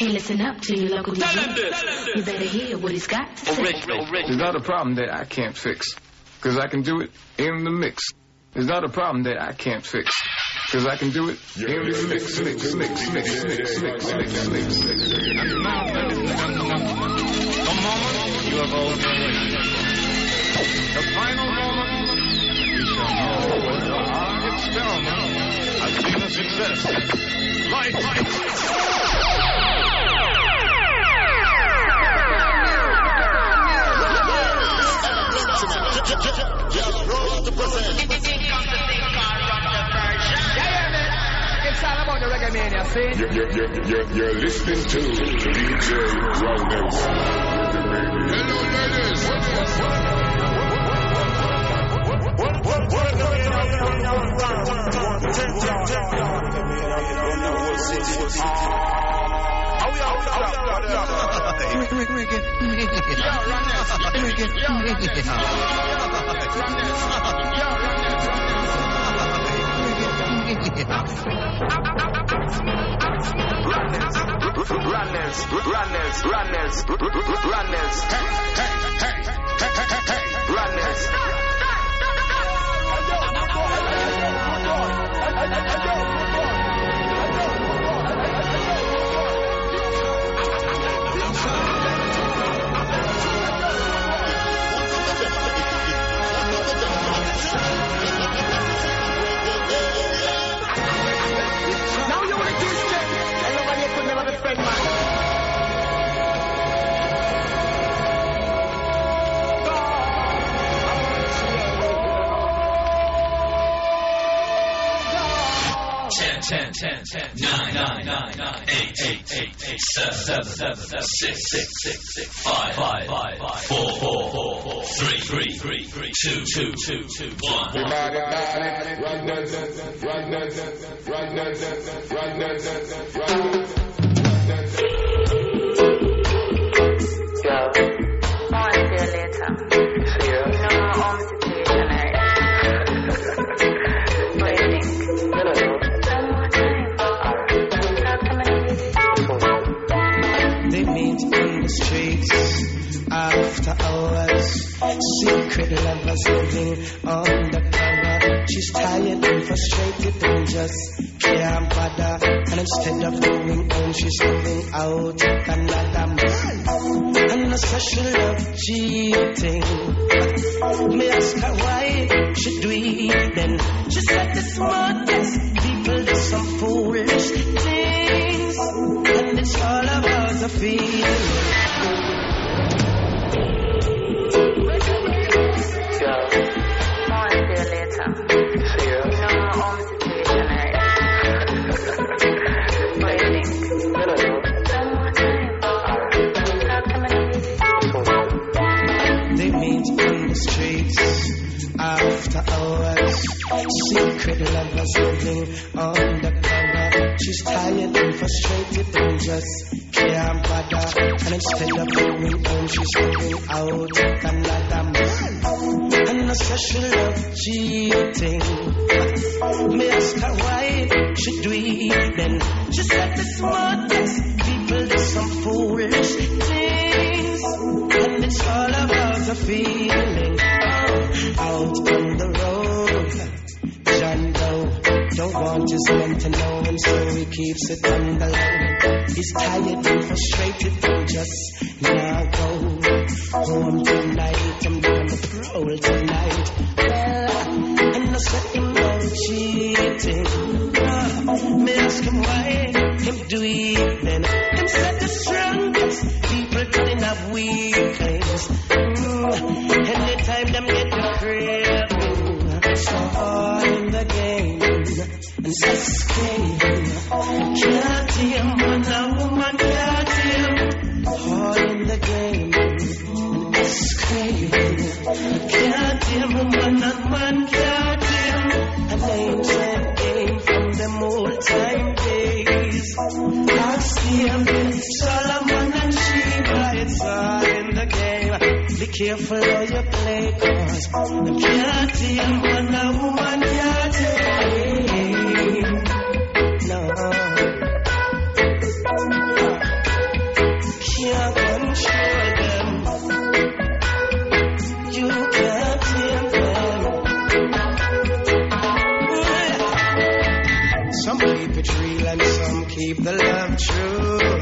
Hey, listen up to your local DJ. You better hear what he's got to say. It's not a problem that I can't fix, cause I can do it in the mix. It's not a problem that I can't fix, cause I can do it in the mix. And now, ladies and gentlemen, the moment you have all been waiting for. The final moment, you shall know whether our experiment has been a success. Light. It's all about the Reggae Mania, see? You're listening to DJ Rollers. Hello, ladies. Now you want to kiss them. And nobody could never be friend, man. Ten, 9, 8, 7, 6, 5, 4, 3, 2, They meet in the streets after hours. Secret lovers living undercover. She's tired and frustrated and just can't bother. And instead of going home, she's going out with another man. And the social love cheating. Me ask her why she do it then. She said the smartest people do some foolish things. And it's all about the feeling. They meet in the streets after hours. Secret lovers living undercover. She's tired and frustrated and just can't bother. And instead of going home, she's going out with another man. And the social love cheating. Me ask her why she do it then. She said the smartest people do some foolish things. And it's all about the feeling. Out on the road, John Doe don't want his men to know, and so he keeps it on the low. He's tired and frustrated and just now go home tonight. I'm doing the prowl tonight. Well, and I said him no cheating. Me ask him why him do it then. Him said the strongest people couldn't have weaklings. Anytime them get the craving, so all in the game and escape. Can't tame man, a woman can't tame. All in the game and escape. Can't tame a man can't tame. A name's and game from them old time days. Ask him, Solomon and Sheba, it's all in the game. Be careful how you play, cause them can't tame man, a woman can't tame. No.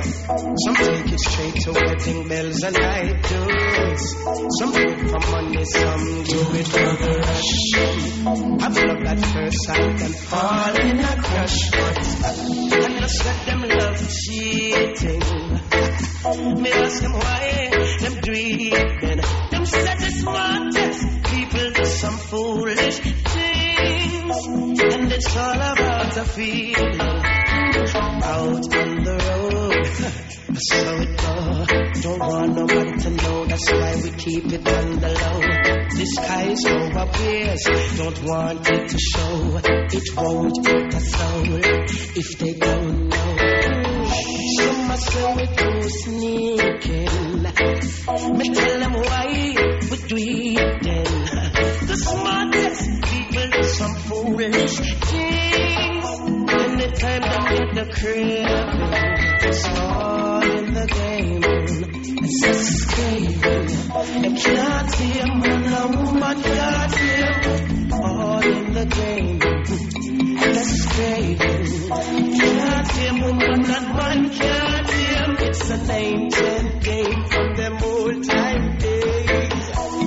Some take it straight to wedding bells and night dues. Some do it for money, some do it for the rush. I've loved at first sight and fall in a crush. And just let them love cheating. Me ask them why them dreaming. Them said the smartest people do some foolish things. And it's all about a feeling. Out on the road, so it go. Don't want nobody to know, that's why we keep it on the low. The sky's overbears, don't want it to show. It won't hurt a soul if they don't know. Some say we go sneaking. Me tell them why we do it then. The smartest people do some foolish things. Anytime they hit the crib, it's all in the game. It's escaping. They can't hear man, a woman can't hear. All in the game. It's escaping. Can't hear woman, that man can't hear. It's an ancient game from them old time days.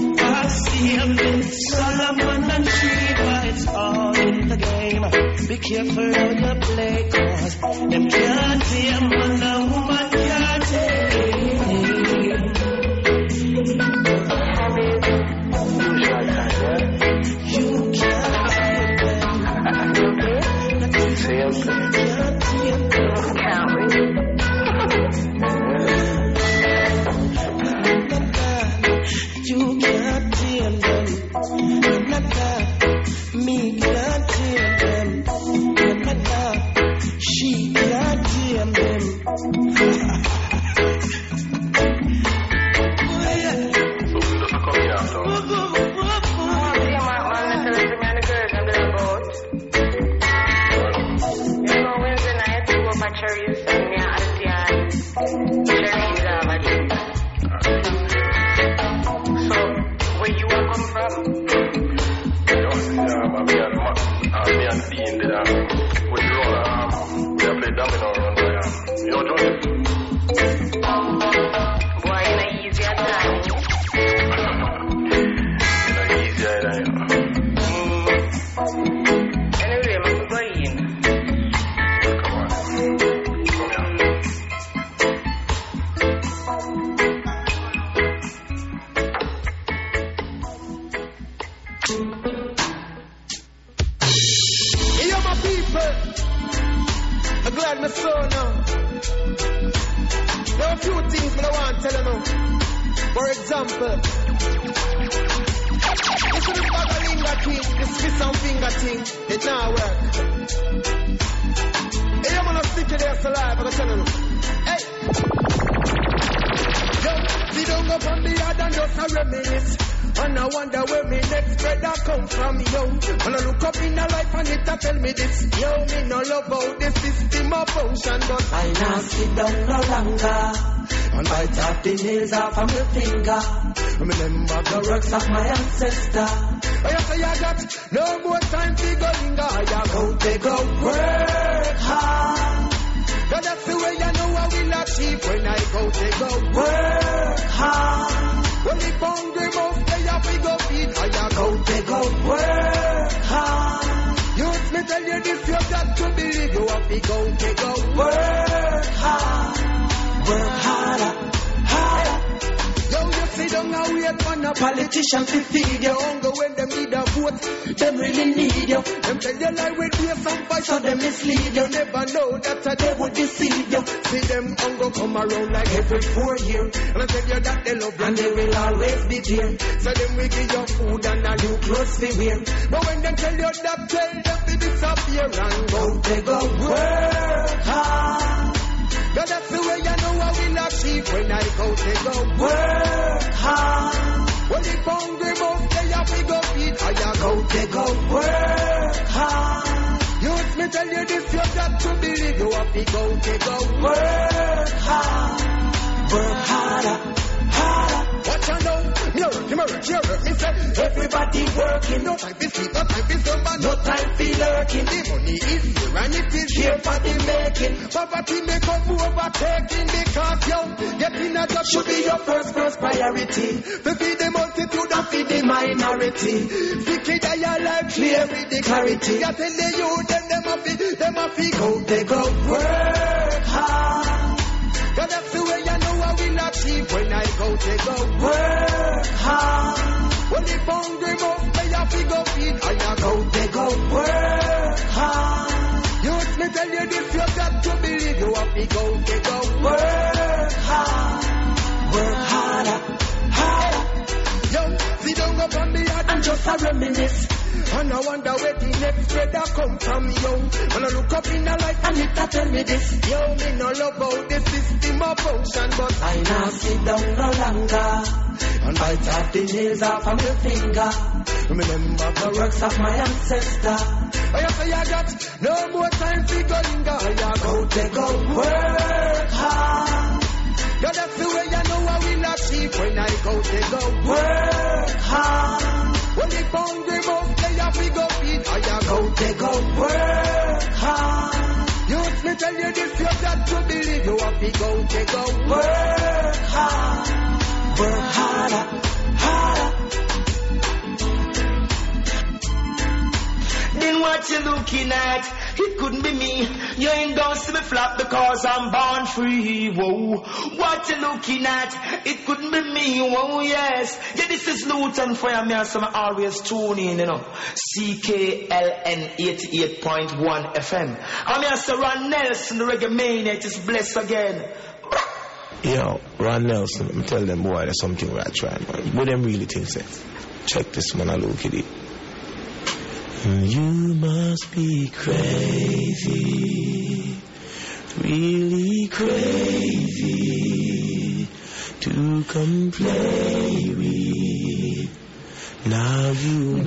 Solomon and Sheba, it's all in the game. Be careful how you play, cause them can't hear man, a woman can't hear. You can't hear them. You can't hear them. You can't hear them. Me can't hear them. She can't hear them. The nails off of my finger. Remember the works of my ancestor. I say I got no more time to go linger. I go to go work hard. But that's the way I know I will achieve when I go to go work hard. When the hungry mouth they have to go feed. I go to go work hard. Youth me tell you this, you got to believe you have to go work hard. Work harder. Yo, you sit down and wait on a politician to feed you. Hunger when them need a vote, them really need you. Them tell you lie with you some fight, so them mislead you. Never know that they would deceive you. See them hunger come around like every 4 years. And I tell you that they love you and they will always be there. So them we give you food and a new clothes to wear. But when they tell you that, tell them to disappear and go. They go work hard. But that's the way I know I will achieve when I go to go work hard. When the hungry mouth they have to go feed, I go to go work hard. Youth me tell you this, you got to believe you have to go work hard. Work harder, harder. Watch out now, me work, me say everybody working. No time to sleep, no time to slumber, no time for lurking. The money is here and it is here for the making. Poverty make up overtaking the in a job should be your first priority. To feed the multitude and feed the minority. Vicky, your life clear with the clarity. I tell the youth, them a fi go, they go work hard. Cause that's the way I know I will achieve. When I go, they go work hard. When the hungry mouth, they have to go feed. I go, they go work hard. Youth, me tell you this, you got to believe. You have to go, they go work hard. Work harder, harder. Yo, see don't go from me heart and just a reminisce. And I wonder where the next weather come from, yo. When I look up in the light and it tell me this. Yo, me no love about the system of function, but I now sit down no longer and bite off the nails off of my finger. Remember the works of my ancestor. I say I got no more time to go linger. I go, they go work hard. Yeah, that's the way I know I will achieve. When I go, they go work hard. When the hungry mouth, they have to go feed. I go, they go work hard. Youth, me tell you this, you got to believe. You have to go, they go work hard. Work harder, harder. Then what you looking at? It couldn't be me. You ain't gonna see me flop because I'm born free. Whoa. What you looking at? It couldn't be me. Whoa, yes. Yeah, this is Luton for me, so I always tune in, you know. CKLN 88.1 FM. I'm here, Sir Ron Nelson, the reggae maniac, is blessed again. Yo, Ron Nelson, I'm tell them, boy, there's something right trying, man. What them really think, say? Check this, man, I look at it. You must be crazy, really crazy, to come play with. Now you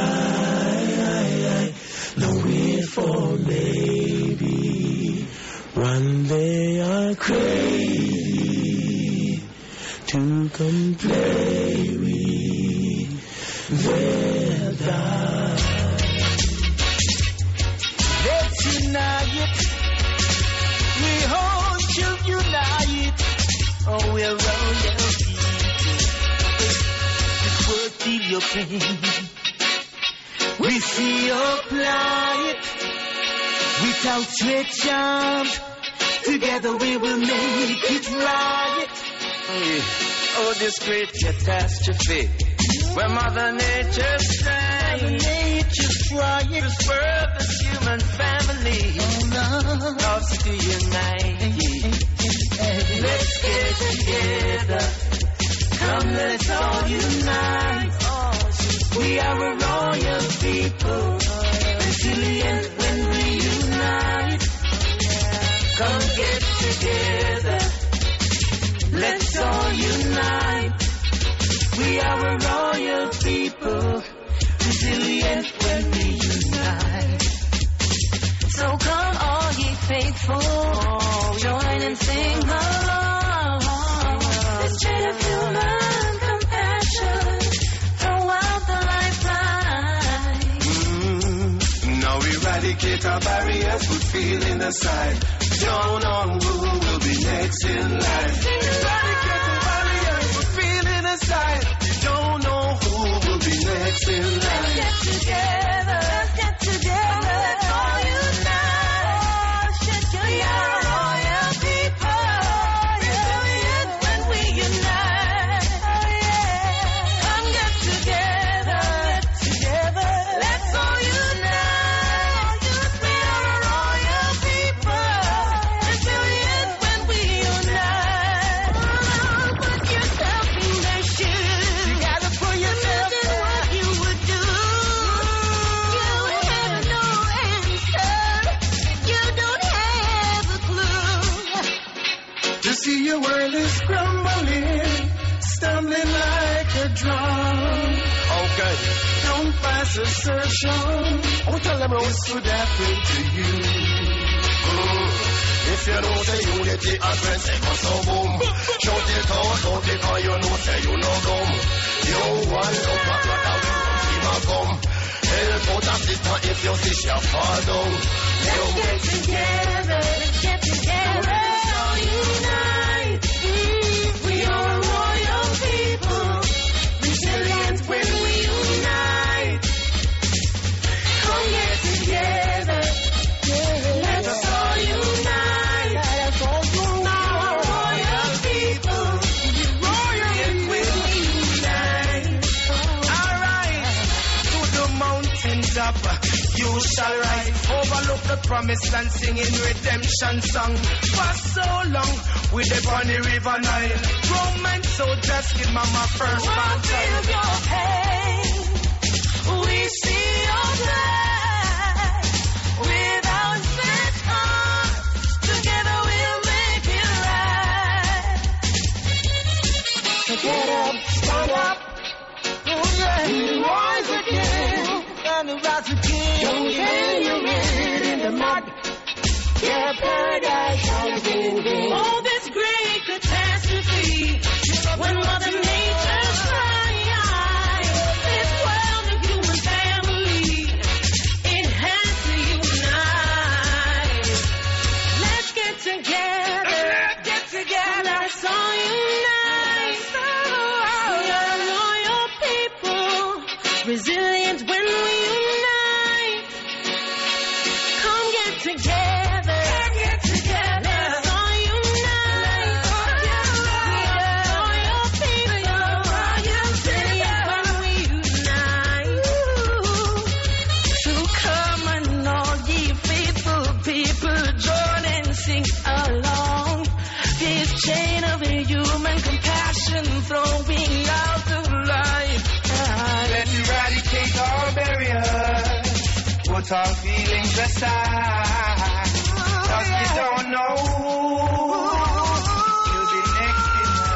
die, no wait for maybe. One day are crazy, to come play with. They'll die. Unite, we all should unite. Oh, we're royal people. This world feel your pain. We see your plight. With outstretched arms, together we will make it right. Oh, this great catastrophe, where Mother Nature's trying to spur this human family. Loves to unite. Let's get together. Come, let's all unite. We are a royal people, resilient when we unite. Come get together. Let's all unite. We are a royal people, resilient when we unite. So come all ye faithful, join and sing along. This train of human compassion throughout the lifeline. Now eradicate our barriers, good feeling aside. Down on who will be next in line. Eradicate the barriers, good feeling aside. You don't know who will be next in line. Let's get together, let's get together. Let's all unite. We are a royal people, resilient when we unite. Come get together, let's all unite. We are a royal people, resilient when we unite. Put yourself in their shoes. You gotta put yourself in what you would do. You have no answer. You don't have a clue. To see your world is crumbling, stumbling like a drum. Okay. Don't pass assertion. Oh, tell them this would happen to you. If you don't say unity and friends, say go so boom. Shout it out, because you know say you know dumb. You want to back like a team of gum. Help out a sister if you see she fall down. Let's get together, let's all unite. the promised land, singing redemption song. For so long, with the bunny river Nile, romance, so just give mama first We'll feel your pain. We see your light. With our set arms, together we'll make it right. So get up, stand up. Rise again, and rise again. Don't hang your head in the mud. Yeah, paradise all again. Oh, this great catastrophe, when Mother Nature's crying, this world of human family, it has to unite. Let's get together, let's all unite. We are loyal people, resilient when we unite. Come get together, let's all unite. We are loyal people, resilient when we unite. So come on, all ye faithful people, join and sing along. This chain of human compassion throwing out of life. Let's eradicate all barriers, put our feelings aside. Cause we don't know you'll be next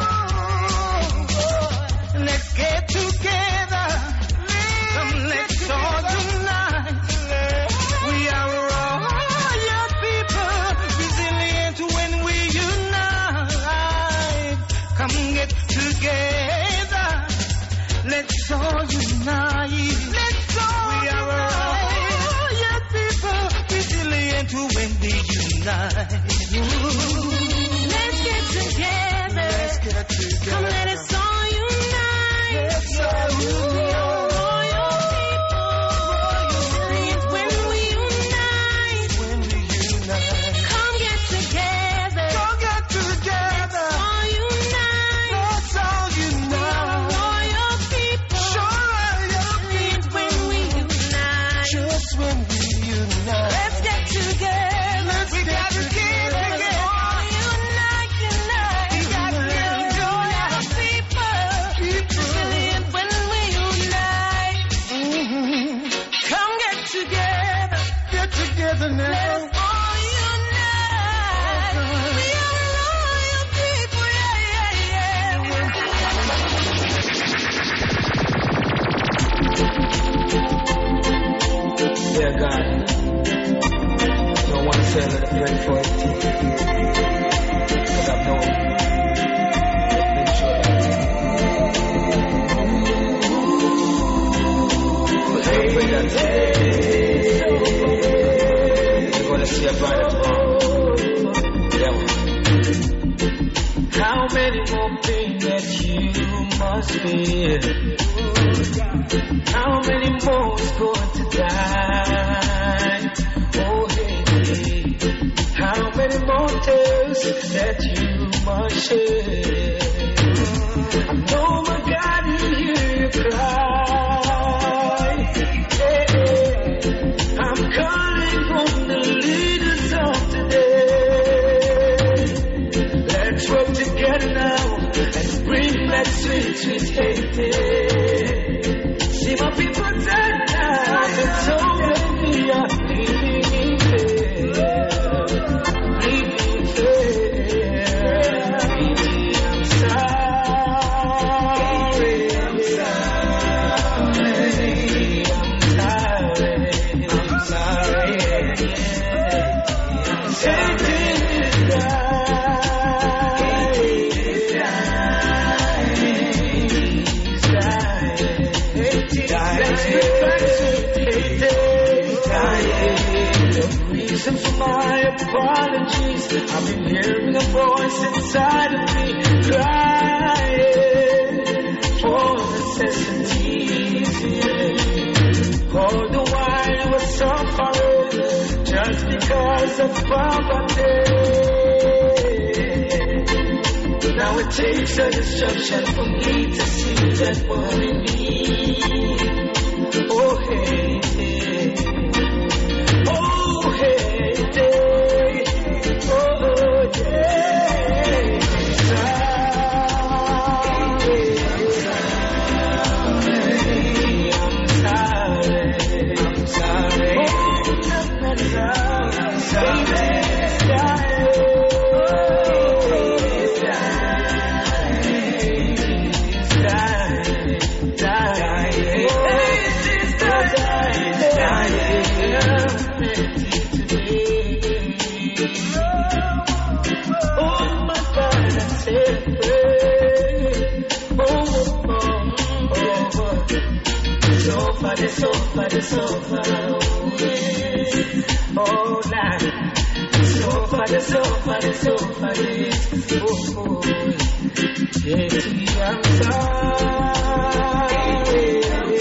in line. Let's get together, come let's all unite. We are royal people, resilient when we unite. Come get together, let's all unite. We are royal people, resilient when we unite. Let's get together, come let us all unite. Let's all We unite. are royal people, resilient when we unite. When we unite. Come get together, Don't get together. all unite. Let's all We are unite. royal people, resilient when we unite. Just when we unite. Let's get together. We got to get together. All unite. We got to get royal people, resilient when we unite. Come get together. Get together now. Let's all unite. We are loyal people, Dear God, no one said let us pray for it. Because I've known you've been sure that. But I pray that you're going to see a brighter tomorrow. Yeah. How many more pain that you must bear? How many more is going to die? Oh, hey, hey. How many more tears that you must shed? I know, my God, you hear you cry. Hey, hey. I'm calling on the leaders of today. Let's work together now and bring back sweet, sweet hate. See my people dead now, and so many are leaving fair. Leaving fair. I'm sorry. I'm sorry. Taking this reason for my apologies. I've been hearing a voice inside of me crying for necessities. Yeah. All the while we're suffering just because of poverty. Now it takes a destruction for me to see that one in me. Oh hey, hey. Oh hey. Oh, Lord. Sofa, the sofa, the sofa, oh, yes, I'm sorry.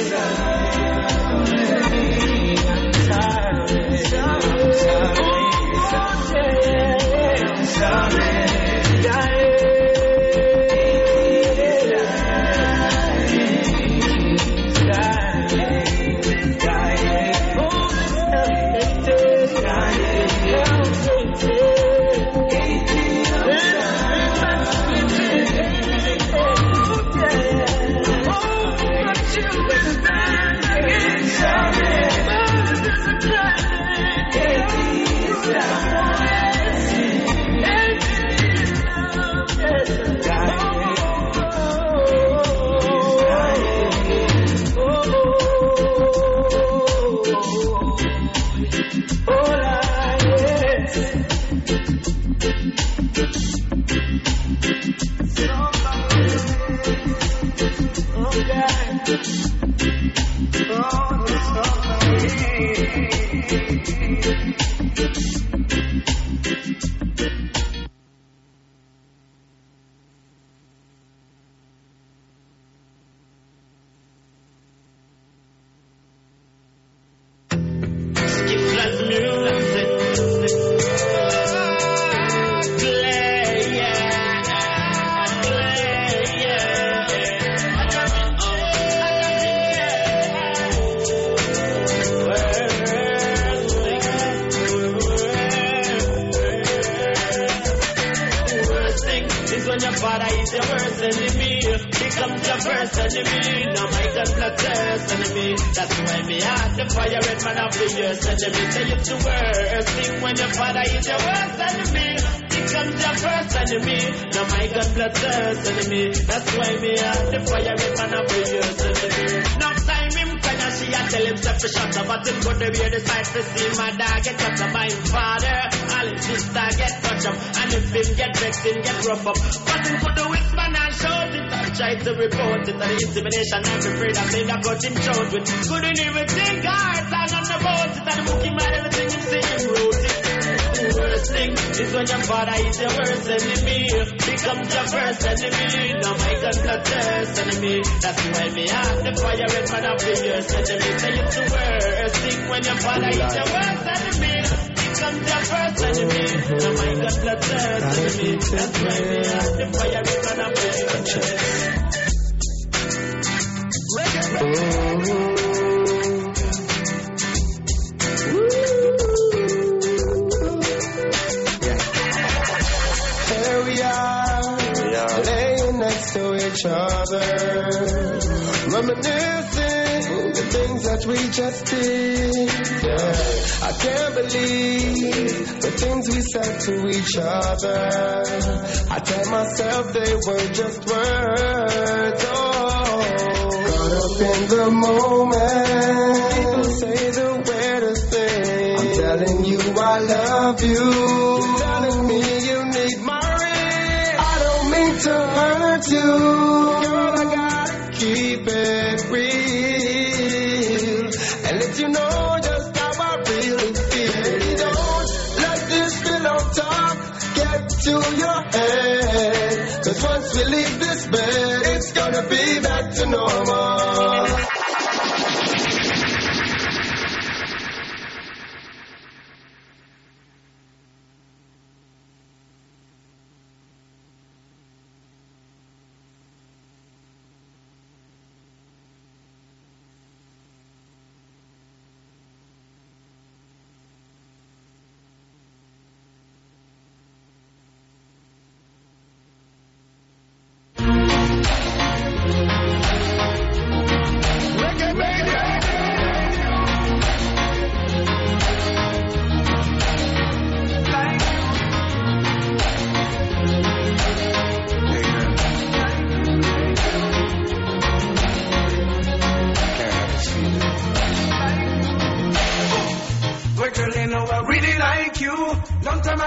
Intimidation and afraid I think I got him choked with. Couldn't even think hard, stand on the boat. It and the book him and everything him say him wrote it. The worst thing is when your father is your worst enemy. Becomes your first enemy. Now my gun bloodthirst enemy. That's why me have the fire red man of the years enemy. Say it's the worst thing when your father is your worst enemy. Becomes your first enemy. Now my gun bloodthirst enemy. That's why me have the fire red man of the years enemy. Here we are, laying next to each other, reminiscing the things that we just did. Yeah. I can't believe the things we said to each other. I tell myself they were just words. Caught up in the moment, people say the weirdest things. I'm telling you I love you, you're telling me you need my ring. I don't mean to hurt you, girl, I gotta keep it real and let you know just how I really feel. Don't let this pillow talk get to your head, 'cause once we leave this bed, it's gonna be back to normal.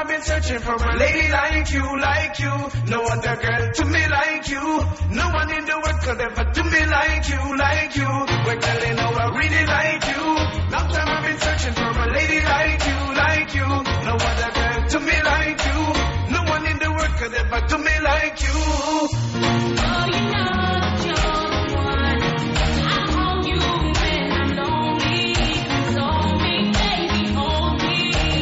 I've been searching for a lady like you, like you. No other girl to me like you. No one in the world could ever do me like you, like you. Well, girl, you know I really like you. Long time I've been searching for a lady like you, like you. No other girl to me like you. No one in the world could ever do me like you. Oh, you know you're the one. I hold you when I'm lonely. Hold me, baby, hold me.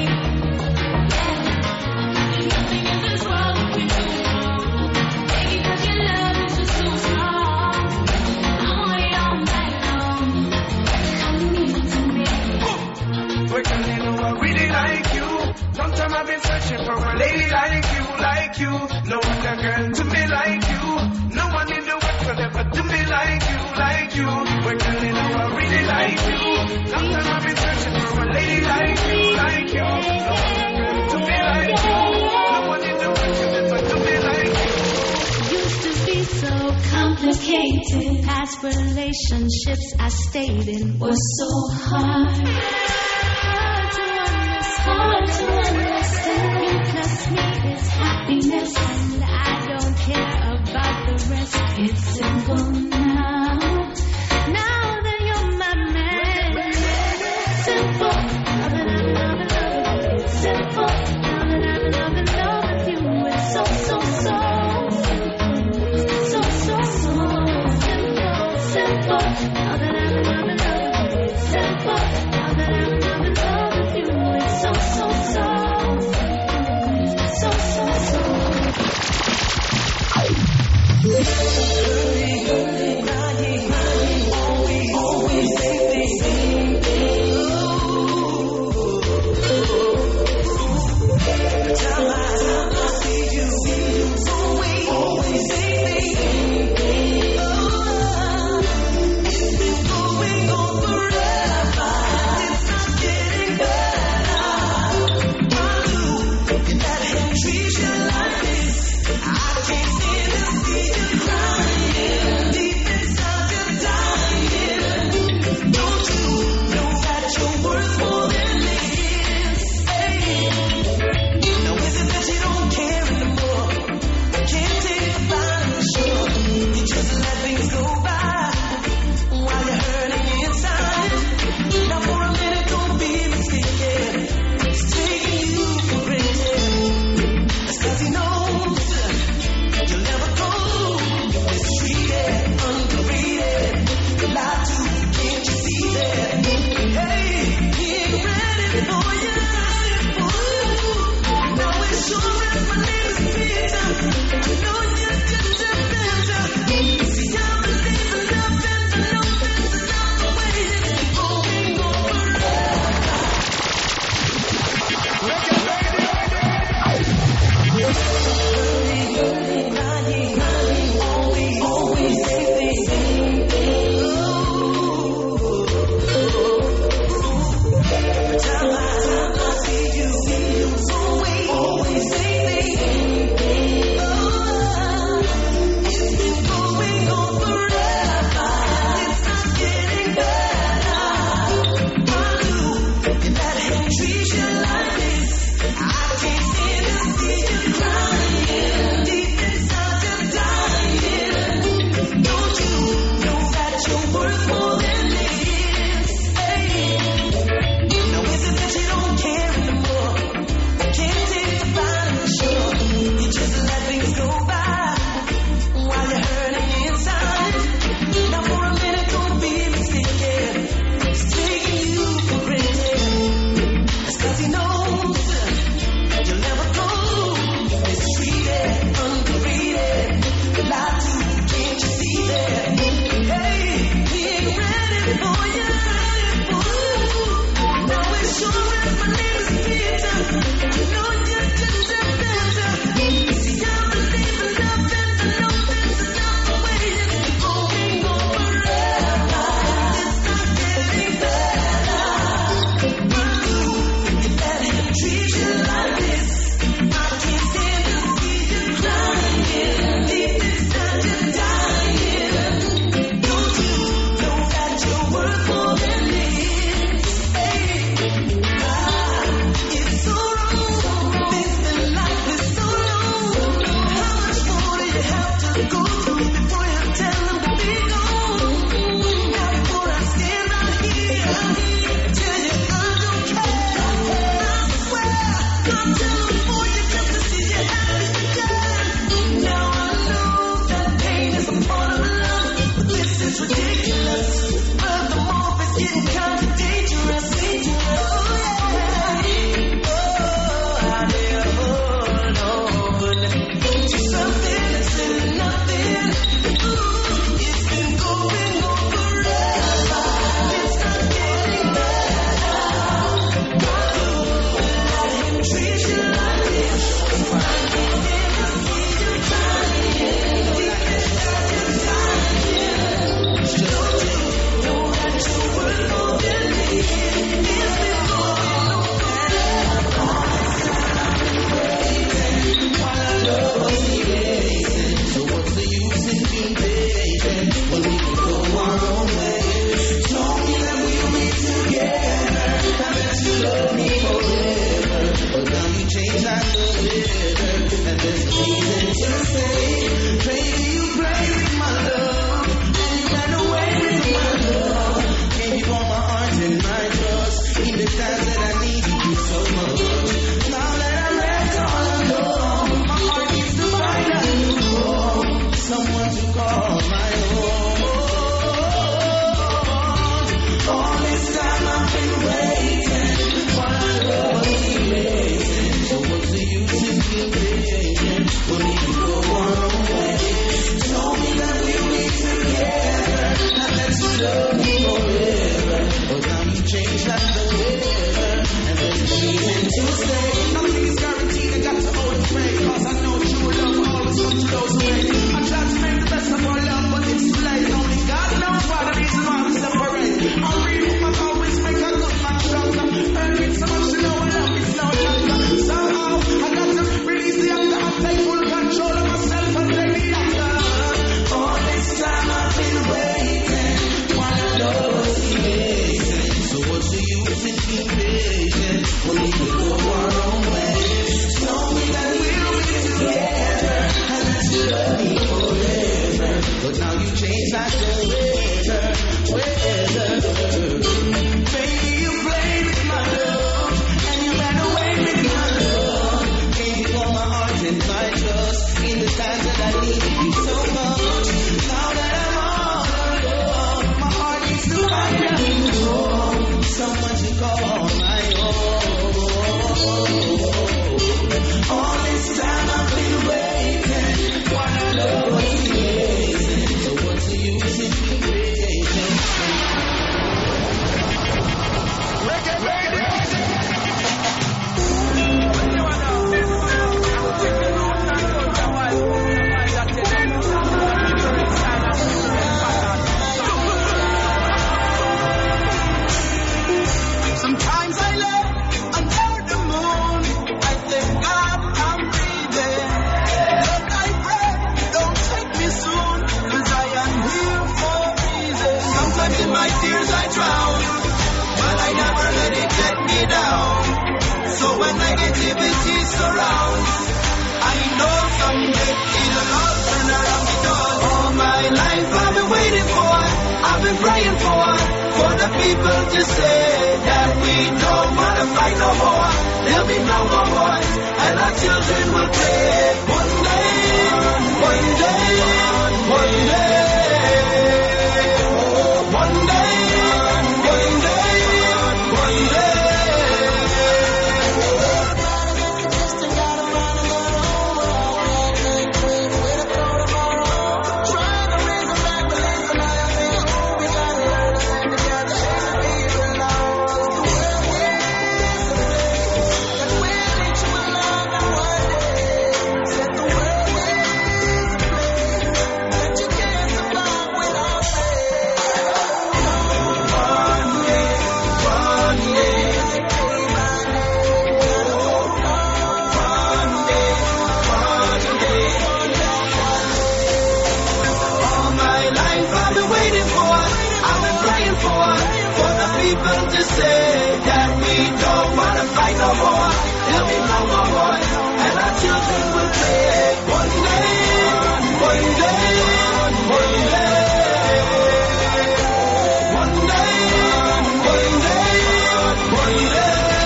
There's nothing in this world that we do wrong. Baby, 'cause your love is just too strong. I want it all night long. I need it to me. Well, girl, you know I really like you. Long time I've been searching for a lady like you, like you. No other girl to me like you. No one in the world could ever do me like you, like you. Well, girl, you know I really like you. Long time I've been searching for a lady like you, like you. No other girl to me like you. No one in the world could ever do me like you. Used to be so complicated. Past relationships I stayed in were so hard. Hard to understand. You plus me is happiness, and I don't care about the rest. It's simple now. Now that you're my man, simple. Love it, love it, love it, love it. It's simple. Love it, love it, love it, love it. You, it's so, so, so. So, so, so. Simple, simple. Love it, love it, love it, love it. It's simple. Love it, love it, love it, love it. You, it's so, so, so. So, so, so. Treat you like this. I can't stand to see you crying. someone to call my own. All this time I've been waiting for my love was amazing. So what's the use in being patient when we can go our own way? Told me that we'll be together, and that you love me forever. But now you changed like the weather, and there's no reason to stay. Nothing is guaranteed, I got to always pray, cause I know true love will always come to those who wait. I try to make the best of our love, but it's too late. Only God knows why the reason why we separate. I read my always make a good man stronger. Earning so much to know I love is no longer. Somehow I got to release the anger and take full control of myself and take the anger. All this time I've been waiting, while I love was amazing. So what's the use in being patient when we can go our own way? Show me that we'll be together, and that you love me forever. But now you change like the weather. Baby, you play with my love, and you ran away with my love. Gave you all my heart and my trust in the times that I needed you so much. Now that I'm all alone, my heart needs to find you. Someone to call my own. All this time I've been waiting, while I love was amazing. So what's the use in being patient? Sometimes I lay under the moon. I thank God I'm breathing. Lord, I pray, don't take me soon, 'cause I am here for a reason. Sometimes in my tears I drown, but I never let it get me down. So when negativity surrounds, I know someday it'll all turn around, because all my life I've been waiting for, I've been praying for the people to say that we don't wanna fight no more. There'll be no more wars, and our children will play. One day, one day, one day, one day, one day, one day. People to say that we don't wanna fight no more. There'll be no more wars, and our children will play. One day, one day, one day, one day, one day, one day.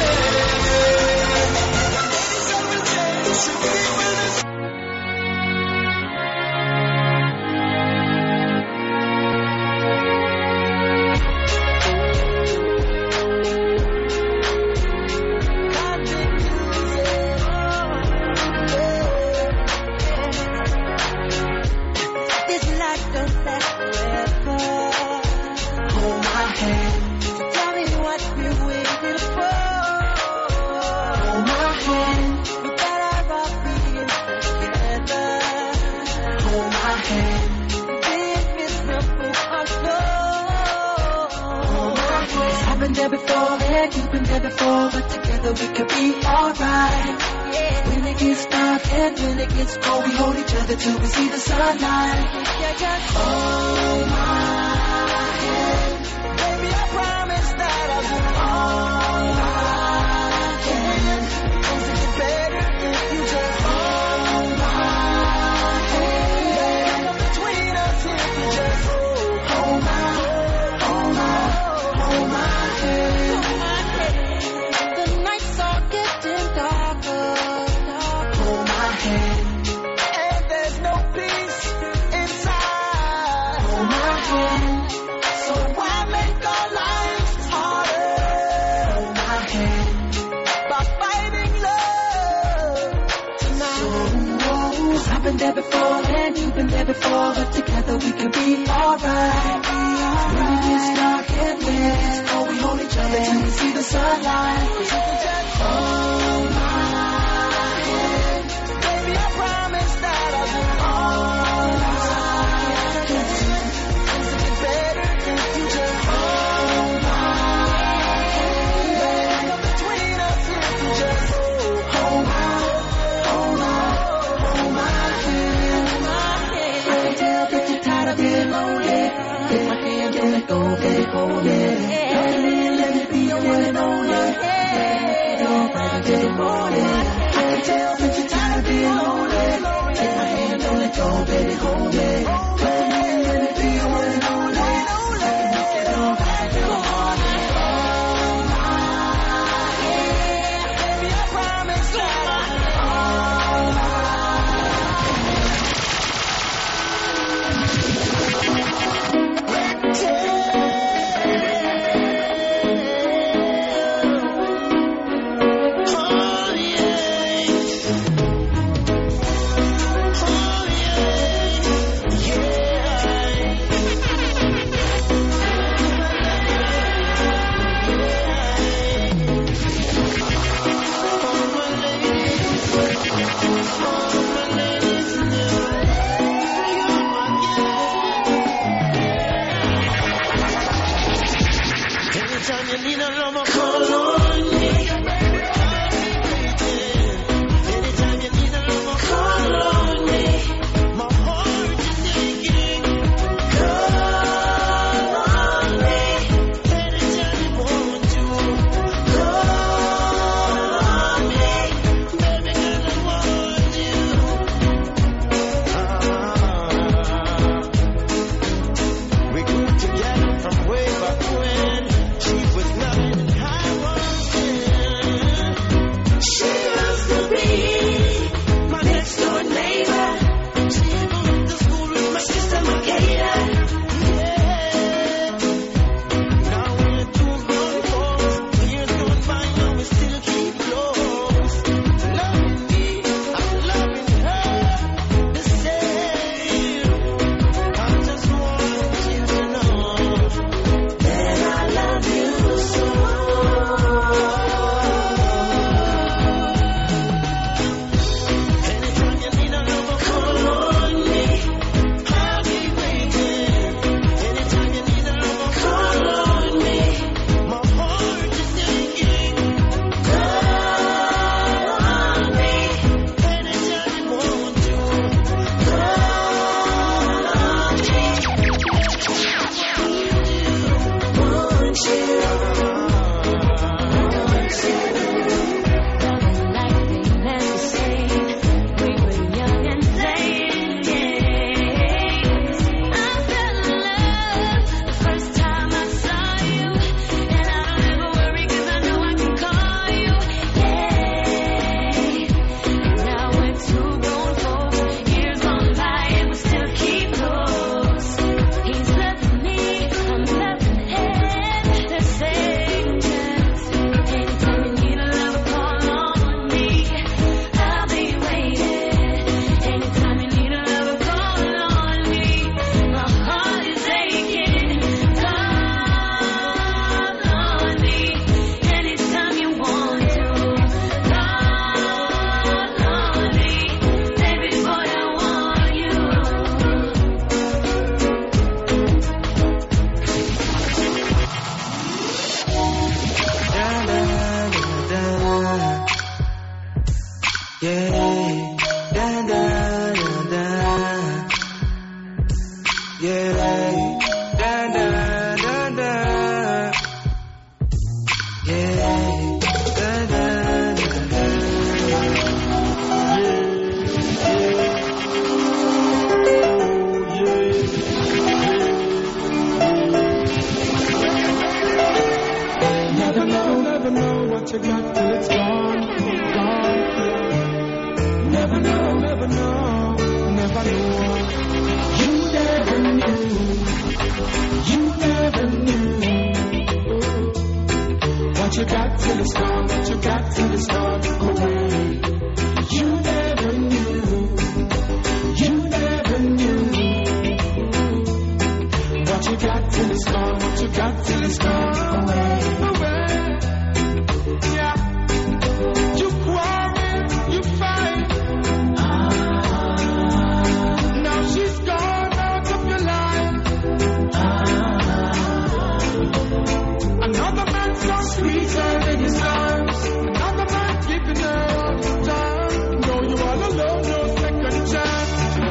You've been there before, but together we could be alright. When it gets dark and when it gets cold, we hold each other till we see the sunlight. Hold my hand, baby, I promise that I'll do all I can. Because it's better if you just hold my hand. Come between us if you just hold my hand. And there's no peace there before, and you've been there before, but together we can be alright. When it gets dark and wet, oh, we hold each other till we see the sunlight. Hold my hand, baby, I promise that I'll do all I can. Things will get better if you just hold my hand. Come between us if you just hold my hand. I can tell that you're tired of being lonely. Take my hand, don't let go, baby, hold it. Come in, let me be your one and only. Don't fight till morning. I can tell that you're tired of being lonely. Take my hand, don't let go, baby, hold it. Come in, let me be your one and only. I can make it all right till morning. Hold my hand, baby, I promise that all anytime you need a lover, call on me. Anytime you need a lover, call on me. My heart is aching. Call on me. Anytime you want to, call on me. Baby girl, I want you. We grew together from way back when. She was 9 and I was 10. She used to be my next door neighbor. She went to school with my sister Makeda. Yeah. Now we're two grown folks. Years gone by, now we still keep close. Loving me, I'm loving her the same. I just want you to know that I love you so. Anytime you need a lover, call on me. I'll be waiting. Anytime you need a lover, call on me. My heart is aching. Call on me. Anytime you want to, call on me. Want you. Like they never say, we were young and playing games. I fell in love the first time I saw you, and I don't ever worry 'cause I know I can call you. Yeah. Now we're two grown folks, years gone by and we still keep close. He's loving me, I'm loving him the same chance. Anytime you need a lover, call on me. I'll be waiting. Anytime you need a lover, call on me. My heart is aching. Call on me. Anytime you want to. Call on me. Baby boy, I want you. Da, da, da, da. Yeah, da, da, da, da. Yeah, da, da, da, da. Yeah, da, da, da, da. Never know what you got till it's gone, gone. Never know, never know, never know. You never knew got till it's gone, what you got till it's gone away. Yeah. You quarrel, you fight. Now she's gone out of your life. Another man's so sweeter than his arms. Another man giving her all his time. No, you all alone, no second chance.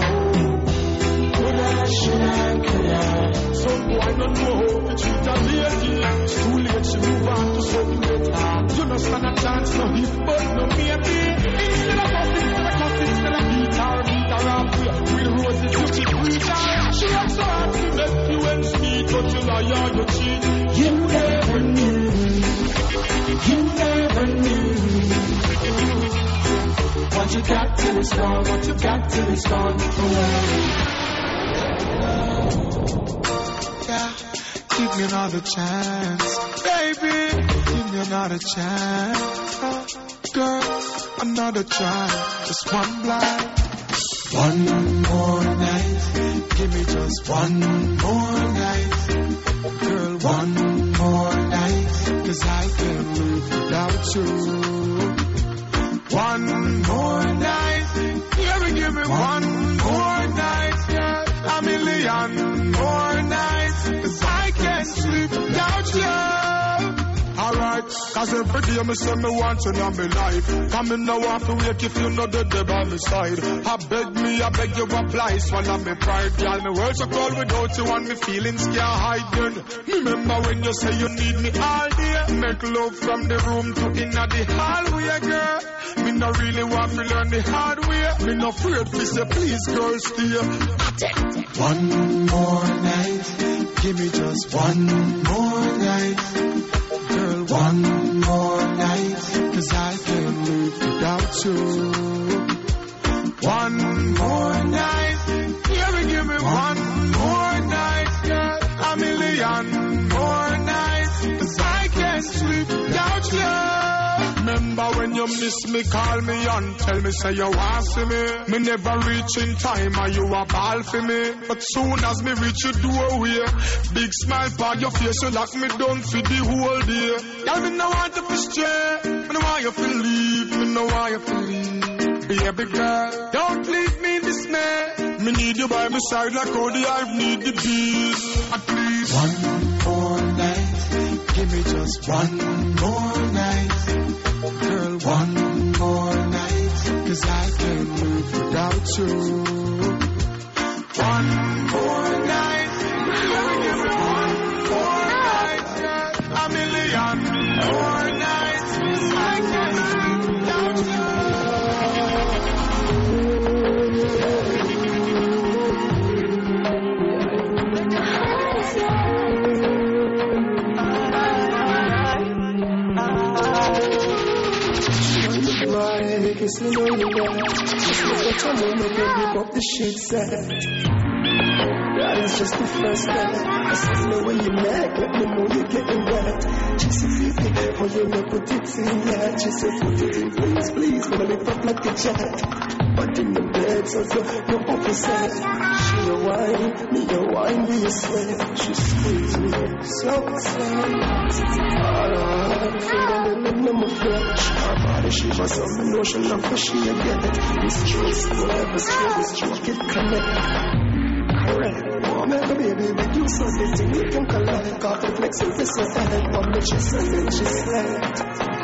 Should I, could I? Some boy don't know how to treat a lady. It's too late, she move on to something better. You don't stand a chance, no if but no maybe. Instead of cussing, instead of beat her up. With roses, you keep preacher. She works so hard to make you and sweet, but you lie or you cheat. You never knew. You never knew. What you got till it's gone, what you got till it's gone away. Yeah, give me another chance, baby. Give me another chance, girl. Another try, just one blind. One more night, give me just one more night, girl. One more night, 'cause I can't live without you. One more night, yeah, give me one more night, yeah. A million more nights, 'cause I can't sleep without you. Alright, 'cause every day me say me want you in my life. Come in now have to wake if you know the day by my side. I beg you apply, swallow me pride. Girl, me world so cold without you and me feelings can't hide. Remember when you say you need me all day. Make love from the room to inna the hallway, girl. Me no really want to learn the hard way. Me no afraid to say please girl stay. One more night, give me just one more night, girl. One more night, 'cause I can't live without you. One more night, yeah, give me one more night, girl. A million more nights, 'cause I can't sleep without you. Remember when you miss me, call me and tell me say you want see me. Me never reach in time and you a ball for me. But soon as me reach your doorway, big smile on your face, you lock me down for the whole day. Girl, me no want you to stray, me no want you to leave, me no want you to leave. Baby girl, don't leave me in dismay. Me need you by my side like how the hive need the bees. At least one more night, give me just one more night, girl. One more night, 'cause I can't live without you. One more night, give me one more night, a million more nights, 'cause I can't live without you. Cause you know you're there. Just look at your moment and give up the shit set. That is just the first step. I said no when you're mad, let me know you're getting wet. She said leave it there, but you never put it in yet. She said put it in, please, please, gonna lift up like a jet. But in the bed, so you're opposite. She a wine, me a wine, me a sweat. She squeeze me, slow. Alright, feeling in my flesh. Her body, she was on the notion of how she get it. This truth, whatever struggle, stroke it, connect. Correct. Oh, man, baby, we do something to we can collect. Got the flex and this is head, one the chest and then she slept.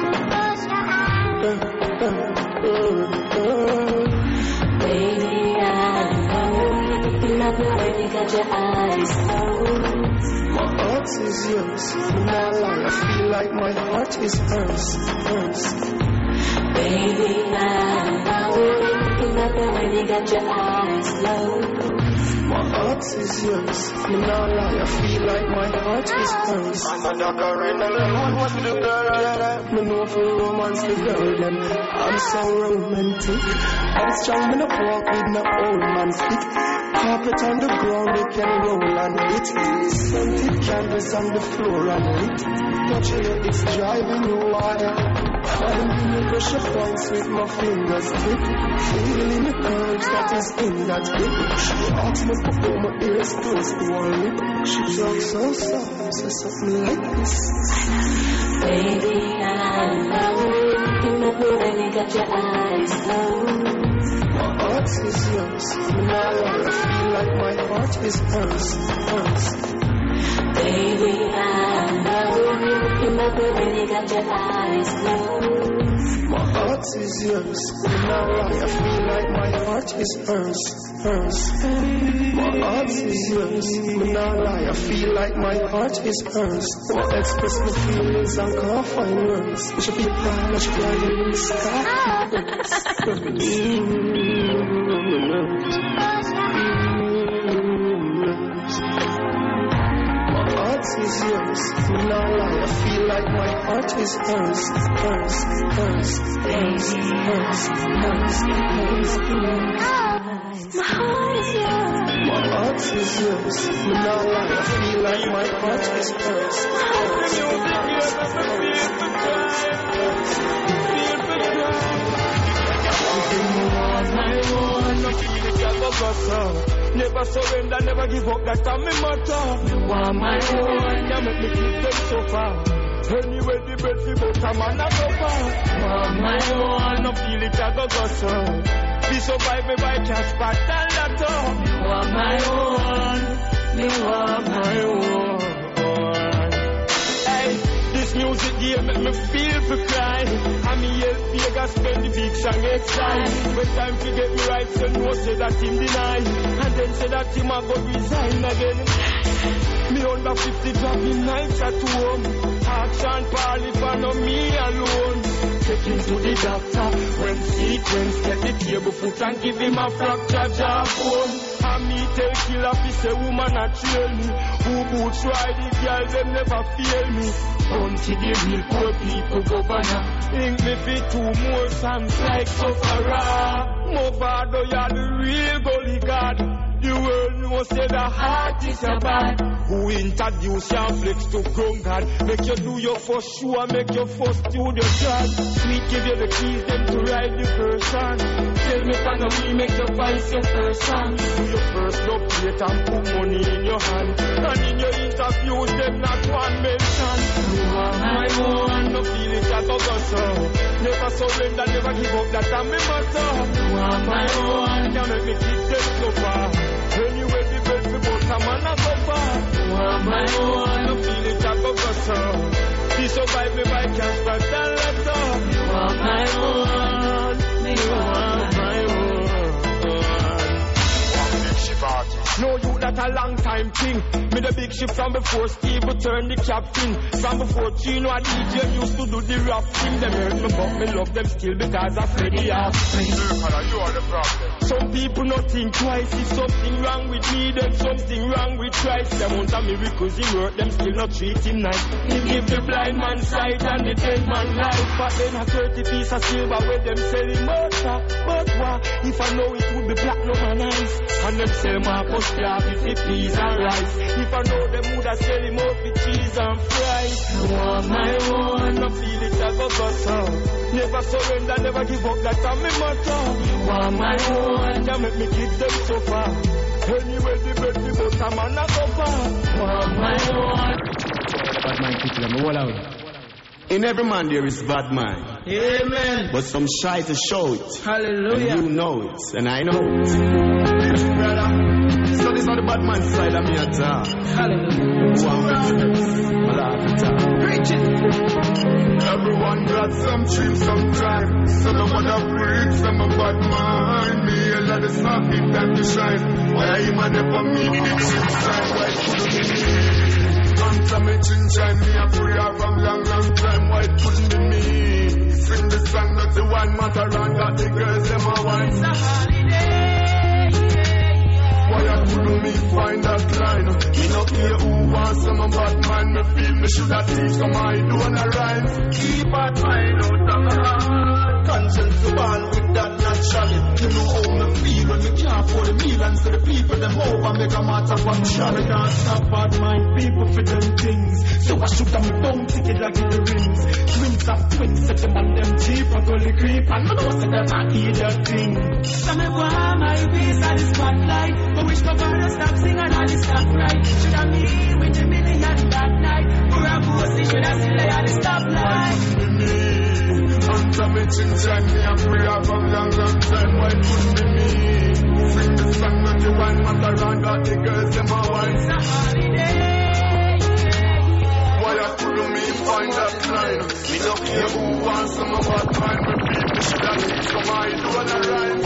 Baby, I know you love the way you got your eyes closed. My heart is yours. Now I feel like my heart is hers. Baby, I know you love the way you got your eyes closed. My heart is yours. Me now lie, I feel like my heart is hers. I'm me know for romance the girl them. I'm so romantic. I'm strong when I walk with no old man stick. Carpet on the ground, they can roll and hit. Scented candles on the floor and lit. Touch it, it's driving you wild. Finding the pressure points with my fingers quick. Feeling the urge that is in that grip. She asked me to put my ears close to her lip. She talks so soft, says something like this. Baby, I know you make me really got your eyes closed. My heart is yours. Now I feel like my heart is hers. Baby, I know you make me really got your eyes closed. My heart is yours. Now I feel like my heart is hers. My heart is yours. Now I feel like my heart is hers. I express my feelings and can't find words. I should be flying, I should fly in the My heart is yours. Now I feel like my heart is hers. My heart is yours. Now I feel like my heart is hers. Never surrender, never give up, that's how me motto. You are my own, you make me keep them so far. Anyway, the bed fi but a man a go far. You are my own, no feel it a go so. Be survive me by cash, but and lotto. You are my own, you are my own. Hey, this music game make me feel for cry. And me help Vegas spend the big song exile. When time to get me right, so no say that him deny. And then say that him a go resign again. Me under 50 dropping nights at home. Action Paul if I know me alone. Take him to the doctor. When sequence get the table foot and give him a fracture jawbone. And me tell killer fi say woman a trail me. Who boots ride the girl them never fail me. Until the real poor people governor. Think me fi 2 more songs like Sofara. Movado ya the real gully god. The world knows say the heart is a bad. Who introduce your flex to grown God. Make you do your first show and make your first studio job. Sweet give you the keys then to ride the person. Tell me can we make your voice your first song. Do your first love plate and put money in your hand. And in your interviews them not one mention. You are my own, no feel it a go so. Never surrender, never give up, that I'm my motto. You are my own, can make me keep them so far. Anyway, the bed for both a man a go far. You are my own, no feel it a go so. Be survive me by cash, but and lotto. You are my own, you are my own. No, you that a long time thing. Me the big ship from before Steve would turn the captain. From before Chino and DJ used to do the rap thing. Them hurt me but me love them still because I Freddy Afri. You are the problem. Some people not think twice. If something wrong with me, then something wrong with Christ. Them want a miracles he work, them still not treat him nice. He give the blind man sight and the dead man life. But then a 30 piece of silver where them selling motor. But why? If I know it would be platinum and ice. And them sell Marcus Clark 50 peas and rice. If I know them would have sell him out with cheese and fries. You are my own, no feel it a go so. Never surrender, never give up, that's a me motto. You are my own, you make me keep them so far. Anyway, the bed me but a man a go far. You are my own. Bad mind people, I'm all out. In every man there is bad mind. Amen. But some shy to show it. Hallelujah. And you know it, and I know it. Brother. So this is the bad man side of me attack. Hallelujah. Preach it. Everyone got some dreams sometime. Some of them are freaks, some of bad mind. Me a lot of stuff, it time to shine. Why are you mad for me? Inside, why couldn't me? Come to me, chin me a prayer from long time. Why couldn't be me? Sing the song that the one matter and that the girls them a want. It's a holiday. Why I couldn't me find that line? Me no care who wants some bad man. Me feel me should have teach some I don't rhyme. Keep bad mind out of my heart. Conscience to bond with that not Shally, you know how me feel when me can't afford the meal and see the people them over make a matter from Shally. Can't stop bad mind people for them things. So I shoot them down ticket like in the rings. Twins of twins, set them on them cheap. I go the creep and I know say them not hear that thing. So me want my piece of the spotlight. But wish my brother stop singing all this stuff right. Should I me with the million that night? For a pussy should I still lay at the stoplight? Anta me chin-chan, me and we have a long time. Why couldn't be me? Sing the song that you want, matter and got the girls them a wine. It's a holiday. Why I couldn't me find that line? Me no care who wants some of our time. Me people should have need some idol and a rhyme.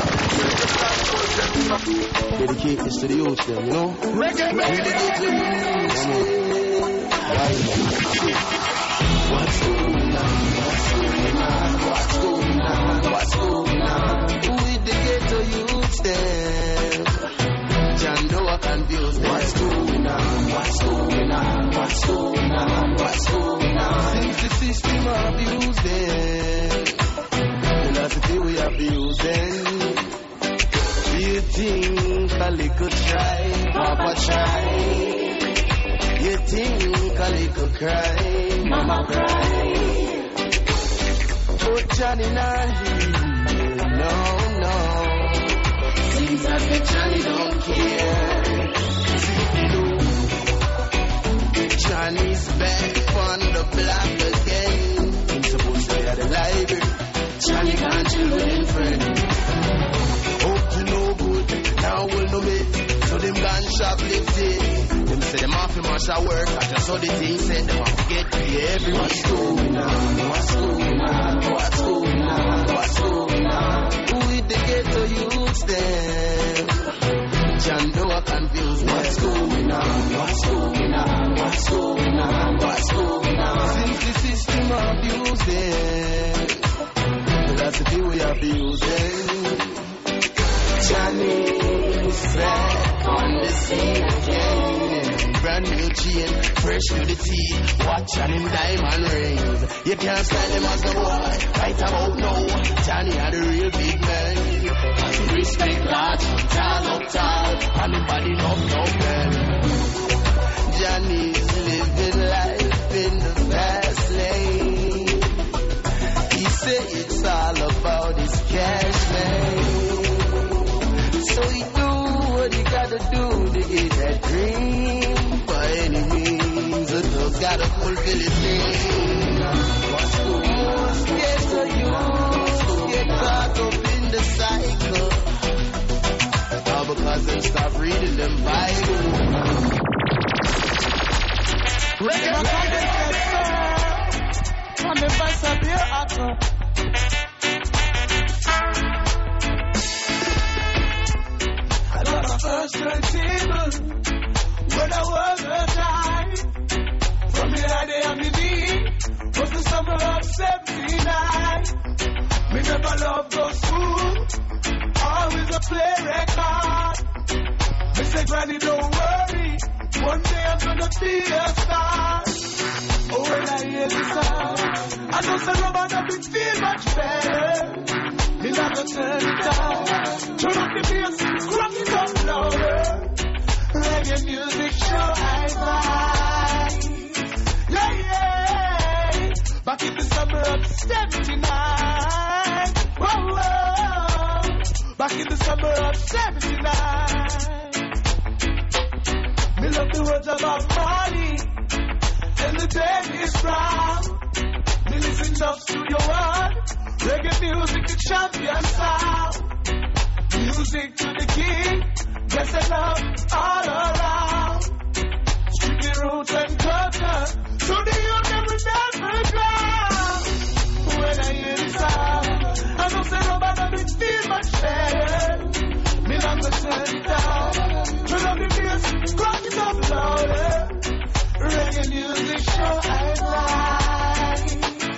Dedicate this to the youth them, you know? Reggae, Dedicate to the youth them. What's going on? What's going on? What's going on? What's going on? With the ghetto youth them. John Doe confused them. What's going on? What's going on? What's going on? What's going on? Since the system abused them, philosophy we abuse them. You think a little try, Papa try. You think a little cry, Mama cry. But Johnny not here, no. Seems as if Johnny don't care. Johnny's back on the block again. He's supposed to be at the library. Johnny can't chill with his friend. Hope to no good, now will no make. So them gone shoplifting. Them say them off in martial work. I just saw the thing said them off to get free everyone. What's going on? What's going on? What's going on? What's going on? Who with the ghetto youths them? John Doe confused. What's going on? What's going on? What's going on? What's going on? Since the system abused them, philosophy we abusing. Johnny's back on the scene again. Brand new chain, fresh to the teeth. Watch on him diamond rings. You can't style him as a boy. Right about now, Johnny had a real big man. Respect large, tall up tall, and the body no man. Johnny's living life in the fast lane. He say it's all about his cash, man. So he do what he gotta do to get that dream. By any means, a dog gotta fulfill his name. What's going on? Get to you, get caught up in the cycle. All because they stop reading them Bible. On the bus of your apple. First turntable when I was a child. From the day of me knee was the summer of 79. Me never loved no school, always a play record. Me say, Granny, don't worry, one day I'm gonna be a star. Oh, when I hear the sound, I know some rubber that we feel much better. Me not gonna turn it down. Turn up the bass, crank it up louder. Reggae music show I vibe. Yeah. Back in the summer of 79. Whoa. Back in the summer of 79. Me love the words about money and the day is brown. Me listen just to your word. Reggae music, the champion sound. Music to the king, blessed love all around. Strictly roots and culture, so the youth never never ground. When I hear the sound, I know say nobody will feel much better. Me not gonna turn it down. Turn up the bass, crank it up louder. Reggae music show I like.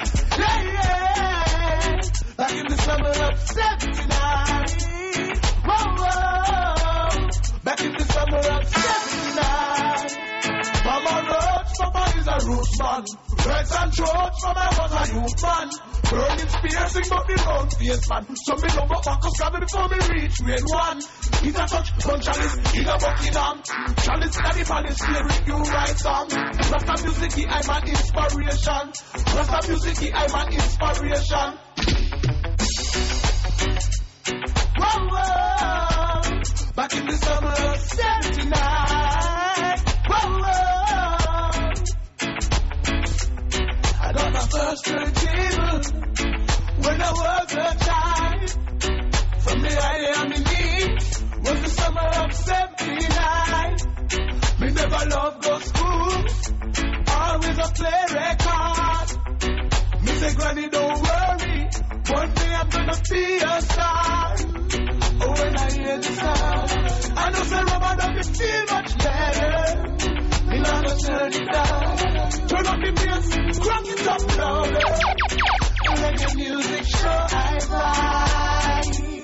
Yeah. Back in the summer of 79. Whoa. Back in the summer of 79. Mama Roach, Mama is a roots man. Reds and George, Mama was a youth man. Burning spear, sing about the round face, man. So me know about Marcus Garvey before me reach grade 1. He's a touch, one chalice, he's a Buckingham. Chalice in the palace, lyric you write song. Rasta music, I'm an inspiration. Rasta music, I'm an inspiration. Whoa, whoa. Back in the summer of 79. Whoa, whoa. I got my first turntable when I was a child. From the I am in need was the summer of 79. Me never loved go school, always a play record. Me say, Granny, don't worry, one day I'm gonna be a star. Oh, when I hear the sound, I know say Robert don't feel much better. Me not gonna turn it down. Turn up the bass, crank it up louder. Reggae music show I vibe.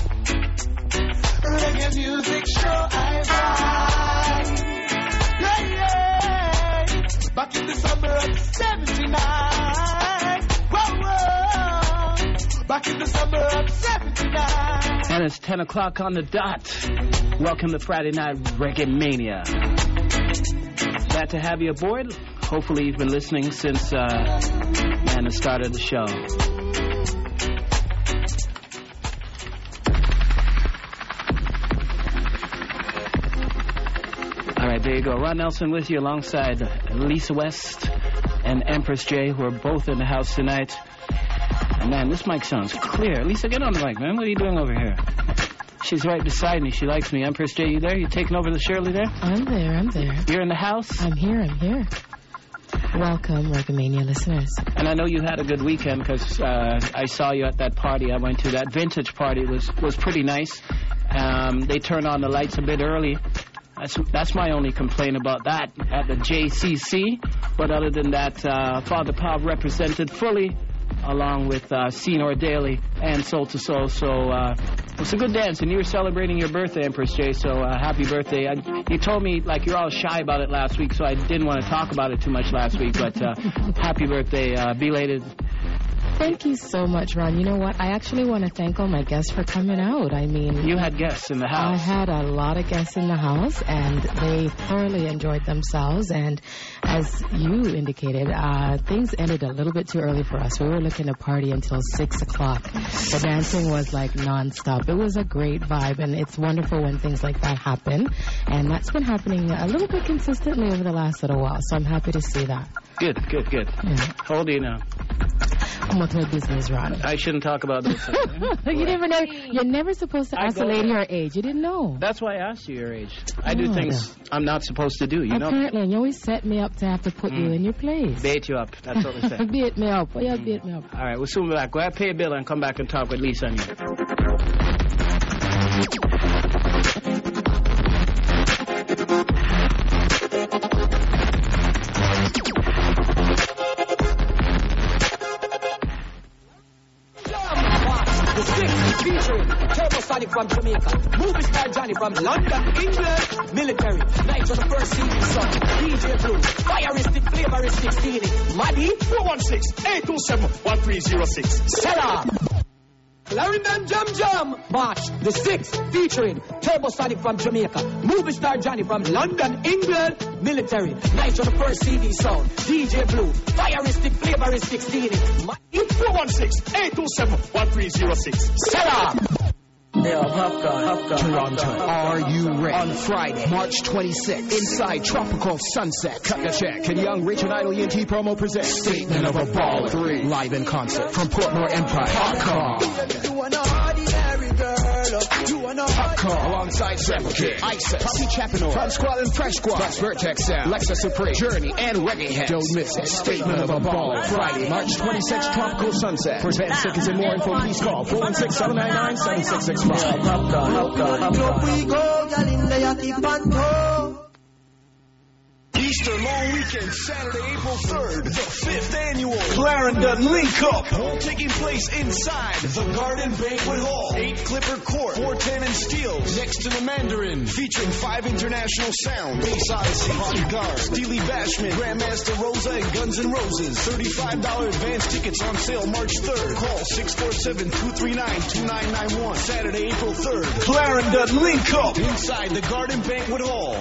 Reggae music show I vibe. Yeah, yeah. Back in the summer of 79. Whoa, whoa. Back in the summer of 79. And it's 10 o'clock on the dot. Welcome to Friday Night Reggae Mania. Glad to have you aboard. Hopefully you've been listening since the start of the show. All right, there you go. Ron Nelson with you alongside Lisa West and Empress J, who are both in the house tonight. And man, this mic sounds clear. Lisa, get on the mic, man. What are you doing over here? She's right beside me. She likes me. Empress J, you there? You taking over the Shirley there? I'm there. You're in the house? I'm here. Welcome, Reggae Mania listeners. And I know you had a good weekend because I saw you at that party. I went to that vintage party. It was pretty nice. They turned on the lights a bit early. That's my only complaint about that at the JCC. But other than that, Father Pav represented fully, along with Senor Daly and Soul to Soul. So it's a good dance. And you were celebrating your birthday, Empress J, so happy birthday. You told me, like, you're all shy about it last week, so I didn't want to talk about it too much last week. But happy birthday, belated. Thank you so much, Ron. You know what? I actually want to thank all my guests for coming out. I mean... You had guests in the house. I had a lot of guests in the house, and they thoroughly enjoyed themselves. And as you indicated, things ended a little bit too early for us. We were looking to party until 6 o'clock. The dancing was like nonstop. It was a great vibe, and it's wonderful when things like that happen. And that's been happening a little bit consistently over the last little while, so I'm happy to see that. Good. Yeah. How old are you now? I'm up to my business, Ron. I shouldn't talk about this. You never know. You're never supposed to ask a lady her age. You didn't know. That's why I asked you your age. I do things I'm not supposed to do, you know. Apparently, and you always set me up to have to put you in your place. Bait you up. That's what we say. Bait me up. Well, bait me up. All right, we'll soon be back. Go ahead, pay a bill and come back and talk with Lisa and you. Featuring Turbo Sonic from Jamaica, Movie Star Johnny from London, England, Military, Night on the first CD song, DJ Blue, Fireistic, Flavoristic, Stealing, Maddie, 416-827-1306, Stella, Clarendon Jam, March the 6th, featuring Turbo Sonic from Jamaica, Movie Star Johnny from London, England, Military, Night on the first CD song, DJ Blue, Fireistic, Flavoristic, Stealing, Maddie, 416-827-1306, Stella. Toronto, are you ready? On Friday, March 26th, inside Tropical Sunset, Cut the Check and Young Rich and Idle ENT promo presents Statement of a Baller 3 live in concert from Portmore Empire. Popcorn alongside Sample Kid, Isis, Poppy Chapinor, Fun Squad and Fresh Squad, plus Vertex Sound, Lexa Supreme, Journey, and Reggae Heads. Don't miss it. Statement of a Baller, Friday, March 26th, Tropical Sunset. For event tickets and more info, please call 416-799-7665. Easter long weekend, Saturday, April 3rd, the 5th annual Clarendon Link Up. All taking place inside the Garden Banquet Hall, 8 Clipper Court, 410 and Steeles, next to the Mandarin, featuring 5 international sounds, Bass Odyssey, Bodyguard, Steely Bashman, Grandmaster Rosa, and Guns N' Roses. $35 advance tickets on sale March 3rd. Call 647-239-2991. Saturday, April 3rd, Clarendon Link Up inside the Garden Banquet Hall.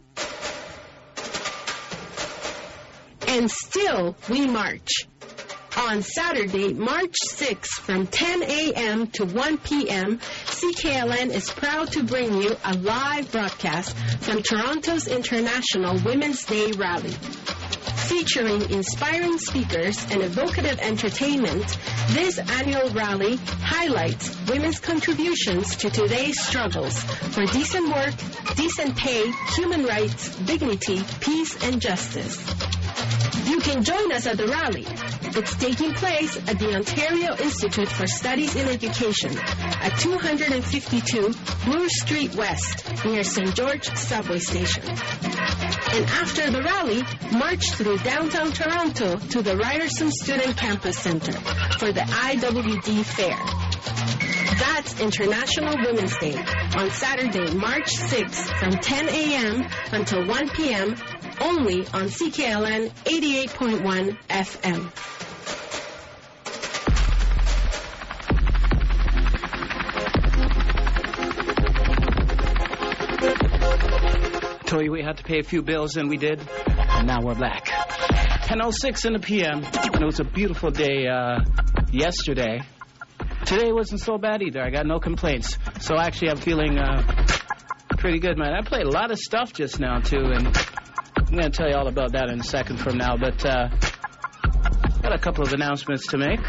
And still, we march. On Saturday, March 6th, from 10 a.m. to 1 p.m., CKLN is proud to bring you a live broadcast from Toronto's International Women's Day Rally. Featuring inspiring speakers and evocative entertainment, this annual rally highlights women's contributions to today's struggles for decent work, decent pay, human rights, dignity, peace, and justice. You can join us at the rally. It's taking place at the Ontario Institute for Studies in Education at 252 Bloor Street West near St. George Subway Station. And after the rally, march through downtown Toronto to the Ryerson Student Campus Center for the IWD Fair. That's International Women's Day on Saturday, March 6th from 10 a.m. until 1 p.m. only on CKLN 88.1 FM. Told you we had to pay a few bills, and we did. And now we're back. 10:06 in the p.m. And it was a beautiful day yesterday. Today wasn't so bad either. I got no complaints. So actually, I'm feeling pretty good, man. I played a lot of stuff just now, too, and I'm going to tell you all about that in a second from now. But got a couple of announcements to make.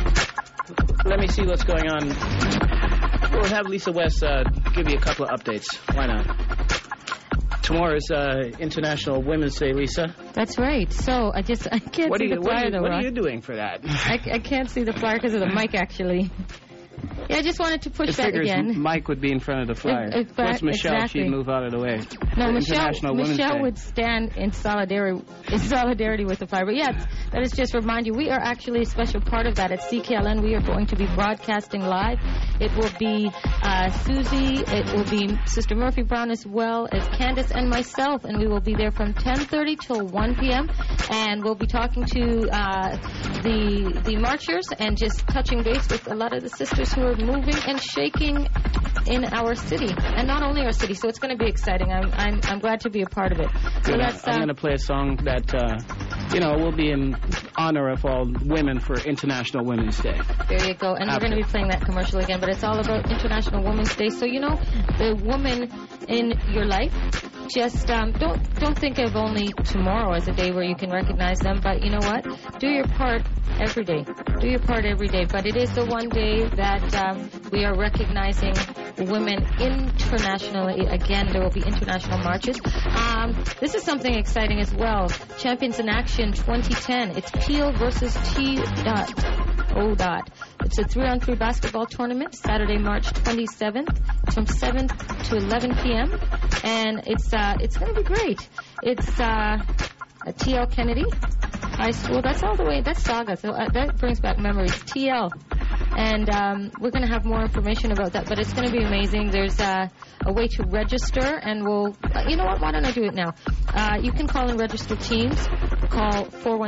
Let me see what's going on. We'll have Lisa West give you a couple of updates. Why not? Tomorrow is International Women's Day, Lisa. That's right. So I can't see the flyer, though. What are you doing for that? I can't see the flyer because of the mic, actually. Yeah, I just wanted to push that again. Mike would be in front of the flyer. Where's Michelle? Exactly. She'd move out of the way. No, Michelle would stand in solidarity with the flyer. But yeah, that is just remind you, we are actually a special part of that at CKLN. We are going to be broadcasting live. It will be Susie, it will be Sister Murphy Brown as well as Candace and myself, and we will be there from 10:30 till 1 p.m. And we'll be talking to the marchers and just touching base with a lot of the sisters who are moving and shaking in our city, and not only our city. So it's going to be exciting. I'm glad to be a part of it. So that's, I'm going to play a song that will be in honor of all women for International Women's Day. There you go. And we're going to be playing that commercial again, but it's all about International Women's Day. So the woman in your life, just don't think of only tomorrow as a day where you can recognize them, but you know what? Do your part every day. Do your part every day. But it is the one day that we are recognizing women internationally. Again, there will be international marches. This is something exciting as well. Champions in Action 2010. It's Peel versus T.O. It's a 3-on-3 basketball tournament, Saturday, March 27th, from 7 to 11 p.m. And it's going to be great. It's T.L. Kennedy High School. That's all the way. That's Saga. So that brings back memories. T.L. And we're going to have more information about that, but it's going to be amazing. There's a way to register, and you know what? Why don't I do it now? You can call and register teams. Call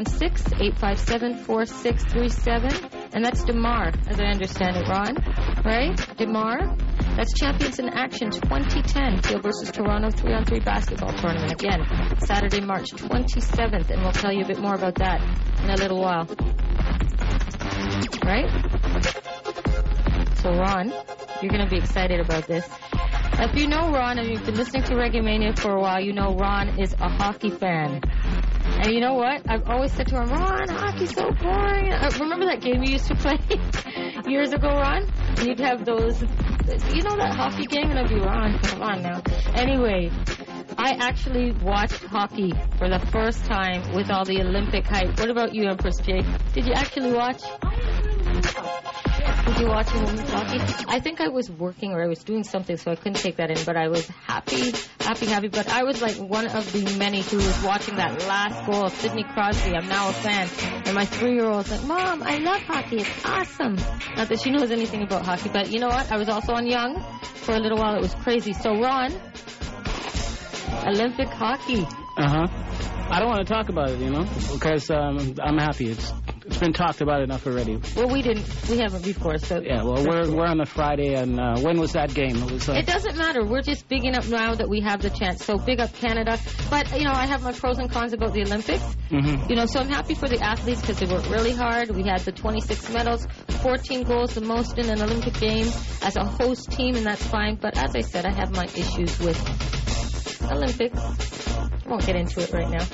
416-857-4637, and that's DeMar, as I understand it, Ron. Right? DeMar. That's Champions in Action 2010, Peel versus Toronto 3-on-3 basketball tournament. Again, Saturday, March 27th, and we'll tell you a bit more about that in a little while. Right? So, Ron, you're going to be excited about this. If you know Ron and you've been listening to Reggae Mania for a while, you know Ron is a hockey fan. And you know what? I've always said to him, Ron, hockey's so boring. Remember that game you used to play years ago, Ron? And you'd have those, that hockey game? And I'd be, Ron, come on now. Anyway, I actually watched hockey for the first time with all the Olympic hype. What about you, Empress Jake? Did you actually watch? Did you watch women's hockey? I think I was working or I was doing something, so I couldn't take that in. But I was happy. But I was like one of the many who was watching that last goal of Sidney Crosby. I'm now a fan. And my 3-year-old's like, Mom, I love hockey. It's awesome. Not that she knows anything about hockey, but you know what? I was also on Young for a little while. It was crazy. So, Ron, Olympic hockey. I don't want to talk about it, because I'm happy. It's been talked about enough already. Well, we haven't before, so... Yeah, well, we're on a Friday, and when was that game? It doesn't matter. We're just bigging up now that we have the chance. So big up Canada. But, I have my pros and cons about the Olympics. So I'm happy for the athletes because they worked really hard. We had the 26 medals, 14 goals, the most in an Olympic game as a host team, and that's fine. But as I said, I have my issues with Olympics. I won't get into it right now.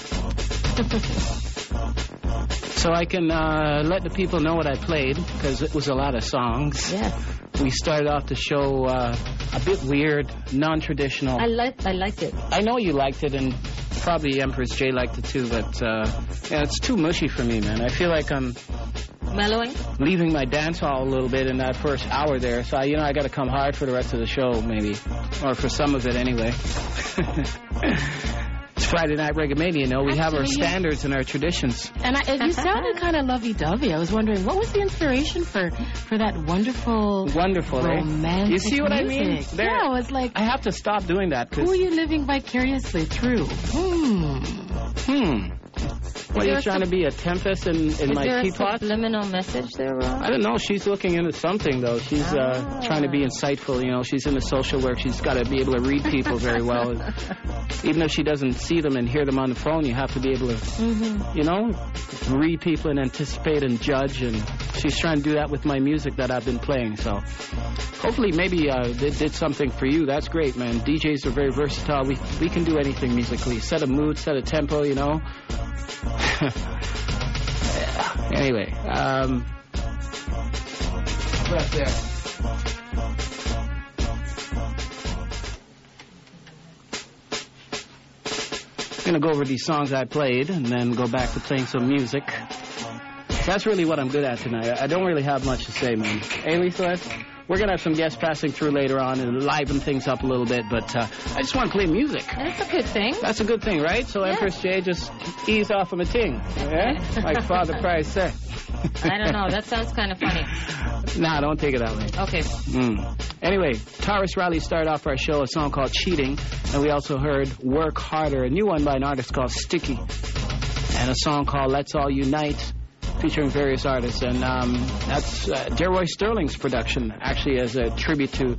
So I can let the people know what I played, because it was a lot of songs. Yes. We started off the show a bit weird, non-traditional. I liked it. I know you liked it, and probably Empress J liked it too, but it's too mushy for me, man. I feel like I'm... mellowing? Leaving my dance hall a little bit in that first hour there. So, I got to come hard for the rest of the show, maybe. Or for some of it, anyway. It's Friday Night Reggae-Mania, we have our standards and our traditions. And you sounded kind of lovey-dovey. I was wondering, what was the inspiration for that wonderful romantic You see what music? I mean? Yeah, I was like... I have to stop doing that. Who are you living vicariously through? What, are you trying to be a tempest in my teapot? Is there a subliminal message there, Ron? I don't know. She's looking into something, though. She's trying to be insightful. She's in the social work. She's got to be able to read people very well. Even if she doesn't see them and hear them on the phone, you have to be able to, read people and anticipate and judge. And she's trying to do that with my music that I've been playing. So hopefully maybe they did something for you. That's great, man. DJs are very versatile. We can do anything musically. Set a mood, set a tempo, Anyway, right there. I'm going to go over these songs I played and then go back to playing some music. That's really what I'm good at tonight. I don't really have much to say, man. Hey, Lisa, we're going to have some guests passing through later on and liven things up a little bit, but I just want to play music. That's a good thing. That's a good thing, right? So Empress J, just ease off of a ting, yeah? Like Father Price said. I don't know. That sounds kind of funny. Nah, don't take it that way. Okay. Anyway, Taurus Riley started off our show a song called Cheating, and we also heard Work Harder, a new one by an artist called Sticky, and a song called Let's All Unite, featuring various artists, and that's Deroy Sterling's production, actually, as a tribute to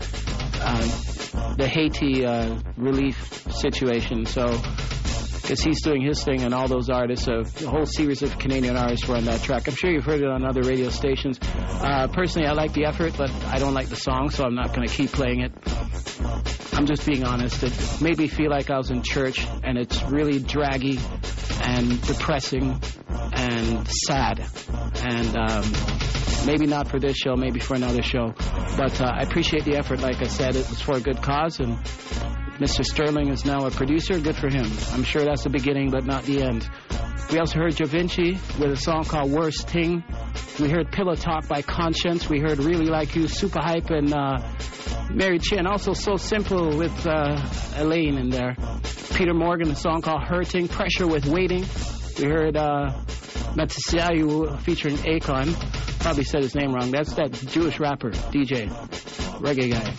the Haiti relief situation. So, because he's doing his thing, and all those artists, a whole series of Canadian artists were on that track. I'm sure you've heard it on other radio stations. Personally, I like the effort, but I don't like the song, so I'm not going to keep playing it. I'm just being honest. It made me feel like I was in church, and it's really draggy and depressing and sad. And maybe not for this show, maybe for another show. But I appreciate the effort. Like I said, it was for a good cause, and Mr. Sterling is now a producer. Good for him. I'm sure that's the beginning, but not the end. We also heard Da Vinci with a song called Worst Thing. We heard Pillow Talk by Conscience. We heard Really Like You, Super Hype, and Mary Chin. Also So Simple with Elaine in there. Peter Morgan, a song called Hurting. Pressure with Waiting. We heard Matisiayu featuring Akon. Probably said his name wrong. That's that Jewish rapper, DJ, reggae guy.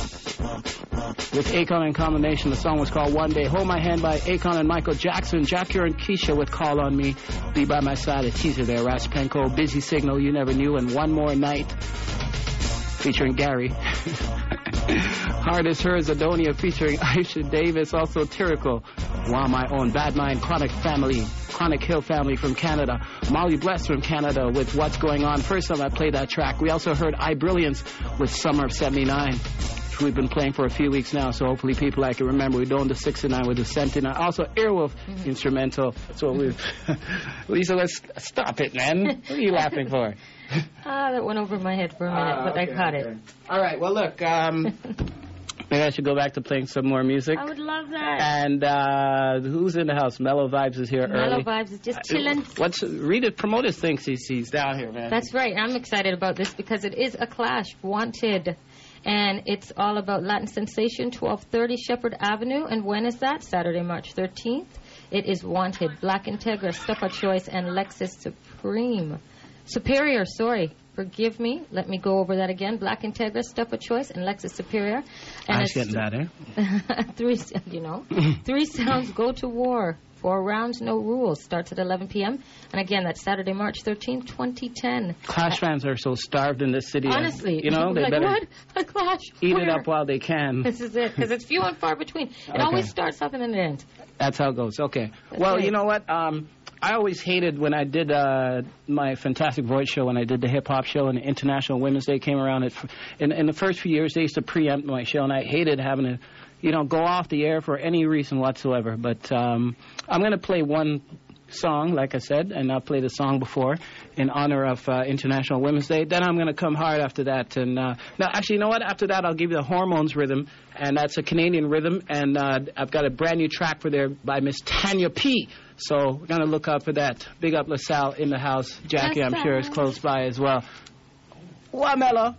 With Akon in combination, the song was called One Day. Hold My Hand by Akon and Michael Jackson. Jackie and Keisha with Call on Me. Be By My Side, a teaser there. Raspenko, Busy Signal, You Never Knew, and One More Night featuring Gary. Hard As Hers, Adonia featuring Aisha Davis. Also Tyrical, While My Own. Bad Mind, Chronic Hill Family from Canada. Molly Bless from Canada with What's Going On. First time I played that track. We also heard I Brilliance with Summer of 79. We've been playing for a few weeks now, so hopefully people like it. Remember, we're doing the 69 with the 79. Also, Earwolf instrumental. That's what we've... Lisa, let's stop it, man. What are you laughing for? That went over my head for a minute, but I caught it. All right, well, look, Maybe I should go back to playing some more music. I would love that. And who's in the house? Mellow Vibes is here Mellow early. Vibes is just chilling. Read it, promote his thing, he's down here, man. That's right. I'm excited about this because it is a clash. Wanted. And it's all about Latin Sensation, 1230 Shepherd Avenue. And when is that? Saturday, March 13th. It is Wanted, Black Integra, Stuff of Choice, and Lexus Superior, sorry. Forgive me. Let me go over that again. Black Integra, Stuff of Choice, and Lexus Superior. And I was getting that, eh? Three sounds go to war. 4 rounds, no rules. Starts at 11 p.m. And again, that's Saturday, March 13th, 2010. Clash fans are so starved in this city. Honestly. You know, they like, better what? A Clash? eat Where? it up while they can. This is it, because it's few and far between. It always starts up and then it ends. That's how it goes. Okay. That's well, right. you know what? I always hated when I did my Fantastic Voice show, when I did the hip-hop show and the International Women's Day came around. In the first few years, they used to preempt my show, and I hated having to, go off the air for any reason whatsoever. But I'm going to play one song, like I said, and I'll play the song before in honor of International Women's Day. Then I'm going to come hard after that. And now, actually, you know what? After that, I'll give you the Hormones rhythm, and that's a Canadian rhythm. And I've got a brand new track for there by Miss Tanya P. So we're going to look out for that. Big up LaSalle in the house. Jackie, I'm sure, is close by as well. What, Mello?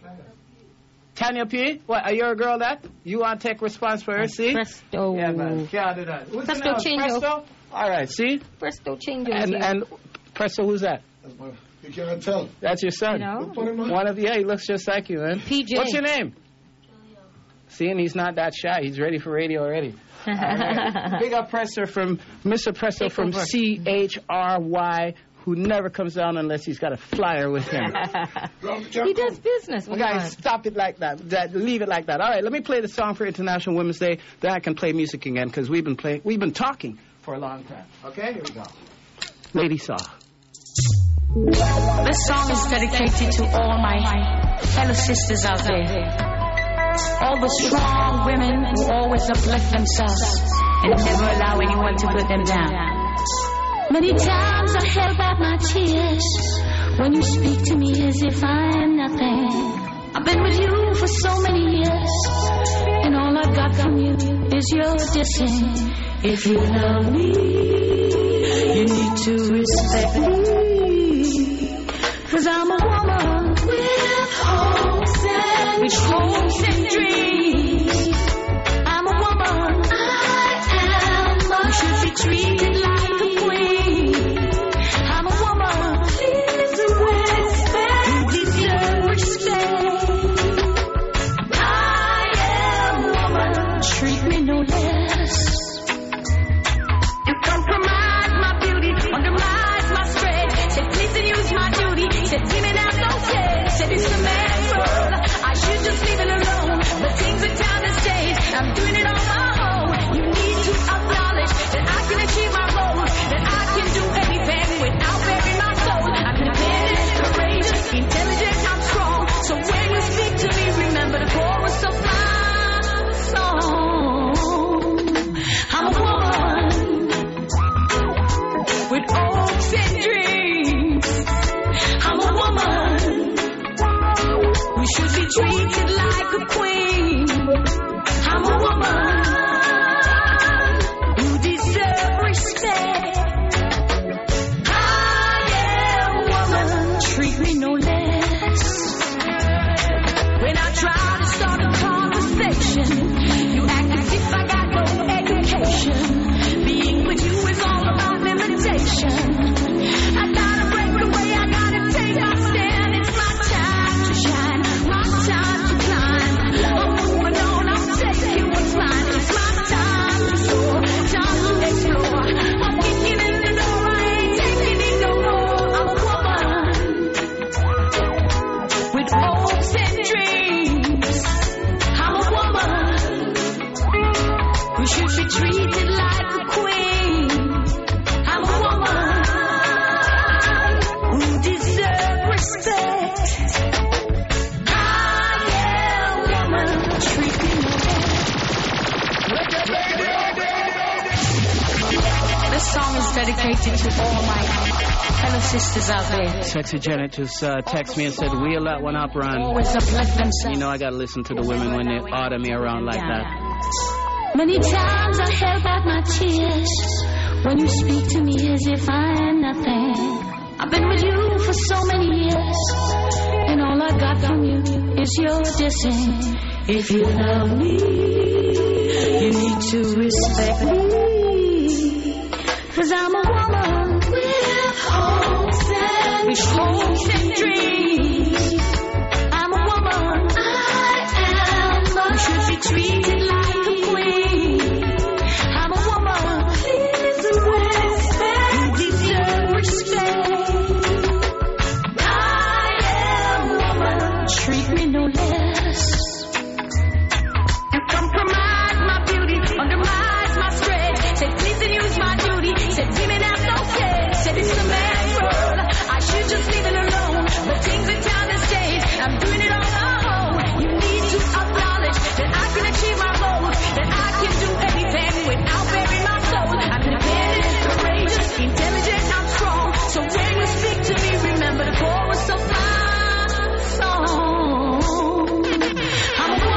Tanya P, what, are you a girl that? You want to take response for her, see? Presto. Yeah, man. Can't do that. Who's Presto chango. Presto? All right, see? Presto chango. And Presto, who's that? You can't tell. That's your son. One of he looks just like you, man. PJ. What's your name? See, and he's not that shy. He's ready for radio already. Right. Big up Presto from Mr. Presto from CHRY, who never comes down unless he's got a flyer with him. He does business. Guys, stop it like that. Leave it like that. All right, let me play the song for International Women's Day. Then I can play music again because we've been talking for a long time. Okay, here we go. Lady Saw. This song is dedicated to all my fellow sisters out there. All the strong women who always uplift themselves and never allow anyone to put them down. Many times I held back my tears when you speak to me as if I am nothing. I've been with you for so many years, and all I've got from you is your dissing. If you love me, you need to respect me, 'cause I'm a woman with hopes and dreams. I'm a woman, who should be treated like a queen. I'm a woman, please respect, who deserves respect. I am a woman, treat me no less. You compromise my beauty, undermine my strength. Said please and use my duty. Said women have no sense. Said it's a man's world. I should just leave it alone. But things are time has changed. I'm doing it on my own. You need to acknowledge that I can achieve my This song is dedicated to all my fellow sisters out there. Sexy Janet just texted me and said, wheel that one up, Ron. Always uplift themselves. You know I gotta listen to the women when they order me around like that. Many times I held back my tears when you speak to me as if I am nothing. I've been with you for so many years, and all I got from you is your dissing. If you love me, you need to respect me, 'cause I'm a woman with hopes and dreams. I'm a woman, you should be treated like a queen. I'm a woman, please respect. You deserve respect. I am a woman, treat me no less. You compromise my beauty, undermine my strength. Say please and use my duty. Said women have no sense. Said it's a man's world, I should just leave it alone. But things in town has changed, I'm doing it on my own. You need to acknowledge that I can achieve my goals, that I can do anything without burying my soul. I'm independent, courageous, intelligent, I'm strong. So when you speak to me, remember the chorus of my song. I'm a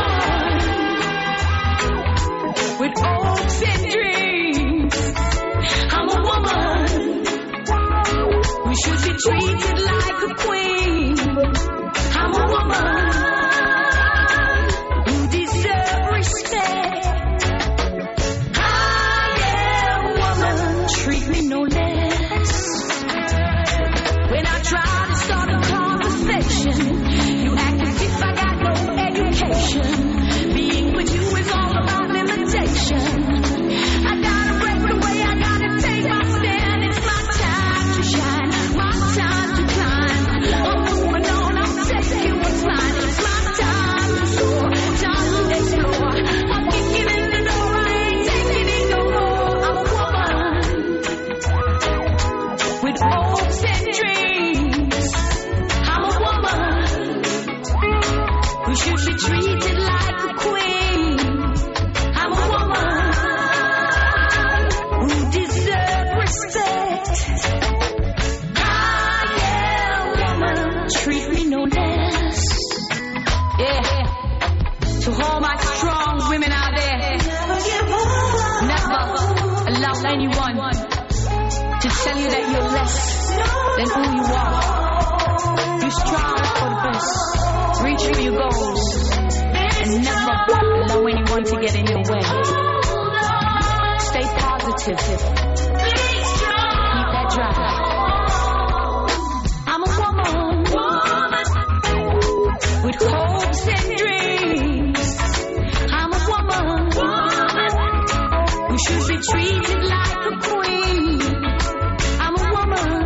woman with hopes and dreams. I'm a woman, we should be treated like a queen. I'm a woman who deserves respect. I am a woman, treat me no less. When I try to start a conversation, you act as if I got no education. Being with you is all about limitation. I gotta break away, I gotta take my stand. It's my time to shine, my time to climb. I'm moving on, I'm taking what's mine. It's my time to soar, time to explore. I'm kicking in the door, I ain't taking it no more. I'm a woman with hopes and dreams. I'm a woman who should be treated like a queen. I'm a woman who deserves respect. I am a woman, treat me no less. Yeah. To all my strong women out there, never allow anyone to tell you that you're less than who you are. You strive for the best, reach for your goals, and never allow anyone to get in your way. Stay positive. Keep that drive. I'm a woman with hopes and dreams. I'm a woman who should be treated like a queen. I'm a woman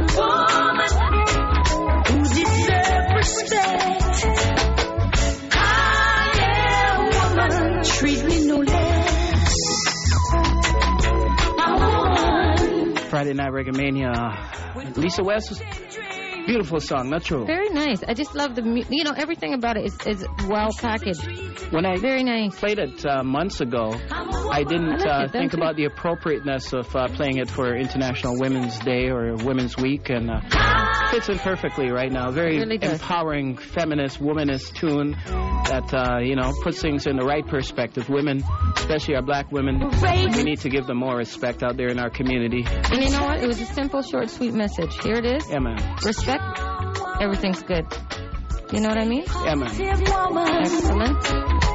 who deserves respect. I am a woman, treat me no less. I'm a woman. Friday Night Reggae Mania. Lisa West, beautiful song, not true? Very nice. I just love everything about it is well packaged. When I Very nice. played it months ago, I didn't think about the appropriateness of playing it for International Women's Day or Women's Week, and fits in perfectly right now. Very Really does. empowering, feminist, womanist tune that, puts things in the right perspective. Women, especially our black women, we need to give them more respect out there in our community. And you know what? It was a simple, short, sweet message. Here it is. Yeah, man. Respect. Everything's good. You know what I mean? Yeah, man. Excellent.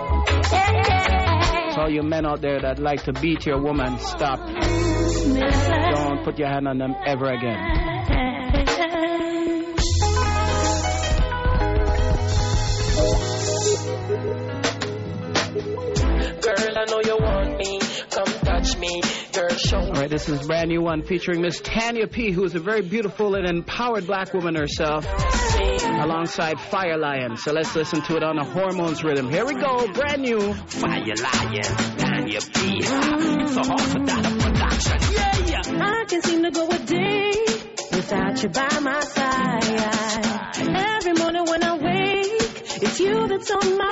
So all you men out there that like to beat your woman, stop. Don't put your hand on them ever again. Girl, I know you want me. Come touch me. Girl, show me. All right, this is a brand new one featuring Miss Tanya P., who is a very beautiful and empowered black woman herself, alongside Fire Lion. So let's listen to it on the Hormones rhythm. Here we go, brand new. Fire Lion, Tanya P. It's a hard production. Yeah. I can't seem to go a day without you by my side. Every morning when I wake, it's you that's on my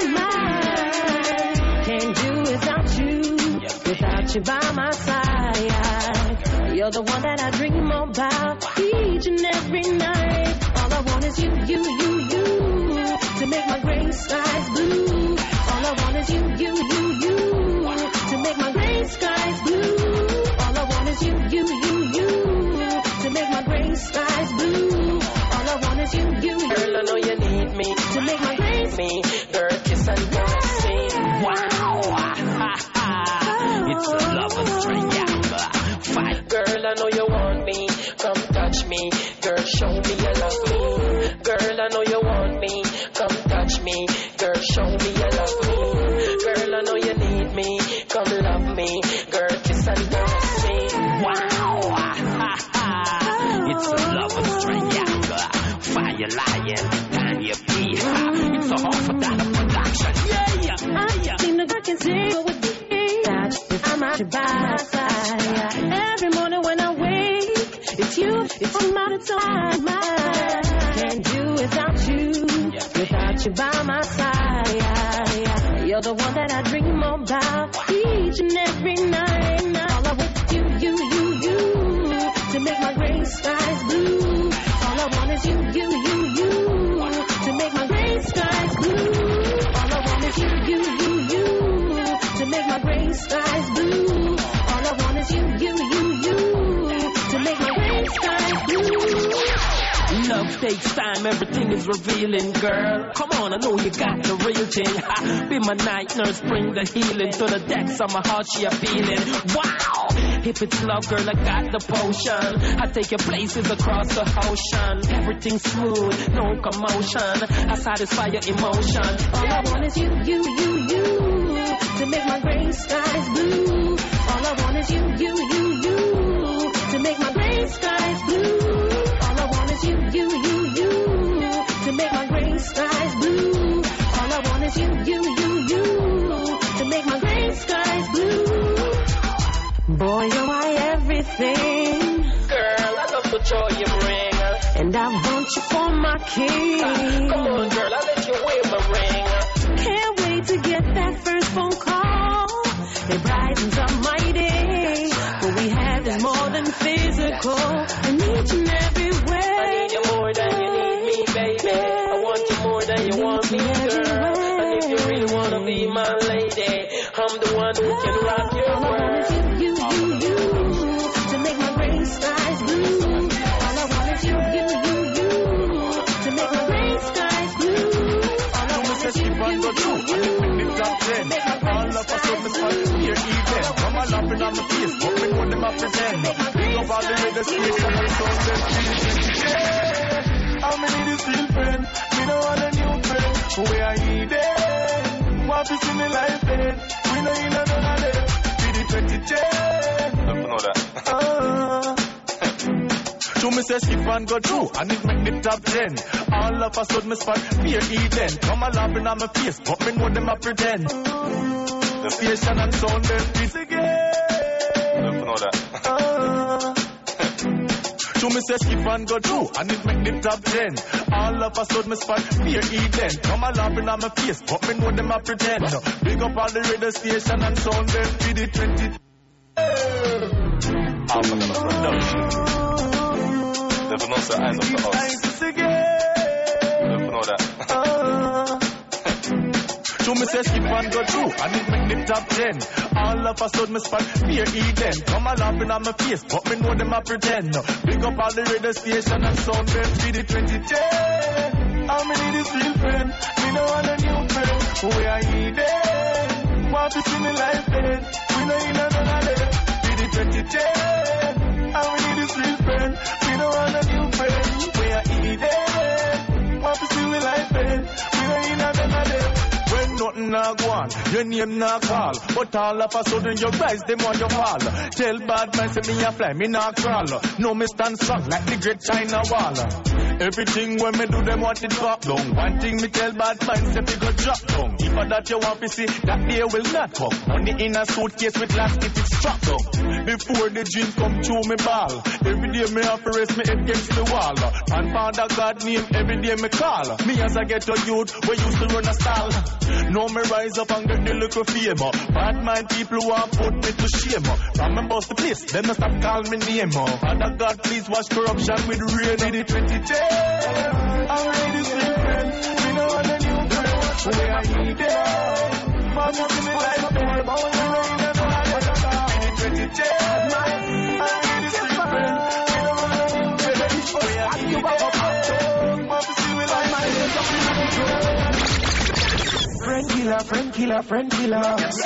mind. Can't do without you by my side. You're You're the one that I dream about each and every night. All I want is you, to make my gray skies blue. All I want is you, to make my gray skies blue. All I want is you, to make my gray skies blue. All I want is you, Girl, I know you need me to make my gray me. Girl, kiss and caress. Wow. It's a lover's triangle. Fight. Girl, I know you want me. Come touch me. Girl, show me you love me. Girl, I know you want me. Come touch me. Girl, show me you love me. Girl, I know you need me. Come love me. Girl, kiss and caress me. Wow. It's a lover's triangle. Fire lion. Can you be? It's a half a dollar production. Yeah. I seem to work and sing with me. I'm out your by my side. Every morning when I wake, it's you, it's all out of time. Can't do without you by my side. You're the one that I dream about each and every night. All I want you, to make my gray skies blue. All I want is you, to make my gray skies blue. All I want is you, to make my gray skies blue. All I want is you, to make my gray skies blue. Love takes time, everything is revealing, girl. Come on, I know you got the real thing. Be my night nurse, bring the healing to the decks of my heart, she appealing. Wow! If it's love, girl, I got the potion. I take you places across the ocean. Everything smooth, no commotion. I satisfy your emotion. All I want is you, to make my gray skies blue. All I want is you, to make my gray skies blue. All I want is you, to make my gray skies blue. All I want is you, to make my gray skies blue. Boy, you're my everything. Girl, I love the joy you bring. And I want you for my king. Come on, girl, I'll let you wear my ring. Can't wait to get that first phone call. It brightens up my day. What we have is more than physical. I need you everywhere. I need you more than you need me, baby. I want you more than you want me, girl. And if you really wanna be my lady, I'm the one who can rock your world. To make my gray skies blue. All I want is you, to make my gray skies blue. All I want is you, All of us on the spot, here evening. Come on up and on the face, but we know them up pretend. Bring up all the other streets and I'm so dead. How many this real friend? We don't want a new friend. We are needed. What is in the life then? We know you know none of them. Be the 2010. Don't know that. So me say skip and go through, and it make the top 10. All of us on my spot, fear Eden. Come laughing on my face, but me know them a pretend. The station and sound them beat again. Don't know that. So me say skip and go through, and it make the top 10. All of us on my spot, fear Eden. Come laughing on my face, but me know them a pretend. Big up all the radio station and sound them beat the 20. I'm gonna production. Never know the eyes of the house. Never know that. So me say skip and go through, and it make the top 10. All of us on my spot, fear Eden. Come laughing on my face, but me know them a pretend. Big up all the radio station and sound them see the 2010. How many this real friend? Me know want a new friend. We are Eden. Want to see me life then? We know you know none of them. See the 2010. How many this real friend? We know want a new friend. We are Eden. Want to see me life then? We know you know none of them. When nothing na go on, your name na call. But all of a sudden you rise, them on your fall. Tell bad man say me a fly, me na crawl. No me stand strong like the great China wall. Everything when me do them want it drop down. One thing me tell bad man, say fi go drop down. If I that you want to see, that day will not come. Money in a suitcase with last if it's strapped down. Before the dreams come through me ball. Every day me have to rest me head against the wall. And Father God name every day me call. Me as I get a youth, we used to run a stall. Now me rise up and get the little favor. Bad mind people want put me to shame. From me bust the place, them no stop call me name. Father God please wash corruption with rain in the 2010. I'm ready to see friend. We know what the new friend. We are here. Mama give me like a boy. Mama give me like a boy. In the 2010. I'm ready to see friend. We know what the new friend. We are here. Mama see we like my friend killer, friend killer, friend killer.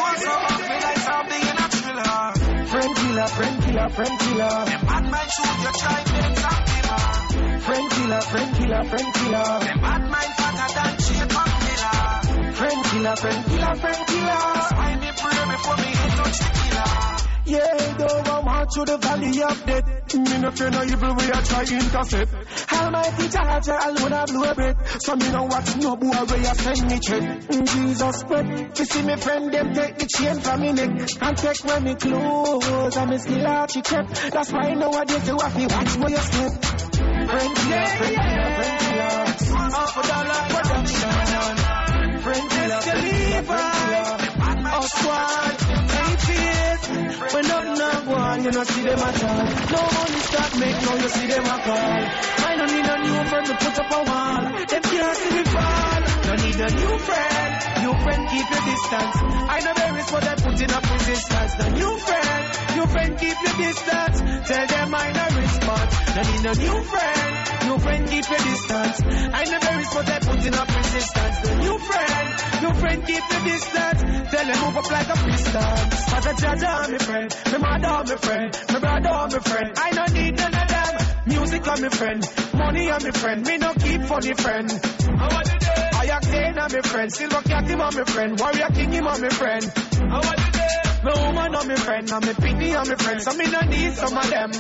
Friend killer, friend killer, friend killer. Bad man shoot your child, make some killer. Friend killer, friend killer, friend killer. Bad man fatter than shape of killer. Friend killer, friend killer, friend killer. I me pray before me hit touch the killer. Yeah, though I'm out through the valley of death. Me no fear no evil, we are trying to intercept. Almighty Jah alone have no breath. So me no watch no boy where you send me check. Jesus spread. You see me friend them take the chain from me neck and take when me clothes and me still out you check. That's why nowadays you have to watch where you step. Friend killer, friend killer, friend killer. Half a dollar production. Friend killer, friend killer, friend killer. Oh squad. When nothing not go on, you don't see them at all. No money start make, now you see them at all. I don't need a new friend to put up a wall. Them can't see me fall. Don't need a new friend. New friend keep your distance. I know there is what I put in up resistance. The new friend keep your distance. Tell them I no response. Don't need a new friend keep your distance. I know there is what I put in up resistance. The new friend keep your distance. Tell them move up like a piston. As a judge, I'm my friend. My mother, I'm my friend. My brother, I'm my friend. I don't need none of them. Music, I'm my friend. Money, I'm my friend. Me no keep funny friend. I Octane, I'm my friend. Silver Cat, him, I'm my friend. Warrior King, him, I'm my friend. My woman, I'm my friend. I'm my picnic, I'm my friend. So me no need some of them.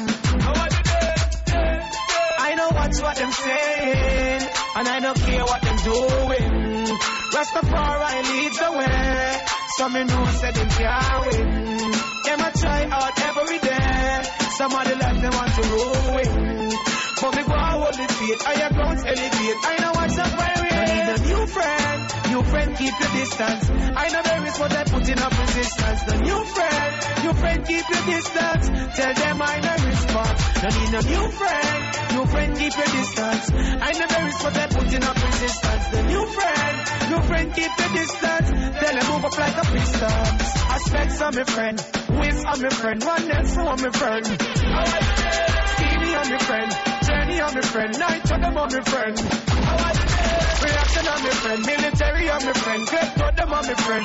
I know watch what them saying, and I don't care what them doing. Rastafari leads the way, so me know say them can't win. Them a try out every day, some of the life they want to ruin. But me go and hold the faith, I have ground elevate. I know what's up where we I need a new friend keep your distance. I know there is what I put in up resistance. The new friend keep your distance. Tell them I no response. I need a new friend keep your distance. I know there is what I put in up resistance. The new friend keep your distance. Tell them move up like a piston. Aspects of my friend, ways of my friend, one else for my friend. Stevie on my friend, Jenny on my friend, Night on them on my friend. Reaction on my friend, military on my friend, great got them on my friend.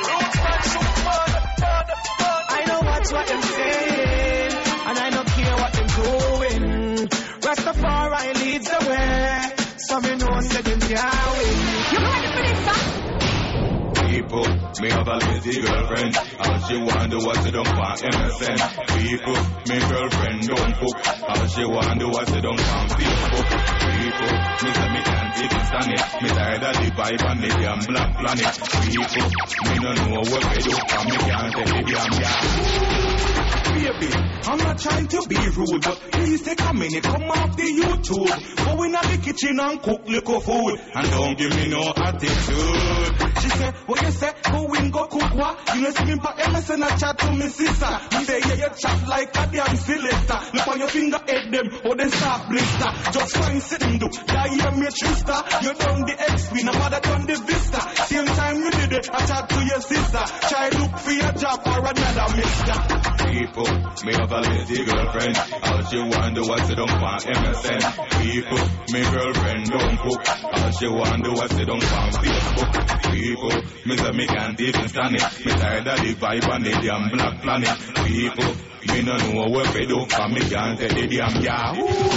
I know watch what them saying, and I don't care what them doing. Rastafari leads the way, so me know say them can't win. You ready for this, son? People, me have a lazy girlfriend. All she want do what she don't want MSN. People, me girlfriend don't cook. All she want do what she don't want Facebook. People, me say me can't even stand it. Me tired of the vibe on the damn black planet. People, me no know what we do, and me can't tell the damn yeah. Baby, I'm not trying to be rude, but please take a minute, come off the YouTube. Go in the kitchen and cook little food, and don't give me no attitude. She said, what you say? Go in, go cook what? You know, see me pa MSN and chat to me sister. Me say, yeah, you chat like a damn selector. Look on your finger, head them, or they start blister. Just find sitting do, that hear me trister. You done the XP, no matter done the Vista. Same time you did it, I chat to your sister. Try look for your job or another mister. People, me have a lazy girlfriend. All she want do what she don't want MSN. People, me girlfriend don't cook. All she want do what she don't want Facebook. People, me say me can't even stand it. Me tired of the vibe on the damn black planet. People, me no know what we do, cause me can't tell the damn yahoo.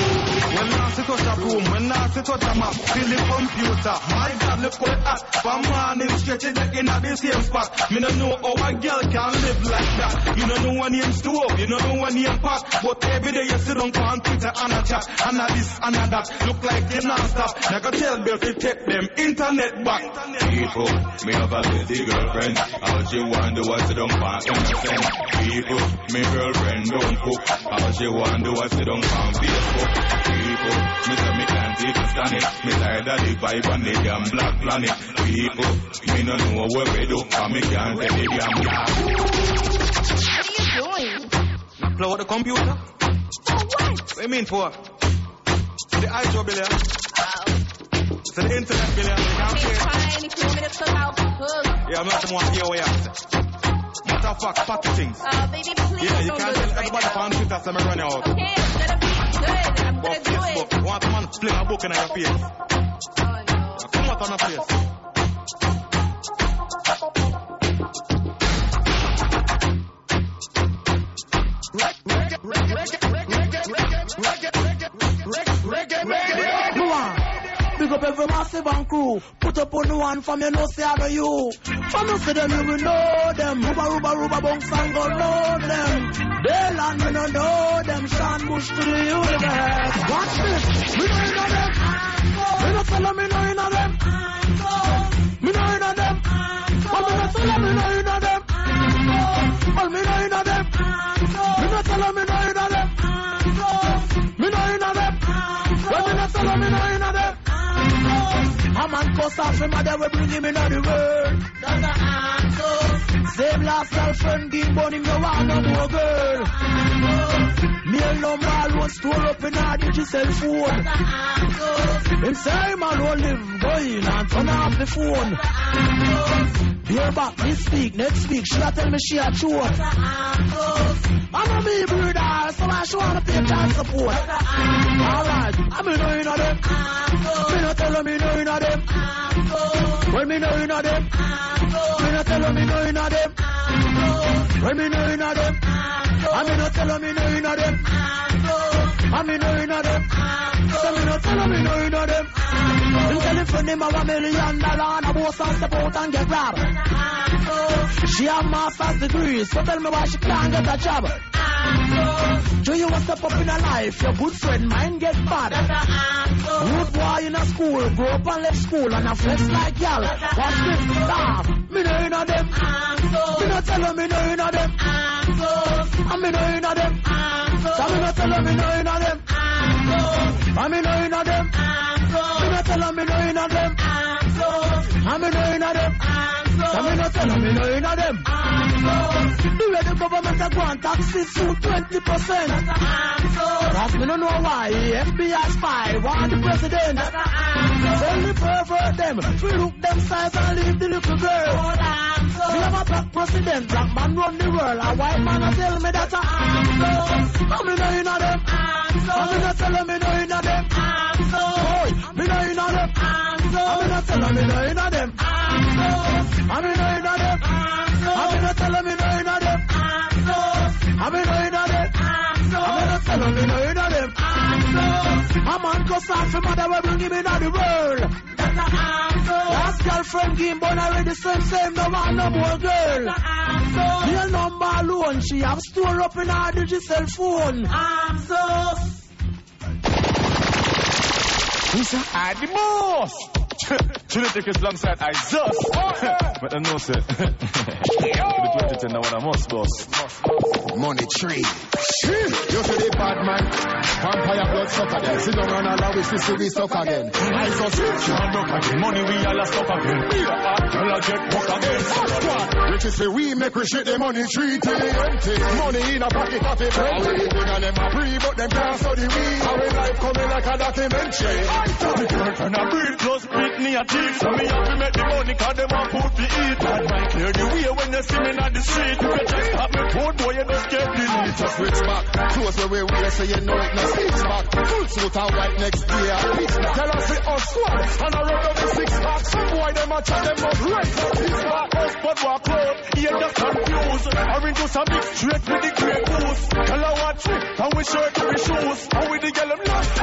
When Nancy touch a broom, when Nancy touch a map, fill the computer. My God, look what hot. From morning stretch it like in the same spot. Me no know how a girl can live like that. You don't know what name stove, you don't know what name pot. But every day you sit on Twitter and a chat, and a this and a that. Look like they not stop. Now go tell Bill to take them internet back. People, me have a lazy girlfriend. All she want do was sit down for innocent. People, me girlfriend don't cook. All she want do was sit down for Facebook. People, me say me can't even stand it. Me tired of the vibe on the damn black planet. People, me no know what we do, and me can't take the damn black. What are you doing? Play with the computer. For what? What do you mean for? The iJoe billion. So the internet billion. You can't pay. Trying to kill me to fill out the book. Yeah, I'm not the one to hear what you have to say. Matter of fact, party things. Baby, please Yeah, you don't can't do tell this everybody right on Twitter so me run you out. Okay, it's gonna be good. I'm But gonna do it. Facebook, want a man to fling a book in your face. Come out on your face. Big up every massive and crew. Put up on the one from you know say I know you. From you see them you will know them. Ruba bunks and go know them. They land me no know them. Sean Bush to the universe. Watch this. Me know in them. Me no tell them me know in them. Me know in them. But me no tell them me know in them. But me know in them. Me no tell them me know in them. Me know in them. But me no tell them me know in them. A man cuss off him mother we bring him in the world. That's the answer. Same last girlfriend give but him no want no more girl. Mail number alone store up in our digital phone. Him say him alone live going and turn off the phone. Hear back this week, next week she a tell me she a chore. I'm a me brother, so I should wanna pay child support. Alright, I'm knowing of them. Me no tell them me knowing of them. When me knowing of them. Me no tell them me knowing of them. When me knowing of them. I me no tell them me knowing of them. I me knowing of them. So me no tell them me knowing of them. You tell if them have $1 million and a boss and step out and get robbed. She have master's degrees, so tell me why she can't get a job. Do you want to step up in her life? Your good friend mine get bad. Good boy in a school, grow up and left school and a flex like y'all. Watch this, laugh. Me know in of them. Me no tell her me know in of them. And me know in of them. So me no tell her me know in of them. And me know in of them. Me no tell her me know in of them. And me know in of them. So me no tell her me know in of them. The way the government a go and taxes to 20%. Cause me no know why FBI spy want the president. Tell the pervert them, we look them size and leave the little girl. We have a black president, black man run the world. A white man a tell me that I'm me know in of them. I'm me no tell her me know in of them. Boy, me know in of them. I'm me no tell her me know in of them. I'm me know in of them. I'm me no tell her me know in of them. I'm me know in of them. I'm me no tell her me know in of them. A man cuss off him mother we bring him in the world. Last girlfriend give him born already same no want no more girl. Real number alone she have store up in her digital phone. Who's that? I'm the boss. Genetic is alongside Isus. But I know, sir. The 2010 now when I must boss. Money tree. You see the bad man. Vampire blood suck again. Sit down and allow us to see we suck again. I saw switch and look again. Money we all a suck again. We a hot girl a get book again. Squad. Which is say we make we shit the money tree till it empty. Money in a pocket of it. All we bring on them a free, but them can't study we. Our life coming like a documentary. I saw the girlfriend a breed plus Britney a teeth. So me have to make the money cause them want food to eat. Bad man clear the way when you see me on the street. If you just stop me food boy you just get delete. Just switch back. Close where we wear so you know it no six back. Full suit and white next day. Tell us it us squad. And I run up the 6 pack. Some boy them a chat them up right. This back us but walk out. He end up confused. I ring to some big straight with the great goose. Tell her what trick. And we shirt and we shoes. And with the girl them lost. And it's a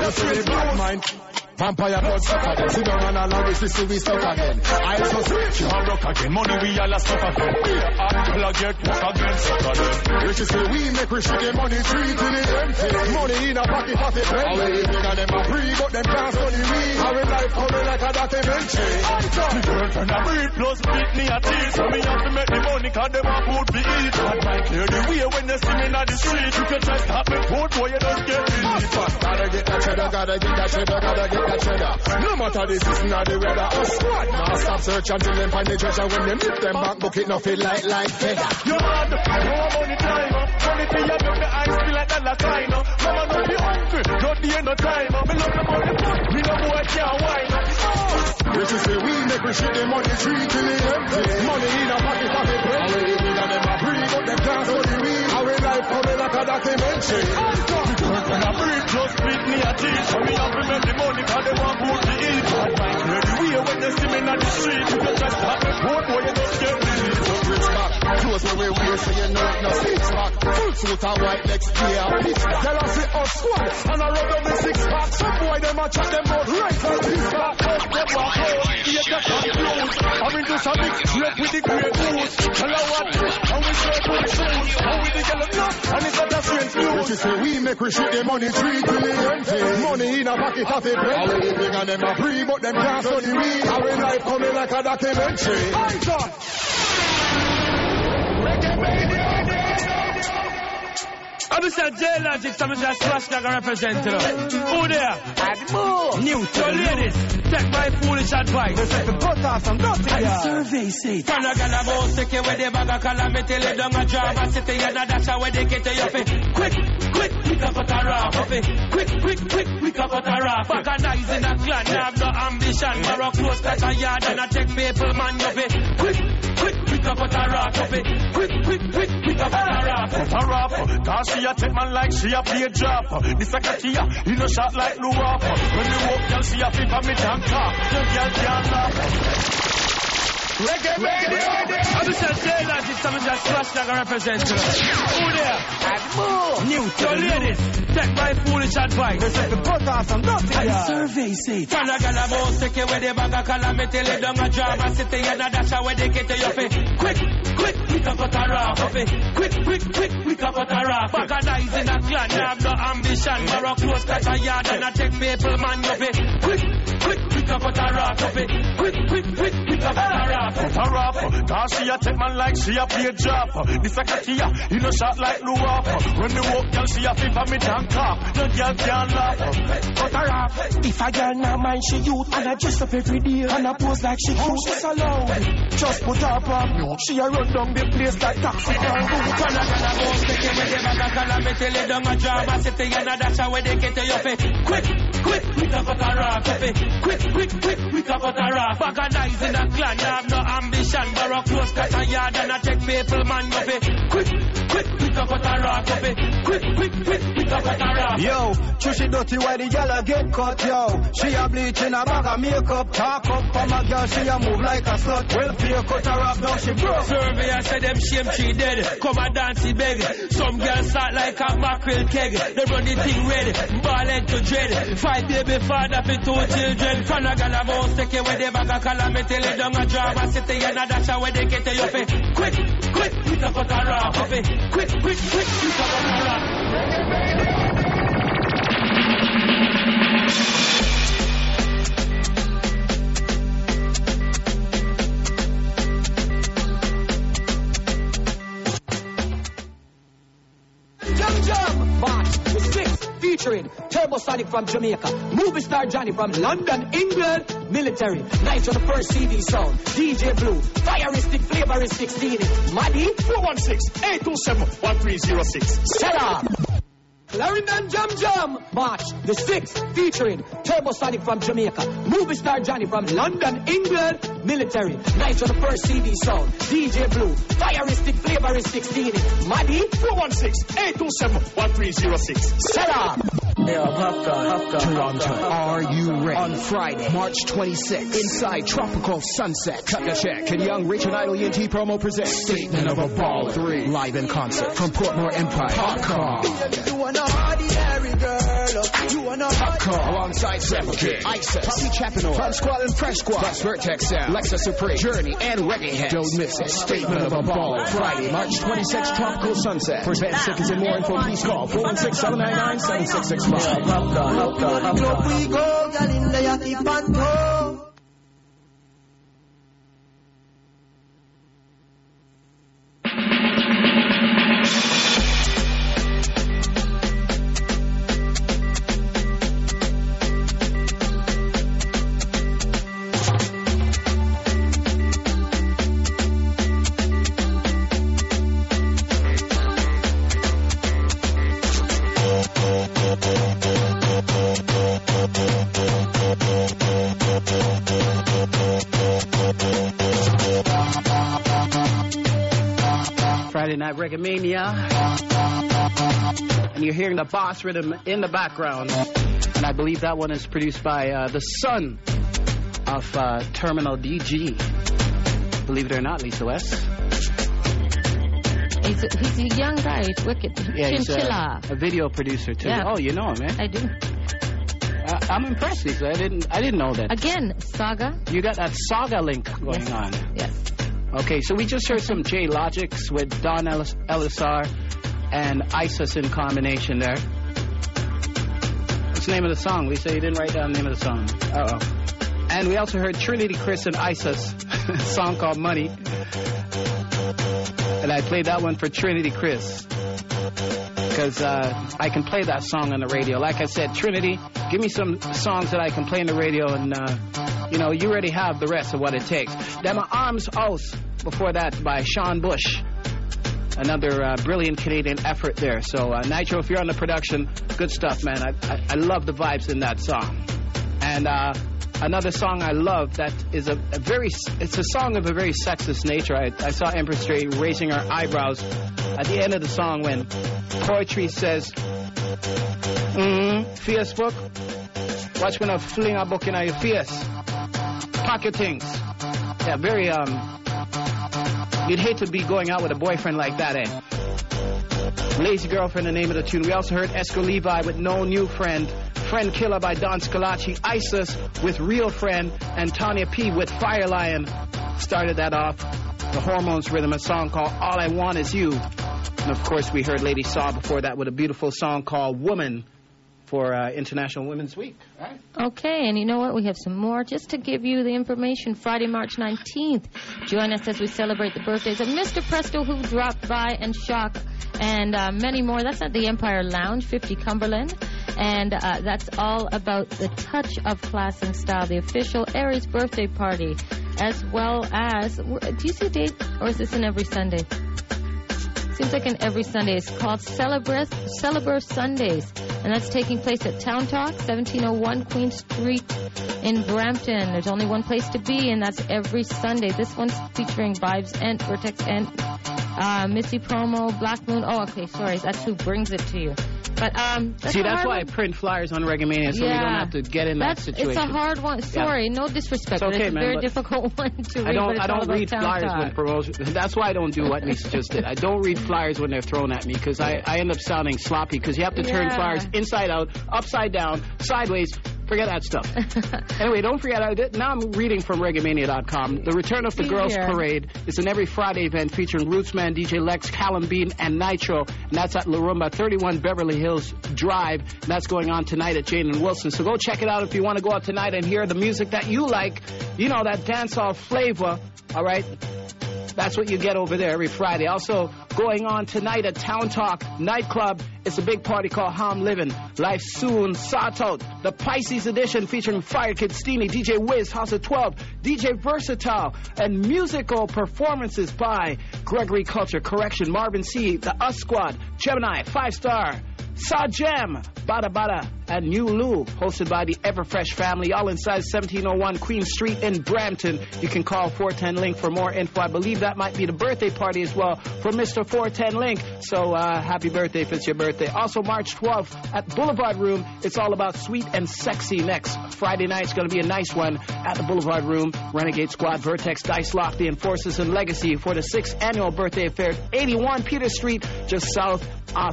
us with the bad mind. Vampire blood sucker them. Sit down and allow this to we stuck again. I so switch, you rock again. Money we all a stuff again. I'll get work again, sucker them. Rich say we make rich with the money tree till it empty. Money in a pocket for the friend. Already think of them a free, but them can't study we. Our life coming like a documentary. The girlfriend a breed plus beat me a tease. So me have to make the money cause them a food to eat. But I clear the way when they see me in the street. If you try to stop me food, boy you don't get released. Gotta get that cheddar, gotta get that cheddar, gotta get that cheddar. No matter the season or the weather or squad. Now stop search until them find the treasure. When they meet them back, book it no feel like feather. You hard, no money time. Money for you, make the eyes feel like dollar sign. Mama no be hungry, no day no time. Me love the money, me no boy can't whine. Which is say we make we shit the money tree till it empty. Money in a pocket of it, already we got them a free, but them can't study we. Our life coming like a documentary. When I breathe, just beat me a teeth. So me have to make the money cause they want food to eat. But my clear the way when they see me in the street. If you just have me food, boy, you don't get me. Don't rich back, close the way we're so you know it no six pack. Full suit and white next year. Tell us it us squad, and I rub them in six pack. Some boy them a chat them out right for this back. Them walk out, you get confused. I'm into some big strip with the great boots. Tell her what, and we serve good shoes. And we the yellow blood, and it's not a strange news. Which is say we make we shit the money tree till it empty. Money in a pocket of it, already big and them a free, but them can't study we. Our life coming like a documentary. I'm Mr. J-Logic, so I'm just Slash like a representative. Who there? New to ladies, take my foolish advice. They say to cut off some dirty and survey say. Can I get a boss take away the bag of calamity, lay down a job and sit in a dash away they get to your face. Quick, we can put a rap of it. Quick, we can put a rap. Back a nice in a clan, have no ambition. Borrow close touch a yard and I take people man of it. Quick, we can put a rap of it. Quick, we can put a rap. Put a rap, cause she a take man like she a play drop. This a Katia, he no shot like no rap. When you walk, girl, she a flip on me tank top. The girl can't laugh. Reggae radio! I'm Mr. J-Logic, so I'm just Slash like a representative. Who there? New to ladies, take my foolish advice. They say to cut off some dirty and survey say. Can I get a boss take away the bag of calamity, lay down a job and sit in a dash away they get to your face. Quick, we can put a rap of it. Quick, we can put a rap. Back a nice in a clan, have no ambition. Borrow close touch a yard and I take people man of it. Quick, we can put a rap of it. Quick, we can put a rap. Put a rap, cause she a take man like she a play drop. This a Katia, he no shot like no rap. When the walk, girl, she a flip on me tank top. The girl can't laugh. Put a rap. If a girl now mind she youth and I dress up every day and I pose like she cute, she's allowed. Just put her up. She a run down the place like taxi car. Can I get a boss take away the bag of calamity, lay down a job and sit in a dash away they get to your face. Quick, we can put a rap of it. Quick, we can put a rap. Back a nice in a clan, have no ambition. Borrow close cut a yard and I take people man of it. Quick, we can put a rap of it. Quick, we can put a rap. Yo, Chushy dirty why the gyal get cut, yo. She a bleach in a bag of makeup. Talk up from a girl, she a move like a slut. Well, clear cut her up, now she broke. Survey, I said them shame she dead. Come a dance he beg. Some girls start like a mackerel keg. They run the thing red, ball head to dread. 5 baby father for 2 children. Can a girl have house take away the bag of calamity, lay down a job and sit in a dash away they get to your face. Quick, we can put a rap of it. Quick, we can put a rap. Jam, March the 6th, featuring Turbosonic from Jamaica, Movie Star Johnny from London, England, Military, Night on the first CD sound, DJ Blue, Fireistic, Flavoristic, Steely, Maddie, 416-827-1306. Shut up! Clarendon Jam, March the 6th, featuring Turbosonic from Jamaica, Movie Star Johnny from London, England, Military, Night on the first CD sound, DJ Blue, Fireistic, Flavoristic, Steely, Maddie, 416-827-1306. Shut up! Toronto, are you ready? On Friday, March 26th, inside Tropical Sunset, Kutachek and Young Rich and Idol ENT promo presents Statement of a Ball 3, live in concert from Portmore Empire. Popcorn. You want a ordinary girl, you want a Popcorn. alongside Replicate, Isis, Poppy Chapinor, Fun Squad and Fresh Squad, plus Vertex Sound, Lexa Supreme, Journey, and Reggae Head. Don't miss it. Statement of a Baller, Friday, March 26th, Tropical Sunset. For advanced tickets and more info, please call 416-799-7665. Club we go, girl in there, keep on go. Friday Night Reggae-mania. And you're hearing the boss rhythm in the background. And I believe that one is produced by the son of Terminal DG. Believe it or not, Lisa West. He's a young guy. He's wicked. Yeah, he's Chinchilla. a video producer too. Yeah. Oh, you know him, man. I do. I'm impressed, Lisa. I didn't know that. Again, Saga. You got that Saga link going on. Yes. Okay, so we just heard some J Logics with Don LSR and Isis in combination there. What's the name of the song? Lisa, you didn't write down the name of the song. Uh-oh. And we also heard Trinity Chris and Isis, a song called Money. And I played that one for Trinity Chris because I can play that song on the radio. Like I said, Trinity, give me some songs that I can play on the radio, and you already have the rest of what it takes. Then my Arms House before that by Sean Bush. Another brilliant Canadian effort there. So Nitro, if you're on the production, good stuff, man. I love the vibes in that song. And another song I love that is it's a song of a very sexist nature. I saw Empress J raising her eyebrows at the end of the song when poetry says, Facebook, watch when I fling a book in your face. Pack your things. Yeah, very, you'd hate to be going out with a boyfriend like that, eh? Lazy Girlfriend, the name of the tune. We also heard Esco Levi with No New Friend. Friend Killer by Don Scalacci. Isis with Real Friend. And Tanya P with Fire Lion started that off. The Hormones Rhythm, a song called All I Want Is You. And of course we heard Lady Saw before that with a beautiful song called Woman for International Women's Week. Right? Okay, and you know what? We have some more. Just to give you the information, Friday, March 19th, join us as we celebrate the birthdays of Mr. Presto, who dropped by, and Shock, and many more. That's at the Empire Lounge, 50 Cumberland. And that's all about the touch of class and style, the official Aries birthday party, as well as, do you see a date, or is this an every Sunday? Seems like an every Sunday. It's called Celebrate Sundays, and that's taking place at Town Talk, 1701 Queen Street in Brampton. There's only one place to be, and that's every Sunday. This one's featuring Vibes and Vertex and Missy Promo, Black Moon. Oh, okay, sorry, that's who brings it to you. But that's why I print flyers on Reggae Mania, so we don't have to get in that situation. It's a hard one. Sorry, no disrespect. It's okay, it's a very difficult one to read. I don't read flyers when promotion. That's why I don't do what Lisa just did. I don't read flyers when they're thrown at me because I end up sounding sloppy because you have to turn flyers inside out, upside down, sideways. Forget that stuff. Anyway, don't forget, now I'm reading from ReggaeMania.com. The Return of the Girls Parade is an every Friday event featuring Rootsman, DJ Lex, Callum Bean, and Nitro. And that's at La Rumba, 31 Beverly Hills Drive. And that's going on tonight at Jane and Wilson. So go check it out if you want to go out tonight and hear the music that you like. You know, that dancehall flavor, all right? That's what you get over there every Friday. Also, going on tonight at Town Talk Nightclub, it's a big party called Ham Living. Life Soon, Sought Out, the Pisces edition featuring Fire Kid Steeny, DJ Wiz, House of 12, DJ Versatile, and musical performances by Gregory Culture, Correction, Marvin C., The Us Squad, Gemini, 5 Star, Sajam, Bada Bada, and New Lou, hosted by the Everfresh family, all inside 1701 Queen Street in Brampton. You can call 410-LINK for more info. I believe that might be the birthday party as well for Mr. 410-LINK. So happy birthday if it's your birthday. Also, March 12th at Boulevard Room, it's all about sweet and sexy next. Friday night's going to be a nice one at the Boulevard Room. Renegade Squad, Vertex, Dice Lock, The Enforcers, and Legacy for the 6th annual birthday affair, 81 Peter Street, just south of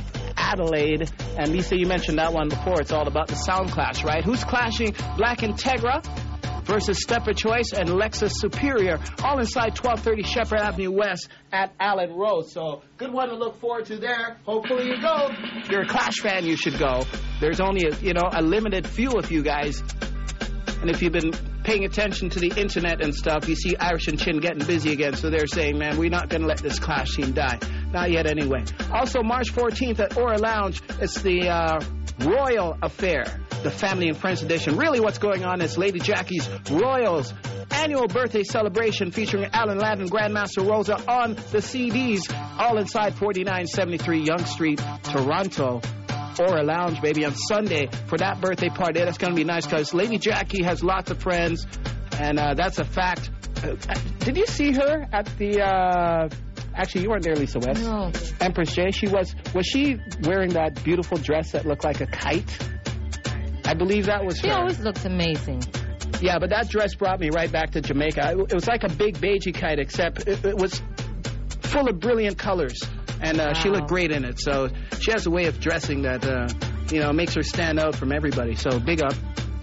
Adelaide. And Lisa, you mentioned that one before. It's all about the sound clash, right? Who's clashing? Black Integra versus Stepper Choice and Lexus Superior, all inside 1230 Shepherd Avenue West at Allen Road. So good one to look forward to there. Hopefully you go. If you're a Clash fan, you should go. There's only a limited few of you guys. And if you've been paying attention to the internet and stuff, you see Irish and Chin getting busy again. So they're saying, man, we're not going to let this Clash scene die. Not yet anyway. Also, March 14th at Aura Lounge, it's the Royal Affair, the Family and Friends edition. Really what's going on is Lady Jackie's Royals annual birthday celebration featuring Alan Ladd and Grandmaster Rosa on the CDs, all inside 4973 Yonge Street, Toronto. Aura Lounge, baby, on Sunday for that birthday party. That's going to be nice because Lady Jackie has lots of friends, and that's a fact. Did you see her at the... Actually, you weren't there, Lisa West. No. Empress J. Was she wearing that beautiful dress that looked like a kite? I believe that was her. She always looks amazing. Yeah, but that dress brought me right back to Jamaica. It was like a big beigey kite, except it was full of brilliant colors. And she looked great in it. So she has a way of dressing that, makes her stand out from everybody. So big up.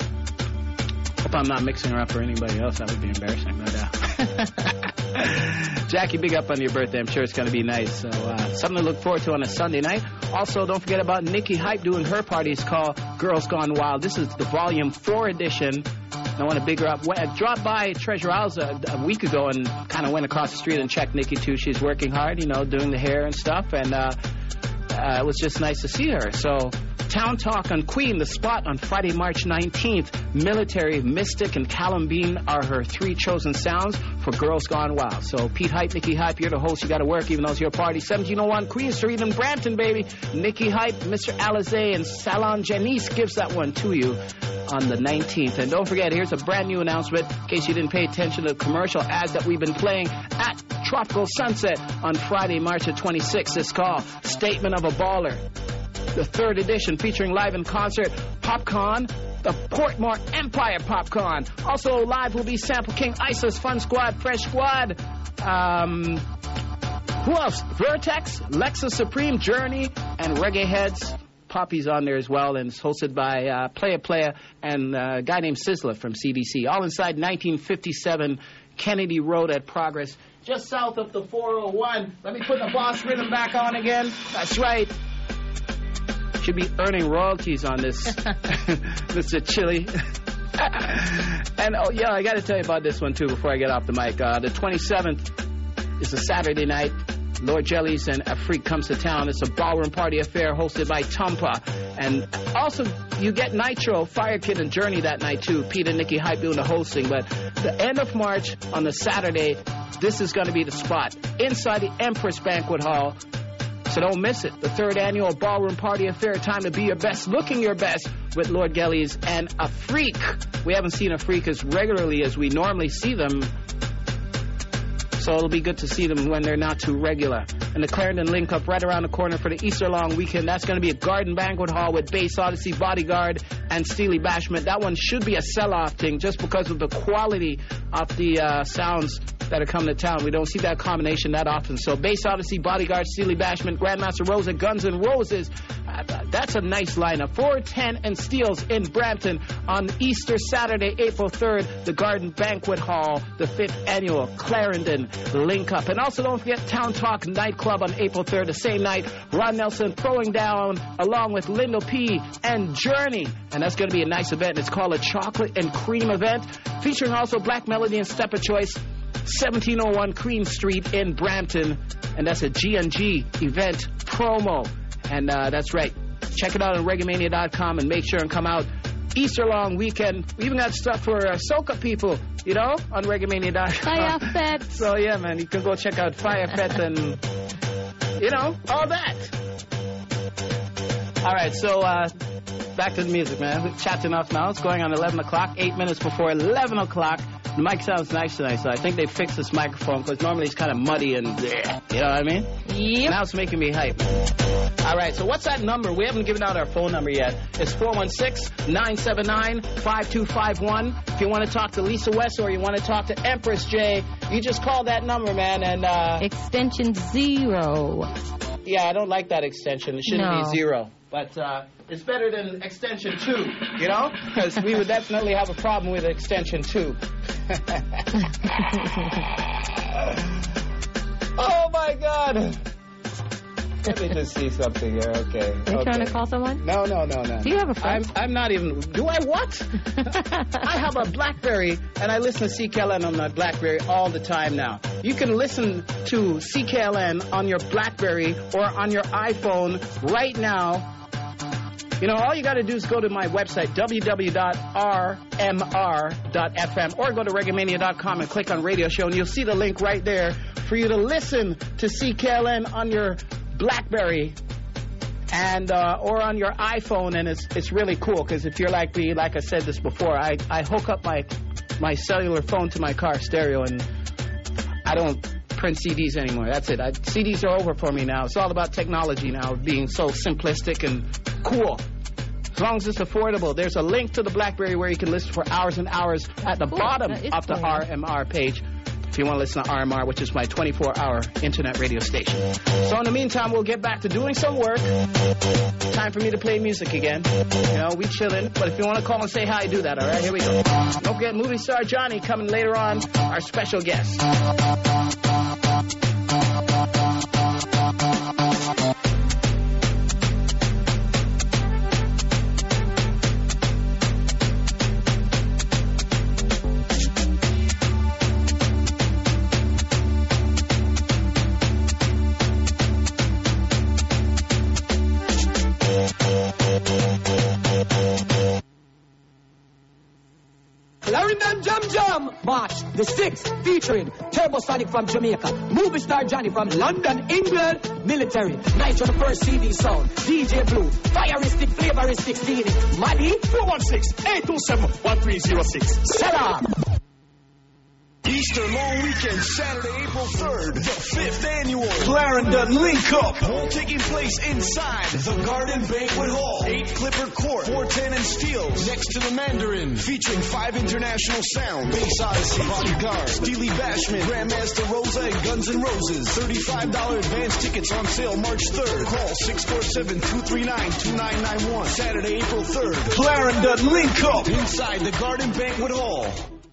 Hope I'm not mixing her up for anybody else. That would be embarrassing, no doubt. Jackie, big up on your birthday. I'm sure it's going to be nice. So something to look forward to on a Sunday night. Also, don't forget about Nikki Hype doing her parties called Girls Gone Wild. This is the Volume 4 edition. I want to big her up. I dropped by Treasure Isles a week ago and kind of went across the street and checked Nikki, too. She's working hard, doing the hair and stuff. And it was just nice to see her. So Town Talk on Queen, the spot on Friday, March 19th. Military, Mystic, and Callum Bean are her 3 chosen sounds for Girls Gone Wild. So Pete Hype, Nikki Hype, you're the host. You got to work even though it's your party. 1701 Queen Street in Brampton, baby. Nikki Hype, Mr. Alizé, and Salon Janice gives that one to you on the 19th. And don't forget, here's a brand new announcement in case you didn't pay attention to the commercial ads that we've been playing at Tropical Sunset on Friday, March 26th. It's called Statement of a Baller, the 3rd edition, featuring live in concert Popcorn, the Portmore Empire Popcorn. Also live will be Sample King, Isis, Fun Squad, Fresh Squad. Who else? Vertex, Lexus Supreme, Journey, and Reggae Heads. Poppy's on there as well, and it's hosted by Player and a guy named Sizzler from CBC. All inside 1957 Kennedy Road at Progress, just south of the 401. Let me put the boss rhythm back on again. That's right. Should be earning royalties on this, Mr. Chili. And, I got to tell you about this one, too, before I get off the mic. The 27th is a Saturday night. Lord Jellies and Afrique comes to town. It's a ballroom party affair hosted by Tumpa. And also, you get Nitro, Fire Kid, and Journey that night, too. Pete and Nikki Hype doing the hosting. But the end of March, on the Saturday, this is going to be the spot. Inside the Empress Banquet Hall. So don't miss it. The 3rd annual ballroom party affair. Time to be your best, looking your best with Lord Gellies and Afrique. We haven't seen Afrique as regularly as we normally see them. So it'll be good to see them when they're not too regular. And the Clarendon link up right around the corner for the Easter long weekend. That's going to be a garden banquet hall with Bass Odyssey, Bodyguard, and Steely Bashment. That one should be a sell-off thing just because of the quality of the sounds that are coming to town. We don't see that combination that often. So Bass Odyssey, Bodyguard, Steely Bashment, Grandmaster Rosa, Guns N' Roses. That's a nice lineup. 410 and Steels in Brampton on Easter Saturday, April 3rd. The Garden Banquet Hall, the 5th annual Clarendon link up. And also don't forget Town Talk Nightclub on April 3rd, the same night. Ron Nelson throwing down along with Lindo P and Journey. And that's going to be a nice event. It's called a Chocolate and Cream event, featuring also Black Melody and Stepper Choice. 1701 Queen Street in Brampton, and that's a G&G event promo. And that's right. Check it out on reggaemania.com and make sure and come out Easter long weekend. We even got stuff for soca people, on reggaemania.com. Fire Fest. So yeah, man, you can go check out Fire Fest and all that. All right, so back to the music, man. We've chatted enough now. It's going on 11 o'clock, 8 minutes before 11 o'clock. The mic sounds nice tonight, so I think they fixed this microphone because normally it's kind of muddy and you know what I mean? Yep. Now it's making me hype. All right, so what's that number? We haven't given out our phone number yet. It's 416-979-5251. If you want to talk to Lisa West or you want to talk to Empress J, you just call that number, man. And extension 0. Yeah, I don't like that extension. It shouldn't No. be 0. But it's better than extension 2, you know? Because we would definitely have a problem with extension 2. Oh, my God. Let me just see something here. Okay. Are you trying to call someone? No. Do you have a phone? I'm not even... Do I what? I have a BlackBerry, and I listen to CKLN on my BlackBerry all the time now. You can listen to CKLN on your BlackBerry or on your iPhone right now. You know, all you got to do is go to my website, www.rmr.fm, or go to reggaemania.com and click on radio show, and you'll see the link right there for you to listen to CKLN on your BlackBerry and or on your iPhone. And it's really cool because if you're like me, like I said this before, I hook up my cellular phone to my car stereo, and I don't print CDs anymore. That's it. CDs are over for me now. It's all about technology now, being so simplistic and cool. As long as it's affordable. There's a link to the BlackBerry where you can listen for hours and hours at the bottom of the RMR page if you want to listen to RMR, which is my 24-hour internet radio station. So in the meantime, we'll get back to doing some work. Time for me to play music again. You know, we chilling. But if you want to call and say hi, do that. All right, here we go. Don't forget movie star Johnny coming later on, our special guest. Clarendon Jam Jam March the 6th featuring Turbosonic from Jamaica, Movie Star Johnny from London, England, Military, Nitro the first CD sound, DJ Blue, Fireistic, Flavoristic, Feeling, Money, 416-827-1306. Salam! Easter long weekend, Saturday, April 3rd, the 5th annual Clarendon Link Up, all taking place inside the Garden Banquet Hall, 8 Clipper Court, 410 and Steeles, next to the Mandarin, featuring 5 international sounds, Bass Odyssey, Bodyguard, Steely Bashman, Grandmaster Rosa, and Guns N' Roses. $35 advance tickets on sale March 3rd. Call 647-239-2991. Saturday, April 3rd, Clarendon Link Up, inside the Garden Banquet Hall.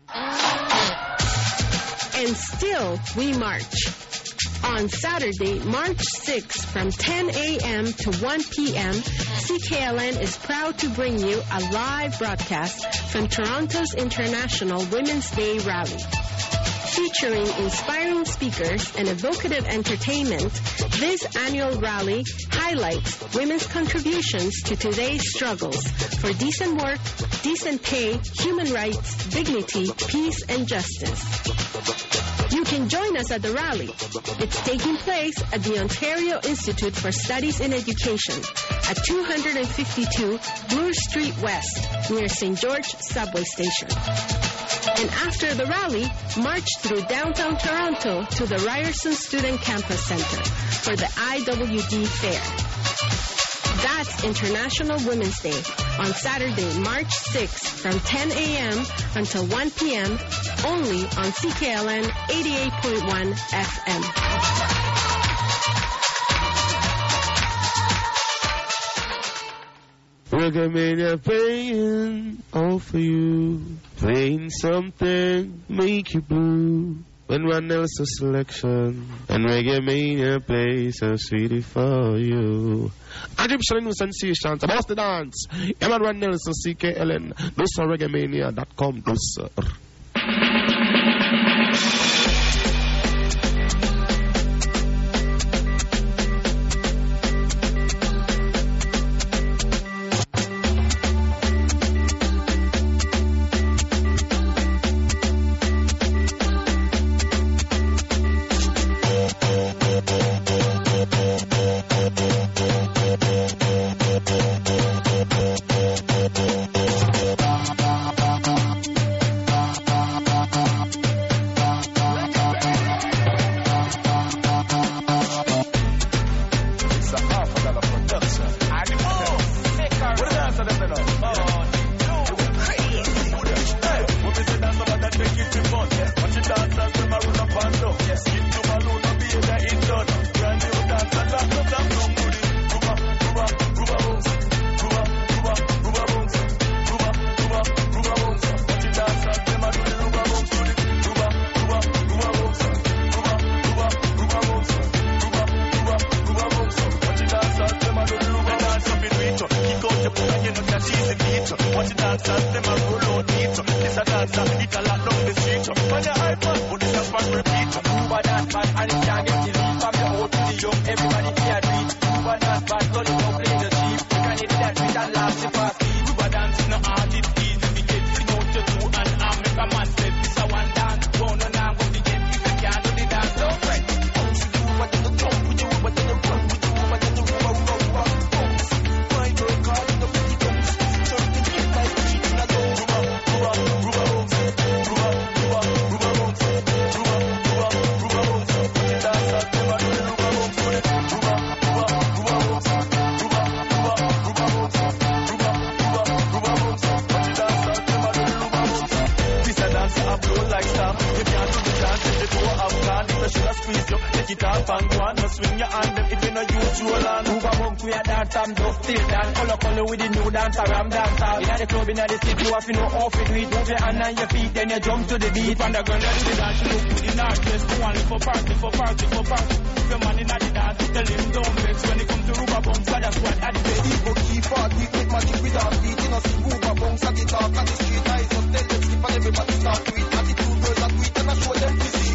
And still, we march. On Saturday, March 6th, from 10 a.m. to 1 p.m., CKLN is proud to bring you a live broadcast from Toronto's International Women's Day Rally. Featuring inspiring speakers and evocative entertainment, this annual rally highlights women's contributions to today's struggles for decent work, decent pay, human rights, dignity, peace, and justice. You can join us at the rally. It's taking place at the Ontario Institute for Studies in Education at 252 Bloor Street West near St. George Subway Station. And after the rally, march through downtown Toronto to the Ryerson Student Campus Center for the IWD Fair. That's International Women's Day on Saturday, March 6th from 10 a.m. until 1 p.m. only on CKLN 88.1 FM. Reggae Mania playing all for you, playing something make you blue. When Ron Nelson selection and Reggae Mania plays so sweetie for you. Egyptian new sensations about the dance. Eman Ron Nelson CKLN. Those are reggaemania.com. Those you know catch easy beat. Watch the dancers, them a roll out beat. This a dancer, it a lot down the street. When you hype on, put this up and repeat. Move a dance bad and it can't get the lead. From the old to the young, everybody can do it. Move a dance bad, so you don't play the cheap. You can hit that beat and laugh the fast beat. Move a dance in the art, it's easy to get. Fling out your two and arm, make a man say this a one dance. Go on and I'm going to get. If you can't do the dance, don't fret. Bounce with you, what in the jump with you, what in the run with you, what in the roll. Bounce. My girl call in the pretty bounce. Turn the beat like the beat in a low. Squeeze you, take it off and go on. No swing your hand, them if you no usual and move a bump to your dance, I'm just still dance. Color with the new dancer, I'm dancer. Inna the club, inna the city, you have to know how to do it. Move your hand and your feet, then you jump to the beat. And the girl that do the dance, she look with the northwest. Go on, for party, for party, for party. If your man inna the dance, tell him don't vex. When it comes to rubber bumps, that's what I do. People keep party, make magic without beat. You know, see rubber bumps at the talk, at the street. I just tell them sleep and everybody start to eat. Attitude girls that do it, and I show them physique.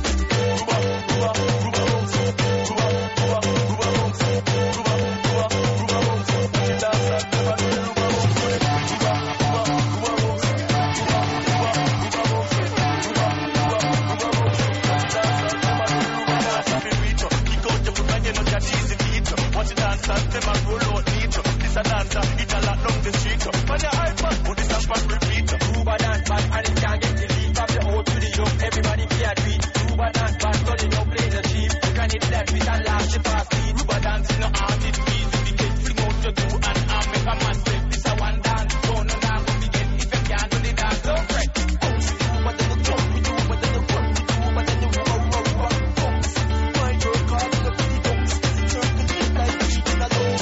Watch the dancers, them a roll out beat. This a dancer, it a lot down the street. When you hype up, put this up and repeat. Move a dance bad and it can't get the lead. From the old to the young, everybody can do it. Move a dance bad, so they don't play the cheap. You can hit that beat and laugh the fast beat. Move a dance in the art, it's easy to get. Fling out your two and arm, make a man say this a one dance. Don't know now what we get. If you can't do the dance, don't fret. Bounce with you, but then you jump with you, but then you run with you, but then you roll. Bounce. My girl call in the pretty bounce. Turn the beat like the beat in a low.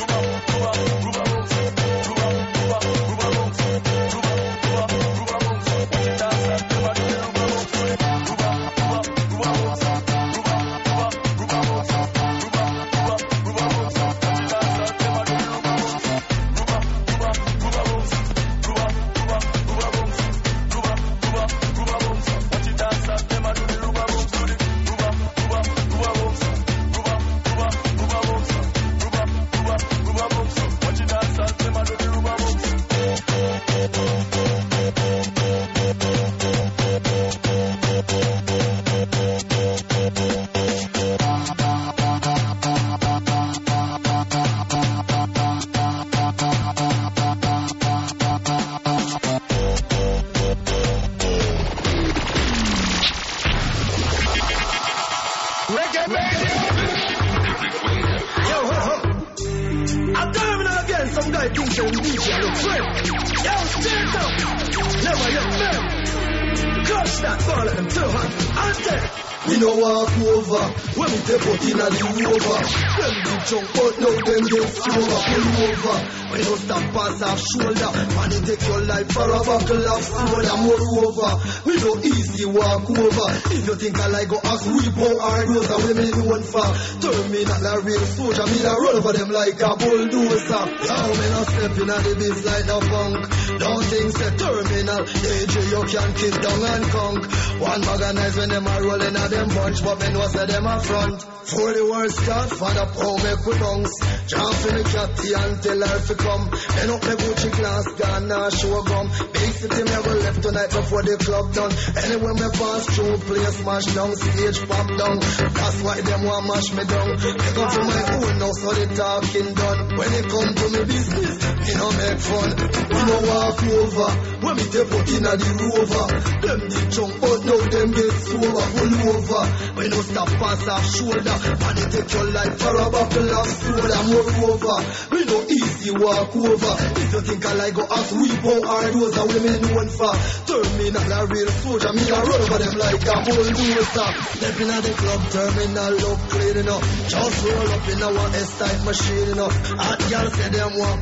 We no walk over when we take out in a new over. Them big jump out now, them get sober. Pull over, we don't stop pass off shoulder. Man, they take your life for a buckle of soda. Moreover, we don't easy walk over. If you think I like go ask, we pour our doors and women known for. Turn me not a real soldier, me a run over them like a bulldozer. Now me not step in the biz like a punk. Don't think say terminal, AJ you can kill down and conk. One organize when them are rolling at them bunch, but men was at them up front. For the world start, father power make we bounce. Jump in the catty and tell her to come. Then up the Gucci class, gone now show gum. Big city me go left tonight before the club done. Anyway me pass through, play smash down, stage pop down. That's why them want mash me down. They come to my own now, so the talking done. When it come to me business, me no make fun. We no walk over, when me take out in a the rover. Them did jump out, now them get sober. Pull over, we no stop pass off shoulder. And they take your life for a buckle of soda. Moreover, we no easy walk over. If you think I like go ask, we pour our doors and women known for. Turn me not a real soldier, me a run over them like a bulldozer. Step in at the club terminal, look clean enough. Just roll up in our S-type machine enough. Hot girl say them want come join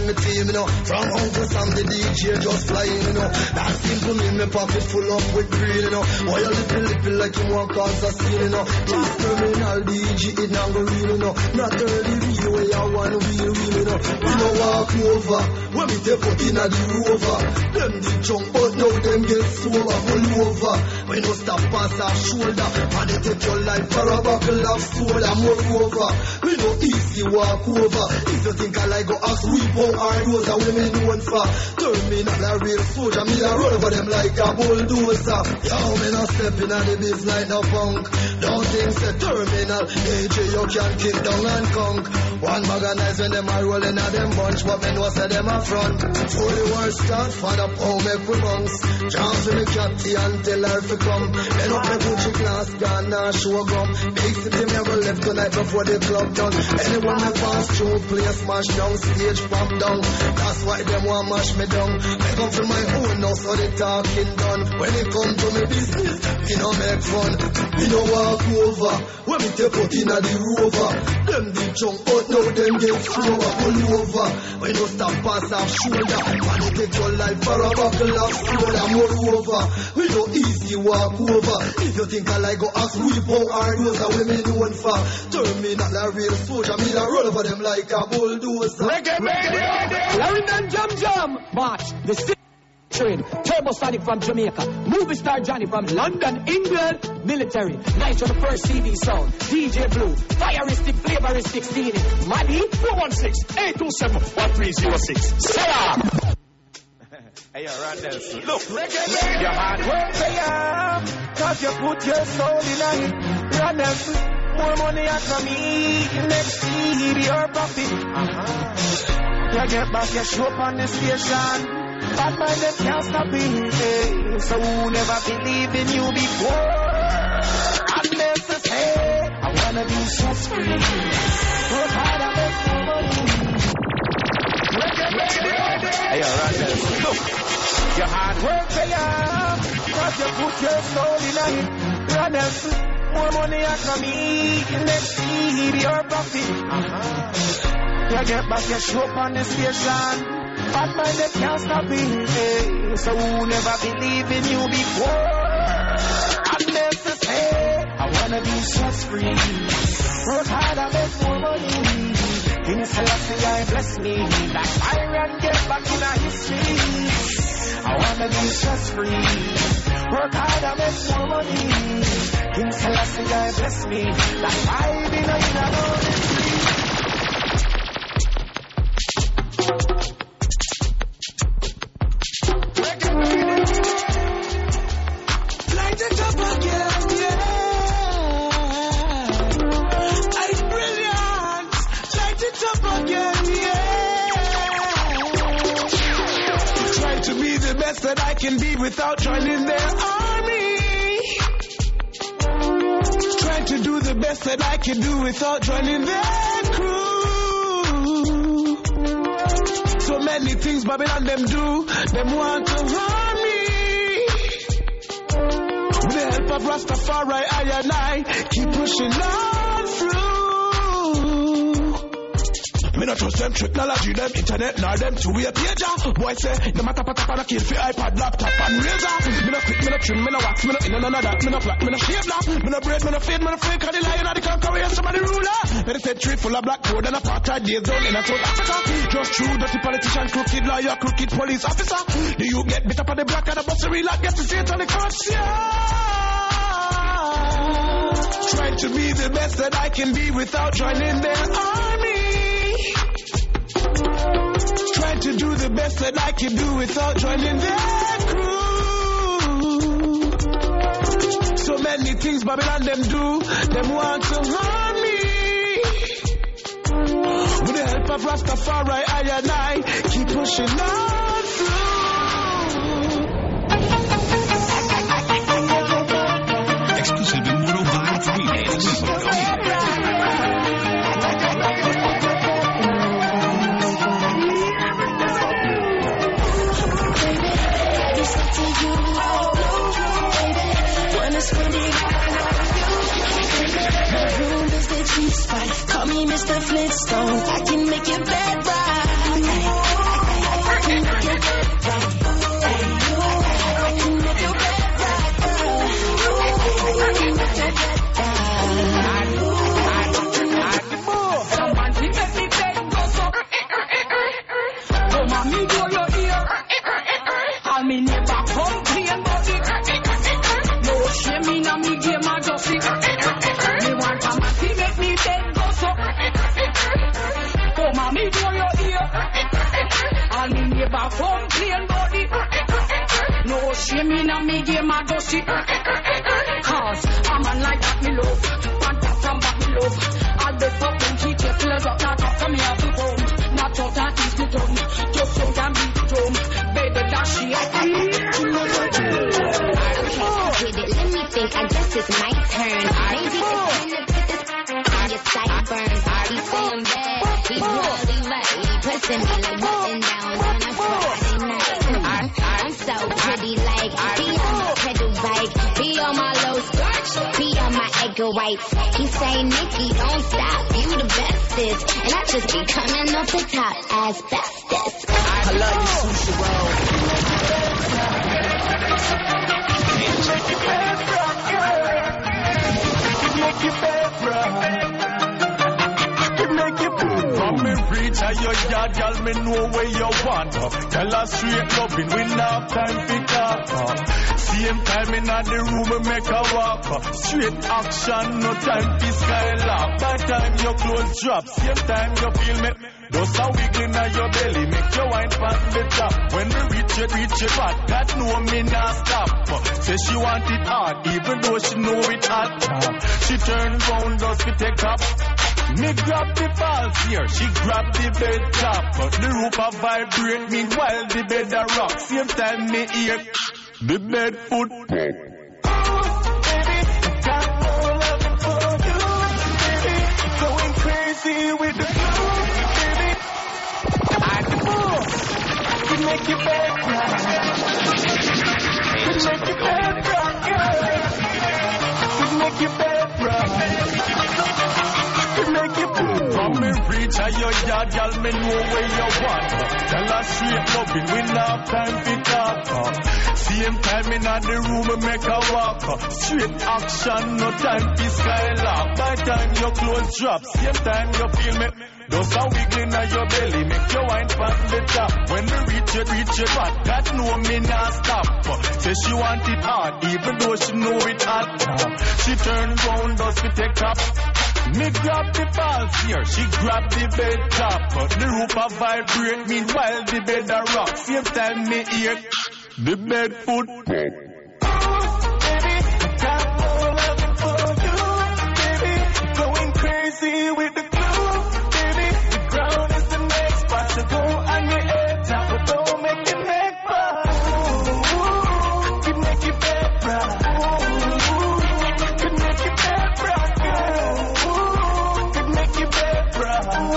and me team, you know. From Uncle Sam the DJ just flying, you know. That simple mean me pocket full up with green, you know. Why you lippy like you want cause a scene, you know. Just terminal DJ, it not go real, you know. Not early real, where you want real, you know. We no walk over, when we take put in a the rover. Them the jump, but now them get sober, pull over. We no stop pass our shoulder, and they take your life for a buckle of soda, moreover. We no easy walk over. If you think I like go ask, we put our doors and women known for. Terminal a real soldier, me a run over them like a bulldozer. Yo, me no step in the biz like no punk. Don't think say terminal, AJ you can kick down and conk. One bag of nice when them are rolling at them bunch, but me know say them a front. For the worst start, for the power make we bounce. Jump to me catty and tell her to come. Men up the Gucci class, gone now show gum. Big city me ever left tonight before the club done. Anyone me pass through, play smash down, stage pop down. That's why them want mash me down. I come from my own now, so the talking done. When it come to me business, me no make fun. Me no walk over, when me take out in a the rover. Them the jump out now, them get slower, pull over. When you stop pass off shoulder, and they take your life for a buckle of soda, moreover. We no easy walk over. If you think I like go ask, we pour our doors and women known for. Terminal a real soldier, me a roll over them like a bulldozer. Reggae Radio! Clarendon Jam March the 6th. Turbo Sonic from Jamaica, Movie Star Johnny from London, England, Military, Nice on the first CD sound, DJ Blue, Fireistic, Flavoristic, Steely, Money, 416-827-1306. Salam! Hey, yo, Randall, look, your hard work pay off, cause you put your soul in it. Randall, more money after me, next CD, your profit. You get back your show up on the station. Bad mind them can't stop it, so who never believed in you before? Unnecessary, I wanna be stress free. Work hard and make more money. Hey, yo, Randall, look, your hard work pay off, cause you put your soul in it. Randall, more money after me, next see your profit. You get back your show up on the station. Bad mind them can't stop it, so who never believed in you before? Unnecessary, I wanna be stress free. Work hard and make more money. King Selassie, I bless me. That iron get back in our history. I wanna be stress free. Work hard and make more money. King Selassie, I bless me. That I be no in a that I can be without joining their army. Trying to do the best that I can do without joining their crew. So many things Babylon them do, them want to harm me. With the help of Rastafari, I and I keep pushing on through. Me not trust them technology, them internet, nor them two-way pager. Boy say, no matter what I kill for iPad, laptop, and razor. Me no quick, me no trim, me no wax, me no in and none of that. Me no flat, me no shape now. Me no braid, me no fade, me no fake. Cause the lion of the conqueror, somebody ruler. Meditate tree full of black code and apartheid days down in South Africa. Just true, dirty politician, crooked lawyer, crooked police officer. Do you get bit up on the black and the bussery like yes to see it on the courts? Yeah. Trying to be the best that I can be without joining their army. Trying to do the best that I can do without joining their crew. So many things Babylon them do, them want to harm me. With the help of Rastafari, I and I keep pushing on through. Exclusive in 105.3. Call me Mr. Flintstone, I can make it bad right. brain body. No shame in a me game, I just see. Cause a man like that me love. Panta from back me love. I'll be fucking keep your clothes up. Not up to me off the phone. Not out and ease the tongue. Just out and beat the drum. Baby, dash it. With it, let me think, I guess it's my turn. Maybe it's time to put this on your sideburns. He's feeling bad, he's really right. He pressing me like button down on a Friday night. I'm so pretty, like, be on my pedal bike, be on my low skirt, be on my egg whites. He say, Nikki, don't stop, you the bestest. And I just be coming off the top as bestest. I love you, sushi roll. Make you better. Make you boom. From me reach at your yard, y'all me know where you want. Tell us straight loving, we now time for talk. Same time in the room, we make a walk. Straight action, no time for skylark. By time your clothes drop, same time you feel me. Just a wiggling at your belly, make your wine pan the top. When we reach it back, God know me not stop. Say she want it hard, even though she know it hot. She turn round, just to take up. Me grab the balls here, she grab the bed top. The roof a vibrate, meanwhile the bed a rock. Same time me hear the bed foot pop. Going crazy with the flow, baby. I'm the boss. We make you better. We make you better, girl. We make you better. We make you boom. From me reach at your yard, y'all me know where you want. Tell us straight loving, we now have time for talk. Same time in the room, we make a walk. Straight action, no time for skylark. By time your clothes drop, same time you feel me. Just a wiggling at your belly, make your wine pan the top. When we reach it back, God know me not stop. Say she want it hard, even though she know it hot. She turn round, just to take up. Me grab the balls here, she grab the bed top. The roof a vibrate, meanwhile the bed a rock. Same time me hear the bed foot pop. Baby, I got more loving for you, baby. Going crazy with the glue, baby. The ground is the next spot to go on your head top, but don't make it neck bust. Can make you better. Can make you better, girl. Can make you better.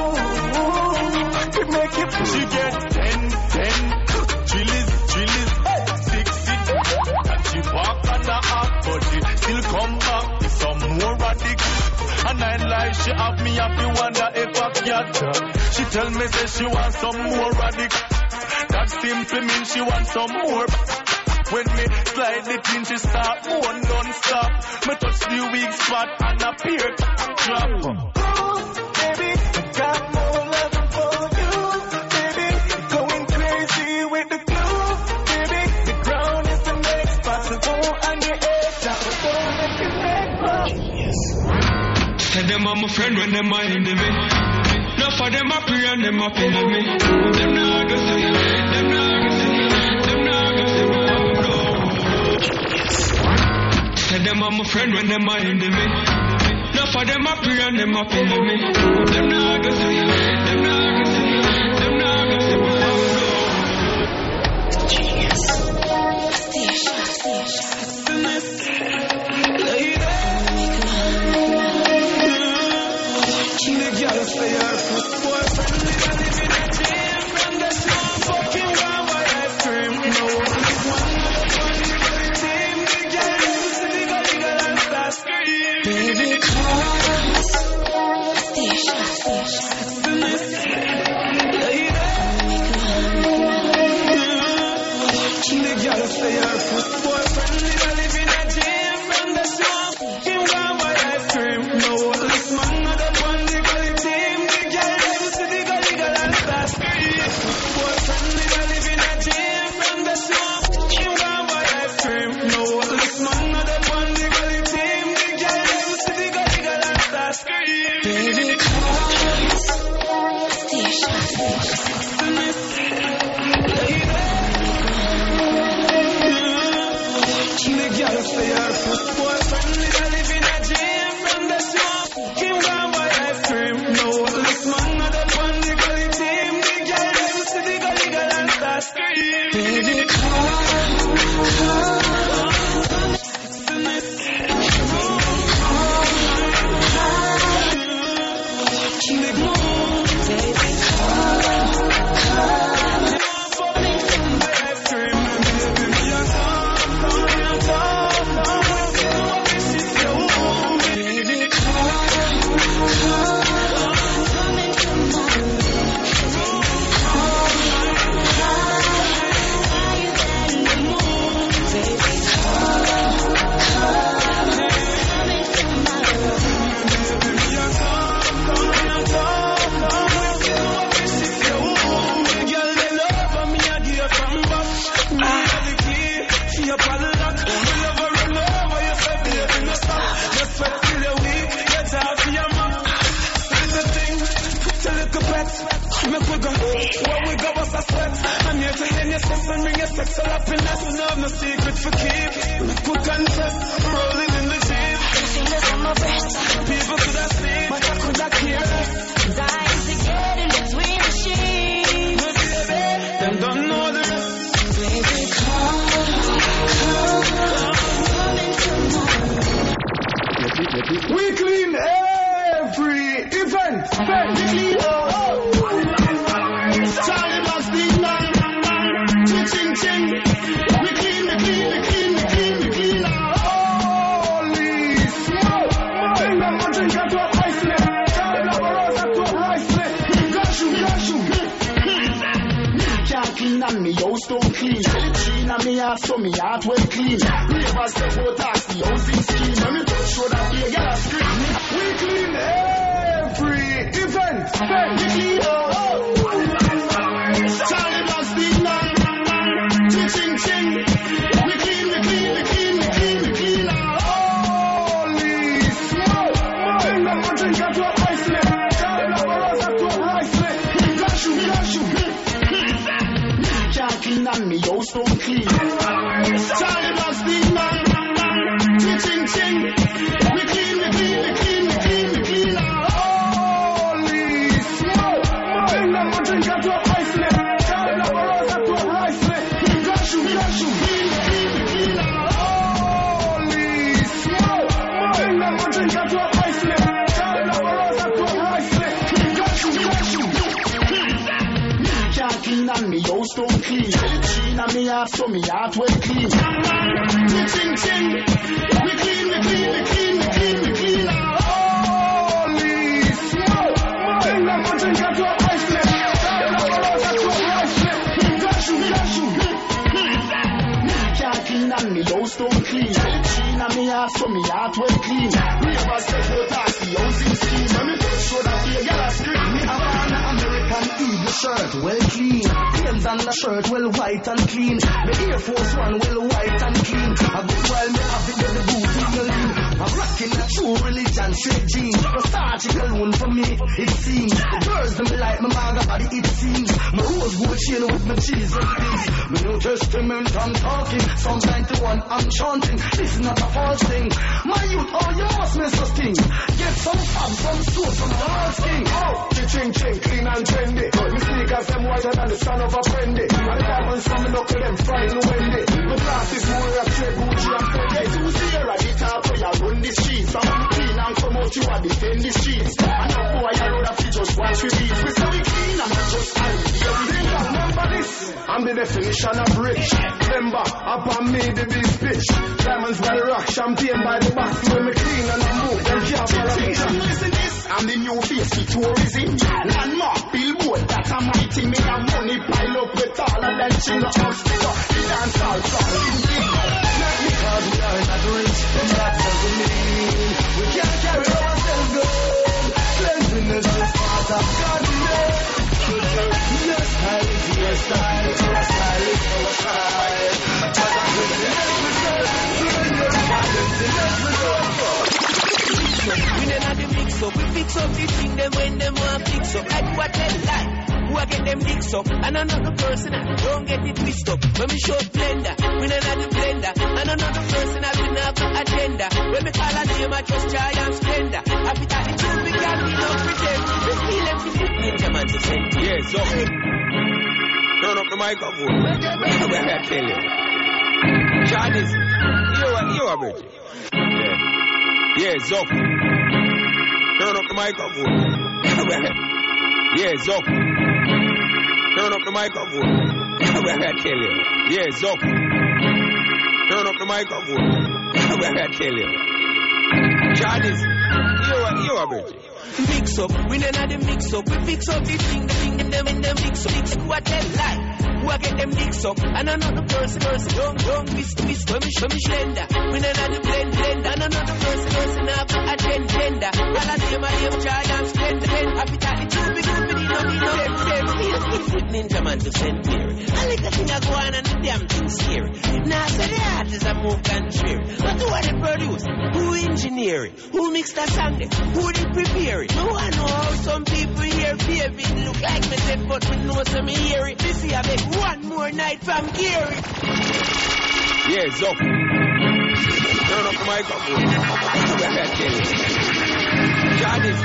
Can make you. She get 10, chillies, 60. And she walk on the half, but she still come back with some more radical. And I lie, she have me happy wonder if I get her. She tell me say she want some more radical. That simply means she want some more. When me slide the pin, she start more non-stop. Me touch the weak spot and appear drop. Baby, I got more loving for you, baby. Going crazy with the glue, baby. The ground is the next spot to go on your head top, but don't make it neck bust. Tell them I'm a friend when them are in the me. Enough for them I pray and them up in me. Them not gonna say, them not gonna say, them not gonna say me I'm no. Tell them I'm a friend when them are in the me. Enough for them I pray and them up in me. Them not gonna say, them not gonna say, them not gonna say me I'm no. Genius. The girl say her first boyfriend living in a gym, and that's no fucking wild ice cream. No one is one team. The girl used to legal and start scream. Baby, cause station. The girl say her first boyfriend living in a gym, and that's no fucking wild ice cream. No one is man. We clean every event. Charlie Black's big man. Ching ching. We clean. Holy smoke. Remember drink at what ice left. Charlie Black rose at what rice left. Got you. Can't clean and me house don't clean. Clean and me heart so me heart well clean. Ravers step out tax the housing scheme. When me touch show that be a girl a scream. We clean every event. We clean Charlie Black's big man. Ching ching. We clean. Holy smoke. Remember drink at what ice left. Charlie Black rose at what rice left. Got you. Can't clean and me house don't clean. Charlie Black's big man. Ching ching. We clean. Holy smoke. Remember drink at what ice left. Charlie Black rose at what rice left. Got you. Holy smoke. Remember drink at what ice left. Charlie Black rose at what rice left. Got you. Can't clean and me house don't clean. Clean and me heart so me heart well clean. Ching ching. We clean. Holy smoke. Remember drink at what ice left. Charlie Black rose at what rice left. Got you. Can't clean and me house don't clean. Clean and me heart so me heart well clean. Ravers step out tax the housing scheme. When me touch show that be a girl a scream. Me have on an American Eagle shirt, well clean. Hands on the shirt, well white and clean. The Air Force One, well white and clean. A good while me have it with the boot in the lean. I'm rocking a true religion, straight jeans. Nostalgic alone for me, it seems. The girls them like my manga body, it seems. My rose gold chain with my cheese and things. My New Testament I'm talking. Psalm 91 I'm chanting. This is not a false thing. My youth, oh you must miss a thing. Get some fab, some soap, some hard king. Oh, ching clean and trendy. Me sneakers them whiter than the son of a Fendi. And the diamonds from the knuckle them fine Wendy. My glasses more of Trey Gucci and Fendi. To see her at the top where you run the streets. I'm clean and come out you a defend the streets. And no boy I know that we just watch we beat. We say we clean and not just remember this. I'm the definition of rich. Remember, upon me the big bitch. Diamonds by the rock, champagne by the box. When me clean and I move, them can't follow me. Listen this, I'm the new face for tourism. Landmark, billboard, that's a mighty. Me have money pile up with all of them chingo house. The dance all song. Not because we are not rich, that doesn't mean we can't carry ourselves good. Cleanliness is part of God's name. Your style is your style, your style is our style. We never the mix up, we fix up the thing them when them want fix up. I do what they like, who I get them mix up. And another person don't get it twist up. When we show blender, we never the blender. And another person has been up the agenda. When we call a name, I just try and splendor. I be that the truth, we can't be no pretend. We feel them to be them and to send. Yes, okay. No, Turn up the microphone. What I tell you? Charges. You are Bridget. Yeah, Zuck. Turn up the microphone. Yeah, Zuck. Turn up the microphone. What I tell you? Yeah, Zuck. Turn up the microphone. What I tell you? Charges. You are Bridget. Mix up, we don't have the mix up. We fix up the thing, them in the mix up. Who I tell lie? Who I get them mix up? And another person, don't miss, when me show me slender. We don't have the blend, and another person have a agenda. While I say my name, charge and splendor. Happy that the two big company, no, Ninja Man to St. Mary. I like the thing I go on and the damn thing scary. Now, so the artists are more contrary. But who are they produce? Who engineer it? Who mix that song there? Who they prepare it? No one know how some people here, baby, look like me dead, but me know some hear it. This year I make one more night from Gary. Yeah, Zuck. Turn up the microphone. Charges.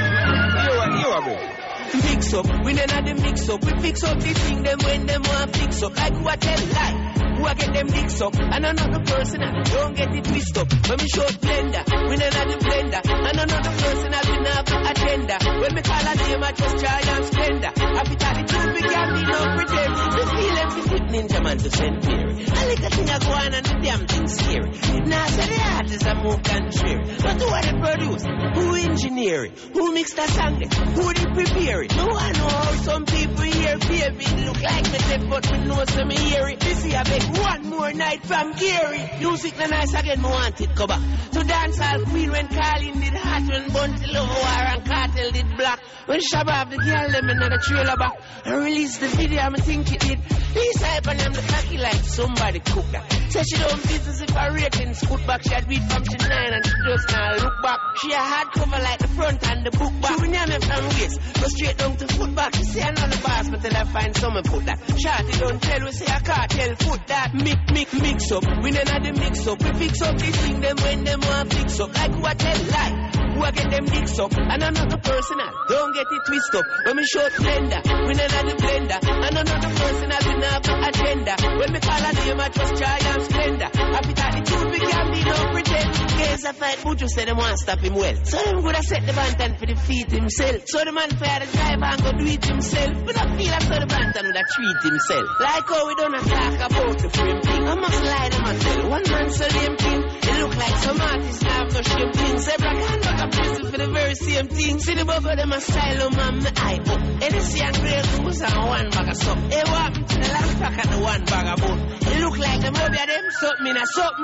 You are Bridget. Mix up, we don't have the mix up. We fix up the thing, them when them want fix up. Like who I tell lie. Who I get them mix up, and another person don't get it twist up. When me show blender, we don't have the blender, and another person will have the agenda. When me call a name, I just try and splendor. Happy that the truth we can't be no pretend. The feel every fit Ninja Man to St. Mary. I like a thing I go on and the damn thing scary. Now so the artists are more contrary. But who are they produce? Who engineer it? Who mix that song there? Who they prepare it? No one know how some people here, baby, look like me dead, but we know some hear it. This year I beg one more night from Gary. Music the nice again, me want it go back. To dance all queen when Carlin did hot, when Bunty Love War and Cartel did black. When Shabab the girl them in the trailer back. I released the video, I think it did. These type and them the cocky like somebody cook that. Say she don't business if her ratings put back. She had beat from she 9 and she just now look back. She a hard cover like the front and the book back. She win me from waist, go straight down to foot back. She say another boss, but till I find someone put that. Shorty don't tell, we say a cartel foot that. Mix up, we don't have the mix up. We fix up this thing, them when them want fix up. Like who I tell lie. Who I get them mix up, and another person don't get it twist up. When me show blender, we don't have the blender, and another person will have the agenda. When me call a name, I just try and splendor. Happy that the truth we can't be no pretend. Case I fight Buju say them want stop him well. So them could have set the bantan for the feet himself. So the man for the driver and go do it himself. But I feel like so the bantan would have treat himself. Like how we don't talk about the frame thing. I must lie them and tell. One man so damn thing. It look like some artists have no shame things. Every can't look up prison for the very same thing. See the bubble them asylum and me eye up. NSC and Grey Goose and one bag of soap. Hey, what happened to the last pack and the one bag of bone? It look like the movie of them something in a something.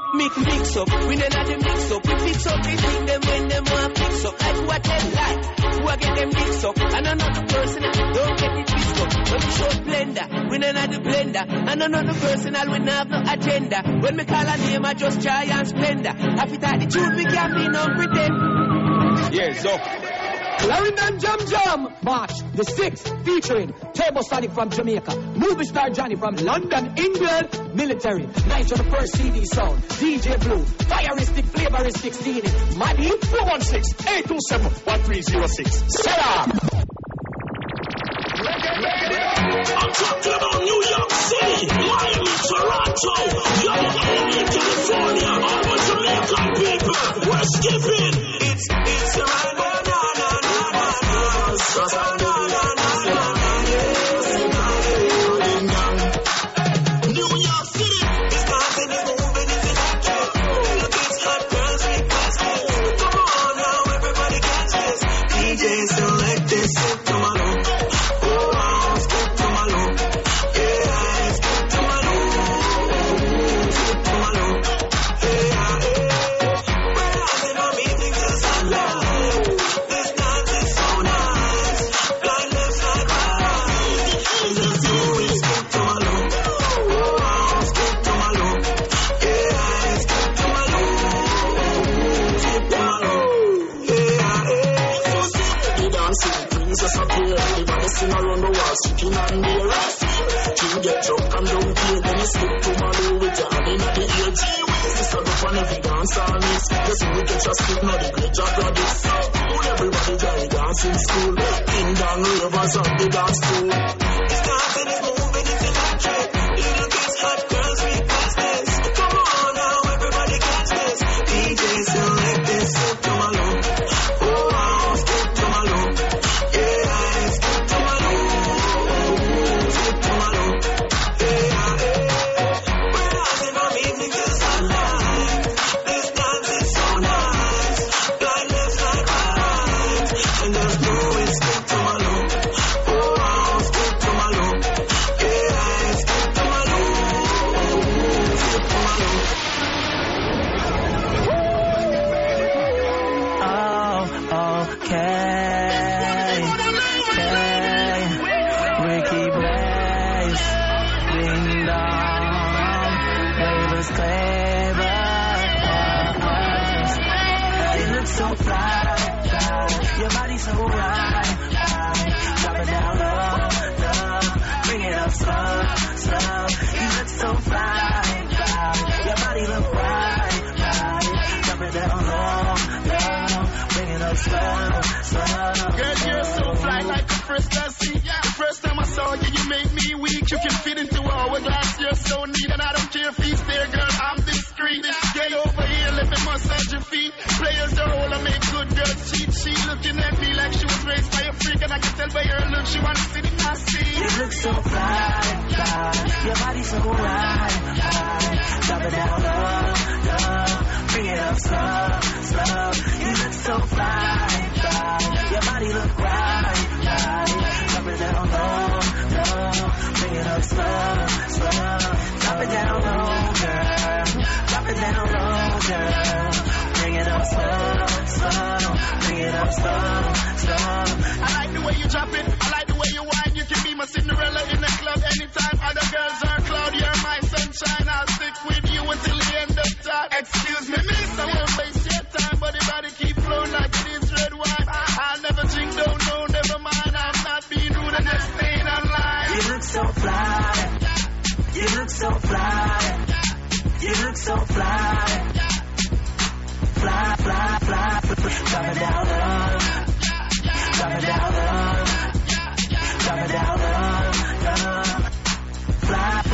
Mix up. We don't have the mix up. We fix up the thing them when them want fix up. Like who I tell lie. Who I get them mix up. And another person don't get it twist up. When we show blender, we don't have the blender. And another person will have no agenda. When me call a name, I just try and splendor. Happy that the truth we can't be no pretend. Yeah, so Clarendon Jam March the 6th featuring Turbo Sonic from Jamaica, Movie Star Johnny from London, England, Military, Night on the First CD Sound, DJ Blue, Fireistic, Flavoristic, CD, Money, 416-827-1306. Set up! I'm talking about New York City, Miami, Toronto, Miami, California, all the Jamaican people, we're skipping. It's a New York City, it's nothing is moving, it's electric. Look, it's hot girls, we pass it. Come on now, everybody catch this. DJ select this, come on. Around the wall, sitting on the right. You get drunk and don't care, then you slip to my door with your hand in the ear. G-Ways, this is up on every dance on this. Guess we get your stick, now the great job of this. When everybody try dancing school, in down rivers on the dance stool. It's nothing, it's moving, it's check. Little kids, hot girls, request this. Come on now, everybody catch this. DJ select this, skip to my loop. Oh, skip to my loop. Yeah, skip to my loop. Skip to my loop. Yeah, we're dancing from evening till sunlight. This dance is so nice. Blind left, right, right. And there's no way, skip to my loop. Oh, skip to my loop. Yeah, skip to my loop. Skip to my loop. Ricky Blaze, Ding Dong, Flavors Clever. You look so fly, your body so right. Drop it down low, bring it up slow. You look so fly, your body look right. Drop it down low, bring it up slow. Girl, you're so fly like a first I see. The first time I saw you, you make me weak. You can fit into hourglass, you're so neat. And I don't care if he's there, girl, I'm discreet. Get over here, let me massage your feet. Players are all, I make good girls cheat. She looking at me like she was raised by a freak. And I can tell by her look, she wants to sit in my seat. You look so fly, your body so right. Drop it down low, bring it up slow. You look so fly, your body look right. Drop it down low, bring it up slow. Drop it down low, girl. Drop it down low, girl. Bring it up slow. Bring it up slow. I like the way you drop it, I like the way you whine. You can be my Cinderella in the club anytime. Other girls are cloud, you're my sunshine. I'll stick with you until the end of time. Excuse me, miss, I won't waste your time. But the body keep flowing like it is red wine. I'll never drink, don't know, never mind. I'm not being rude, I'm just staying online. You look so fly. You look so fly. You look so fly. Fly. Drop it down low. Drop it down low. Drop it down low. Fly.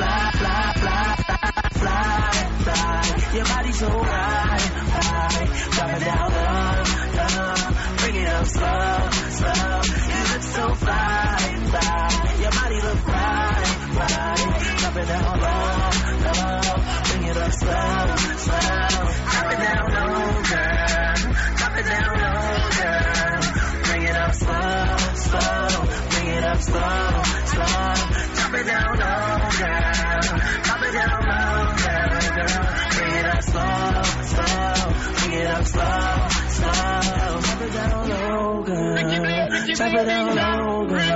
Your body's so right. Drop it down low. Bring it up slow. You look so fly. Your body look right. Drop it down low. Bring it up slow. Drop it down low, girl. Drop it down low, girl. Bring it up slow. Bring it up slow. Drop it down low, girl. Drop it down low, girl. Bring it up slow. Bring it up slow. Drop it down low, girl. Drop it down low, girl.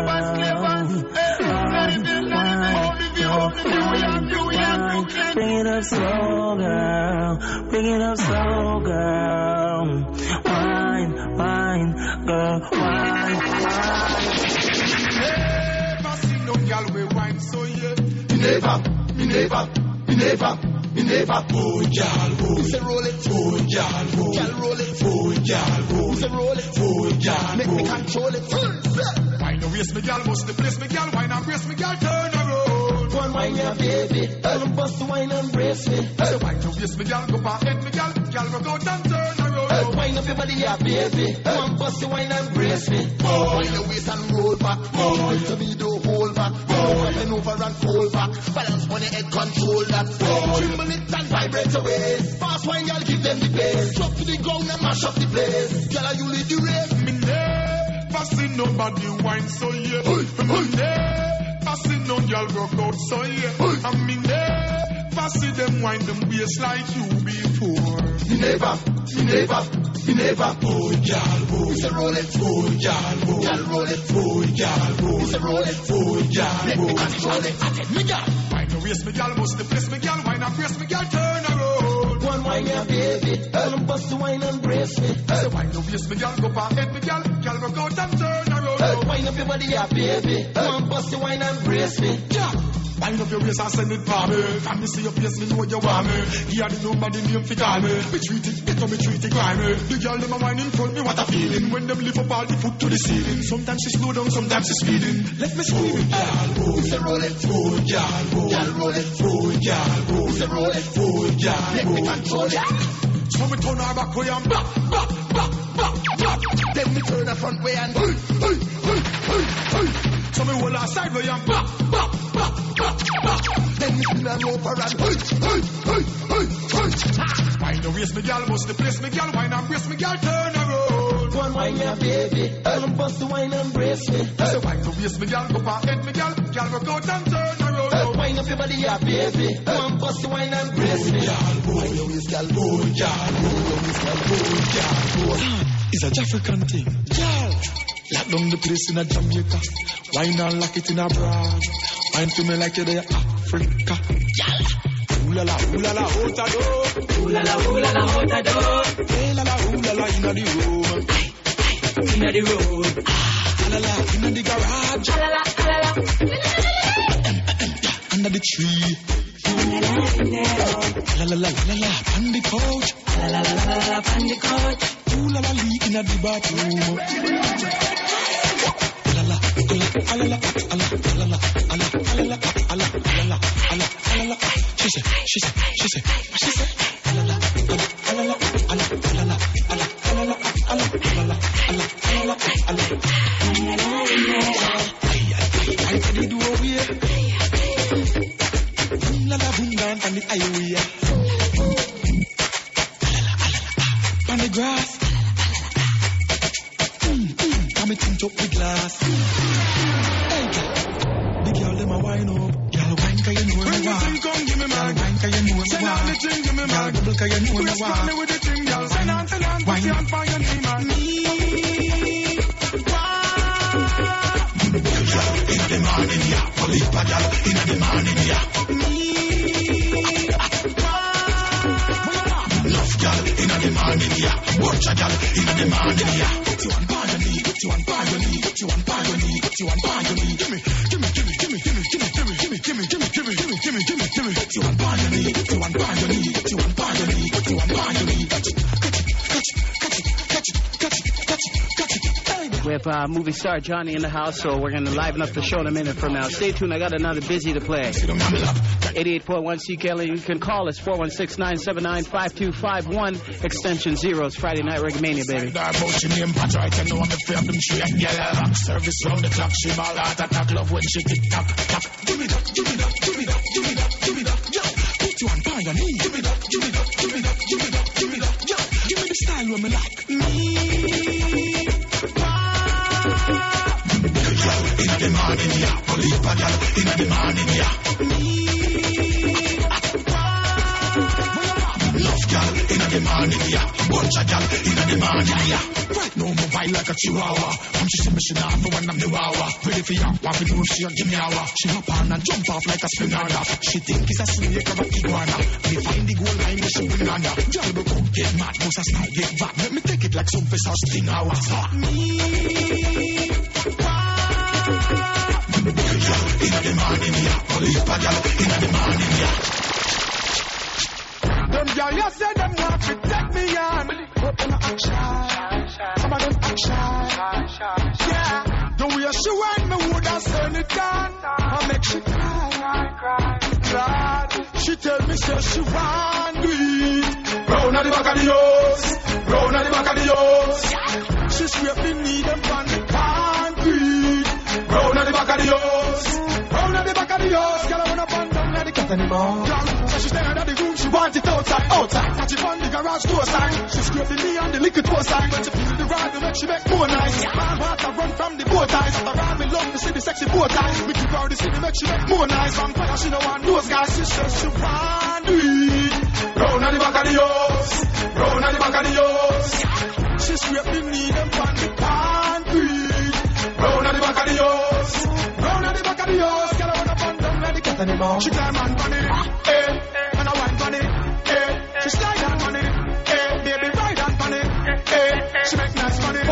Bring it up slow, girl. Bring it up slow, girl. Wine, girl, wine. Never see no girl we wine so yeah. Me never. Oh, y'all, say roll it. Oh, y'all, roll it. Oh, y'all, say roll it. Oh, y'all, make me control it. Wine no waste me girl, bust the place me girl. Wine and brace me girl, turn around. Go and wine your baby. Bust the wine and brace me. Say wine no waste me girl, go back head me girl. Girl go out and turn around. Wine up your body, yeah, baby. Go and bust the wine and brace me. Wine your waist and roll back. To me do hold back. Bend over and fold back. Balance on your head, control that. Tremble it and vibrate away. Fast wine, y'all give them the pace. Drop to the ground and mash up the place. Girl, you lead the race. Me never see nobody wine so yeah. Me never see no girl rock out so yeah. And me never see them wine them waist like you before. Me never. Oh, y'all, say roll it. Oh, y'all, roll it. Oh, y'all, say roll it. Oh, y'all, let me control it. Me girl. Wine no waste me girl, bust the place me girl. Wine and brace me girl, turn around. Go and wine your baby. Bust the wine and brace me. Say wine no waste me girl, go back head me girl. Girl rock out and turn around. Wine up your body, yeah, baby. Go and bust the wine and brace me. Yeah. Wind up your waist and send it for me. From me see your face, me know you want me. Here the number, the name fi call me. Me treat it, get on me treat it, grimy. The girl them a wine in front me, what a feeling. When them lift up all the foot to the ceiling. Sometimes she slow down, sometimes she speeding. Let me scream it, girl. It's a roll it, food, girl. Girl, roll it, food, girl. It's a roll it, food, girl. Let me control it. So me turn her back way and back. Then me turn her front way and so me hold her side way and back. Then me spin her over and Wine the waist, me girl, bust the place, me girl. Wine and brace, me girl, turn around. Go and wine ya baby, girl, bust the wine and brace me. I say wine the waist, me girl, go for head, me girl. Girl, work out and turn around. Wine up your body ya baby, go and bust the wine and brace me. Wine your waist, girl, go, girl, your waist, girl, go. It's a African thing, girl. Lock down the place in a Jamaica. Wine and lock it in a broad. Wine to me like you're there, Africa. Ooh la la, out a door. Ooh la la, out a door. Hey la la, inna the room. Inna the road. La la, inna the garage. La la. Under the tree. La la, on the couch. La la, on the couch. Ooh la la, inna the bathroom. She said. I can do over here. La la boom down on the highway. On the grass. Come and tint up the glass. Hey, the girl them a wine up. Girl wine 'cause you know me want. Come give me man. Wine 'cause you know me want. Send out the thing, give me man. Double 'cause you know me want. Me with the thing, girl. Send on, wine on fire, me man. Girl in the morning, yeah. Police girl in the morning, yeah. Love girl in the morning, yeah. Watch a girl in the morning, yeah. Put you on by your knee, put you on by your knee, put you on by your knee, put you on by your knee. Give me. Put you on by your knee, put you on by your knee, put you on by your knee, put you on by your knee. Catch it. We have movie star Johnny in the house, so we're going to liven up the show in a minute from now. Stay tuned. I got another busy to play. 88.1 CKLA. You can call us 416-979-5251 extension 0. It's Friday Night Reggae Mania, baby. Service round the clock, she ball out attack, love when she tick tock. Give me that. Put you on by your knee. Give me that. Give me the style when me like me. Girl in the morning, yeah. Police girl in the morning, yeah. Love girl in the morning, yeah. Bunch of girl in the morning, yeah. Right now, me wild like a chihuahua. Come she see me, she laugh when I'm the wawa. Ready for ya, want to know she a give me hour. She hop on and jump off like a spring on her. She think it's a snake of a iguana. Me find the gold line, me she bring on her. Girl, me come get mad, mouse a snake get back. Let me take it like some fish or sting hour. Girl in the morning, yeah. Police girl in the morning, yeah. Them girl, you say them want to take me on. But them act shy. Some of them act shy. Yeah. The way she want me would have turn it down. I make she cry. She tell me say she want to eat. Round at the back of the house. Round at the back of the house. She sweep me knee them on the concrete. Round at the back of the house. Round at the back of the house. Girl, I wanna burn down like the cat anymore. So she stay out the room. She want it outside. Catch it on the garage door side. She scraping me on the liquor door side. When she feel the ride, make she make more nice. Man want to run from the bow ties. Around me love to see the sexy bow ties. We keep out the city, make she make more nice. Vampire, she don't want those guys. She says she want to eat. Round at the back of the house. Round at the back of the house. She scraping me them on the concrete. Round at the back of the house. Round at the back of the house. Girl, I wanna burn down like the cat anymore. She climb on bunny, and I want bunny, She slide on bunny, baby ride on bunny, she make nice money. What you want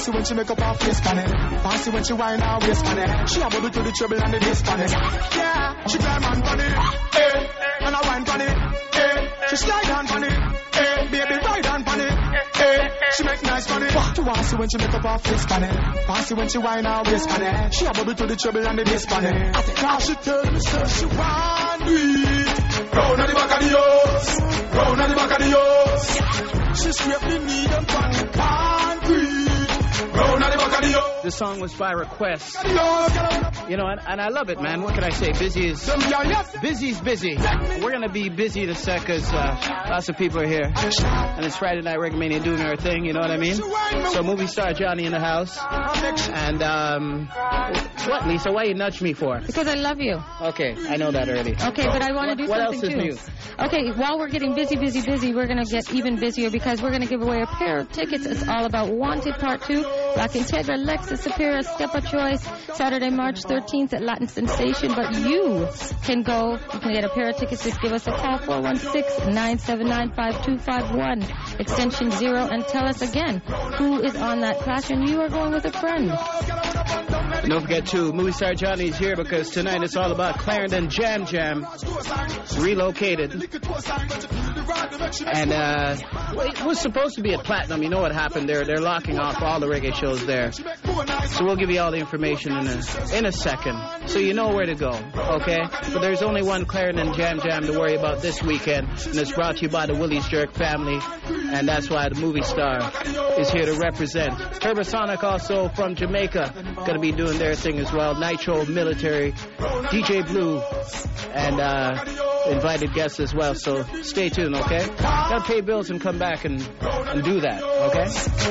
Bossy when she make up her face on it. Bossy when she whine her waist on it. She a bubble to the treble and the bass on it. Yeah, she climb on it. Hey, and I whine on it. Hey, she slide on it. Hey, baby ride on it. Hey, she make nice on it. Bossy when she make up her face on it. Bossy when she whine her waist on it. She a bubble to the treble and the bass on it. I think how she tell me so she want it. Round at the back of the house. Round at the back of the house. She scrape the knee and pan the concrete. Round at the back of the house. This song was by request. You know, and I love it, man. What can I say? Busy's busy. We're going to be busy in a sec because lots of people are here. And it's Friday Night Reggae Mania doing our thing, you know what I mean? So movie star Johnny in the house. And, what, Lisa? Why you nudge me for? Because I love you. Okay, I know that already. Okay, but I want to do what something else too. is new? Okay, while we're getting busy, we're going to get even busier because we're going to give away a pair of tickets. It's all about Wanted Part 2. Rock Integra, Lexus Superior, Step of Choice, Saturday, March 13th at Latin Sensation. But you can go. You can get a pair of tickets. Just give us a call, 416-979-5251, extension 0, and tell us again who is on that clash, and you are going with a friend. And don't forget, too, Movie Star Johnny's here because tonight it's all about Clarendon Jam Jam, relocated. And it was supposed to be at Platinum. You know what happened there? They're locking off all the reggae shows there. So we'll give you all the information in a second, so you know where to go, okay? But there's only one Clarendon Jam Jam to worry about this weekend, and it's brought to you by the Willie's Jerk family, and that's why the Movie Star is here to represent. Turbosonic also from Jamaica, going to be doing their thing as well. Nitro Military, DJ Blue, and invited guests as well, so stay tuned, okay? Gotta pay bills and come back and do that, okay?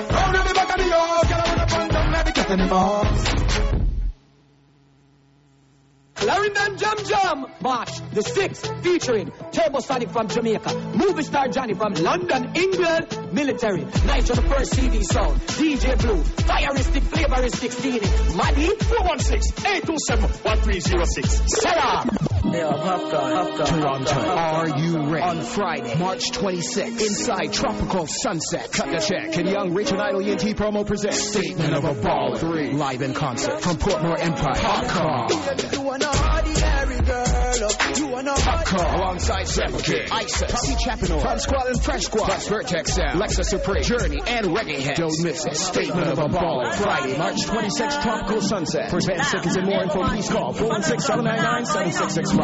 Clarendon Jam Jam March the 6th, featuring Turbosonic from Jamaica, Movie Star Johnny from London, England, Military, Nitro the first CD sound, DJ Blue, Fireistic, Flavoristic, CD, Maddie, 416-827-1306. Sarah! Toronto, are you ready? On Friday, March 26th, inside Tropical Sunset, Cut the Check and Young Rich and Idol ENT promo presents Statement of a Ball 3, live in concert from Portmore Empire. Popcorn. Popcorn alongside Sample Kid, Isis, Poppy Chapinor, Fun Squad and Fresh Squad, plus Vertex Sound, Lexus Supreme, Journey, and Reggae Head. Don't miss it. Statement of a Ball, Friday, March 26th, Tropical Sunset. For advance tickets and more info, please call 416-799-7665.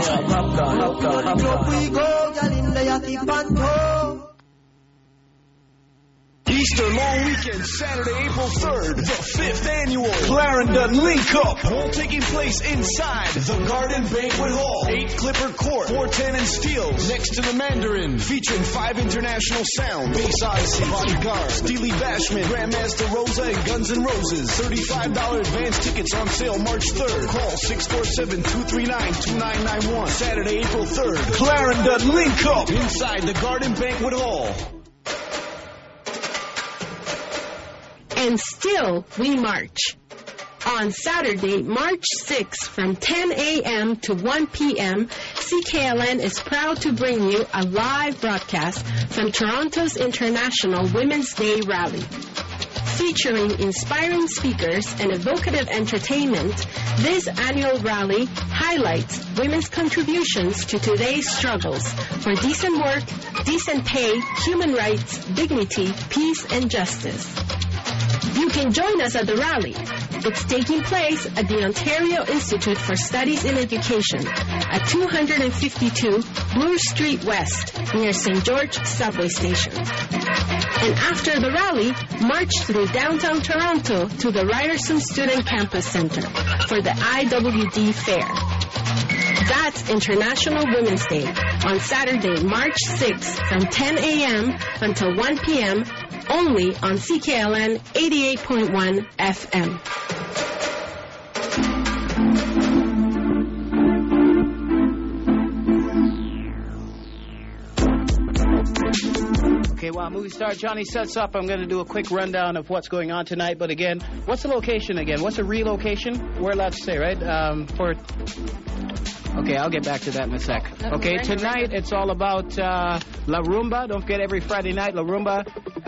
Easter long weekend, Saturday, April 3rd, the 5th annual Clarendon Link Up, all taking place inside the Garden Banquet Hall, 8 Clipper Court, 410 and Steeles, next to the Mandarin, featuring 5 international sounds, Bass Odyssey, Bodyguard, Steely Bashman, Grandmaster Rosa, and Guns N' Roses. $35 advance tickets on sale March 3rd. Call 647-239-2991. Saturday, April 3rd, Clarendon Link Up, inside the Garden Banquet Hall. And still we march. On Saturday, March 6th from 10 a.m. to 1 p.m., CKLN is proud to bring you a live broadcast from Toronto's International Women's Day Rally. Featuring inspiring speakers and evocative entertainment, this annual rally highlights women's contributions to today's struggles for decent work, decent pay, human rights, dignity, peace, and justice. You can join us at the rally. It's taking place at the Ontario Institute for Studies in Education at 252 Bloor Street West near St. George Subway Station. And after the rally, march through downtown Toronto to the Ryerson Student Campus Center for the IWD Fair. That's International Women's Day on Saturday, March 6th from 10 a.m. until 1 p.m. only on CKLN 88.1 FM. Okay, while Movie Star Johnny sets up, I'm going to do a quick rundown of what's going on tonight. But again, what's the location again? What's a relocation? We're allowed to say, right? Okay, I'll get back to that in a sec. Okay, tonight it's all about La Rumba. Don't forget every Friday night, La Rumba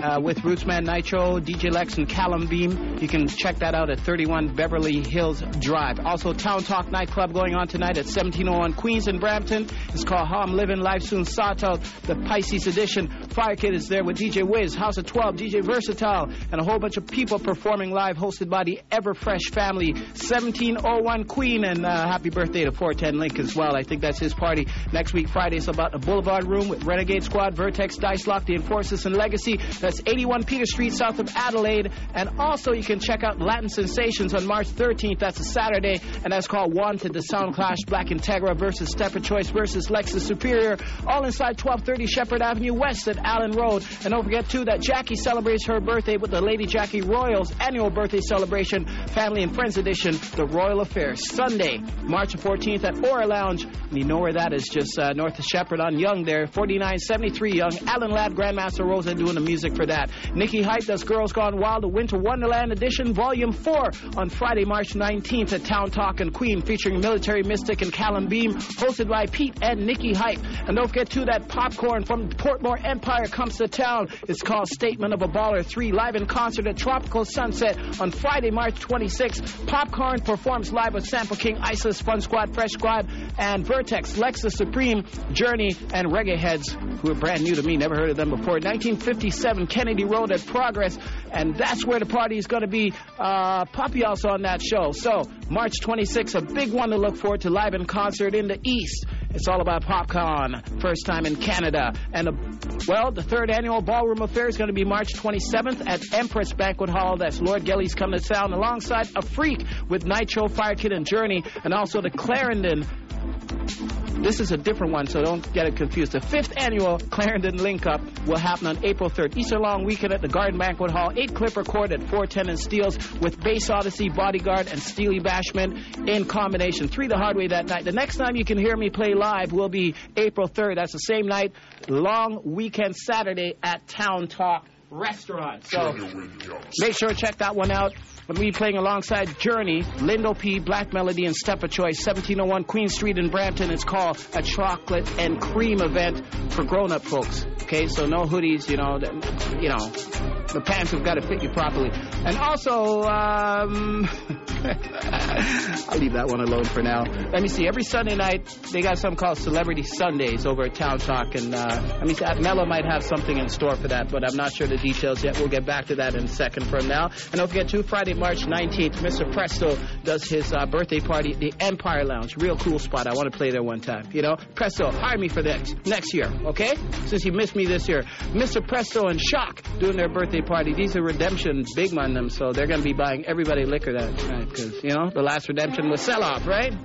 with Rootsman Nitro, DJ Lex, and Callum Beam. You can check that out at 31 Beverly Hills Drive. Also, Town Talk nightclub going on tonight at 1701 Queens in Brampton. It's called How I'm Living. Live soon. Sought out the Pisces edition. Fire Kid is there with DJ Wiz, House of 12, DJ Versatile, and a whole bunch of people performing live, hosted by the Everfresh family. 1701 Queen, and happy birthday to 410 Link as well. I think that's his party. Next week, Friday, is about the Boulevard Room with Renegade Squad, Vertex, Dice Lock, The Enforcers, and Legacy. That's 81 Peter Street, south of Adelaide. And also, you can check out Latin Sensations on March 13th. That's a Saturday, and that's called Wanted, the Sound Clash, Black Integra versus Step of Choice versus Lexus Superior, all inside 1230 Shepherd Avenue West at Allen Road. And don't forget, too, that Jackie celebrates her birthday with the Lady Jackie Royals annual birthday celebration, Family and Friends Edition, the Royal Affair, Sunday, March 14th at Aura Lounge. And you know where that is, just north of Shepherd on Young there, 4973 Young. Alan Ladd, Grandmaster Rosa doing the music for that. Nikki Hype does Girls Gone Wild, the Winter Wonderland Edition, Volume 4 on Friday, March 19th at Town Talk and Queen, featuring Military Mystic and Callum Beam, hosted by Pete and Nikki Hype. And don't forget, too, that Popcorn from Portmore Empire comes to town. It's called Statement of a Baller 3, live in concert at Tropical Sunset on Friday, March 26th. Popcorn performs live with Sample King, Isis, Fun Squad, Fresh Squad, and Vertex, Lexus Supreme, Journey, and Reggae Heads, who are brand new to me, never heard of them before. 1957 Kennedy Road at Progress, and that's where the party is going to be. Poppy also on that show. So, March 26th, a big one to look forward to, live in concert in the East. It's all about Popcorn, first time in Canada. And, the third annual Ballroom Affair is going to be March 27th at Empress Banquet Hall. That's Lord Gelly's coming to town alongside A Freak with Nitro, Fire Kid, and Journey. And also the Clarendon. This is a different one, so don't get it confused. The 5th annual Clarendon Link Up will happen on April 3rd. Easter long weekend at the Garden Banquet Hall. 8 Clipper Court at 410 and Steeles with Bass Odyssey, Bodyguard, and Steely Bashment in combination. 3 the hard way that night. The next time you can hear me play live will be April 3rd. That's the same night, long weekend Saturday at Town Talk Restaurant. So make sure to check that one out. We'll be playing alongside Journey, Lindo P, Black Melody, and Step of Choice, 1701 Queen Street in Brampton. It's called a chocolate and cream event for grown-up folks. Okay, so no hoodies, the pants have got to fit you properly. And also, I'll leave that one alone for now. Let me see. Every Sunday night, they got something called Celebrity Sundays over at Town Talk. And Mello might have something in store for that, but I'm not sure the details yet. We'll get back to that in a second from now. And don't forget, too, Friday, March 19th, Mr. Presto does his birthday party at the Empire Lounge. Real cool spot. I want to play there one time. Presto, hire me for next year, okay? Since you missed me this year. Mr. Presto and Shock doing their birthday party. These are Redemption big on them, so they're going to be buying everybody liquor that night because, the last Redemption was sell-off, right?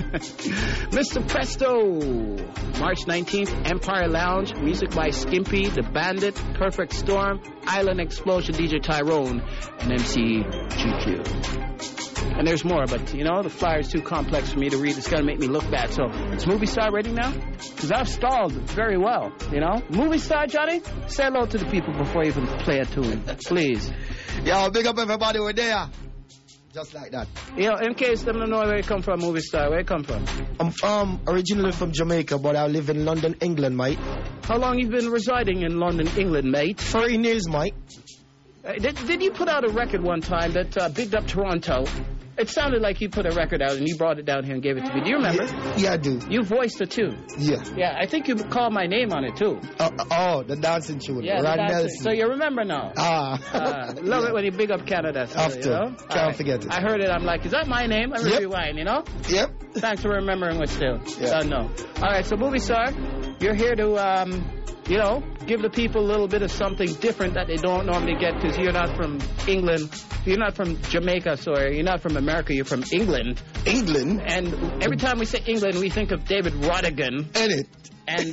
Mr. Presto, March 19th, Empire Lounge, music by Skimpy, The Bandit, Perfect Storm, Island Explosion, DJ Tyrone, and MC GQ. And there's more, but, the flyer's too complex for me to read. It's going to make me look bad. So, is Movie Star ready now? Because I've stalled very well, Movie Star, Johnny, say hello to the people before you even play a tune, please. Yo, big up everybody over there. Just like that. In case them don't know where you come from, Movie Star, where you come from? I'm originally from Jamaica, but I live in London, England, mate. How long you been residing in London, England, mate? 3 years, mate. Did you put out a record one time that bigged up Toronto? It sounded like you put a record out and you brought it down here and gave it to me. Do you remember? Yeah, I do. You voiced the tune. Yeah. Yeah, I think you called my name on it, too. The dancing tune. Yeah, Rod Nelson. So you remember now. Love it when you big up Canada. So, After. Can't forget it. I heard it. I'm like, is that my name? I rewind, Yep. Thanks for remembering what's still. Yeah. No. All right, so Movie Star, you're here to, give the people a little bit of something different that they don't normally get because you're not from England. You're not from Jamaica, sorry. You're not from America. You're from England. England? And every time we say England, we think of David Rodigan. Edit. And,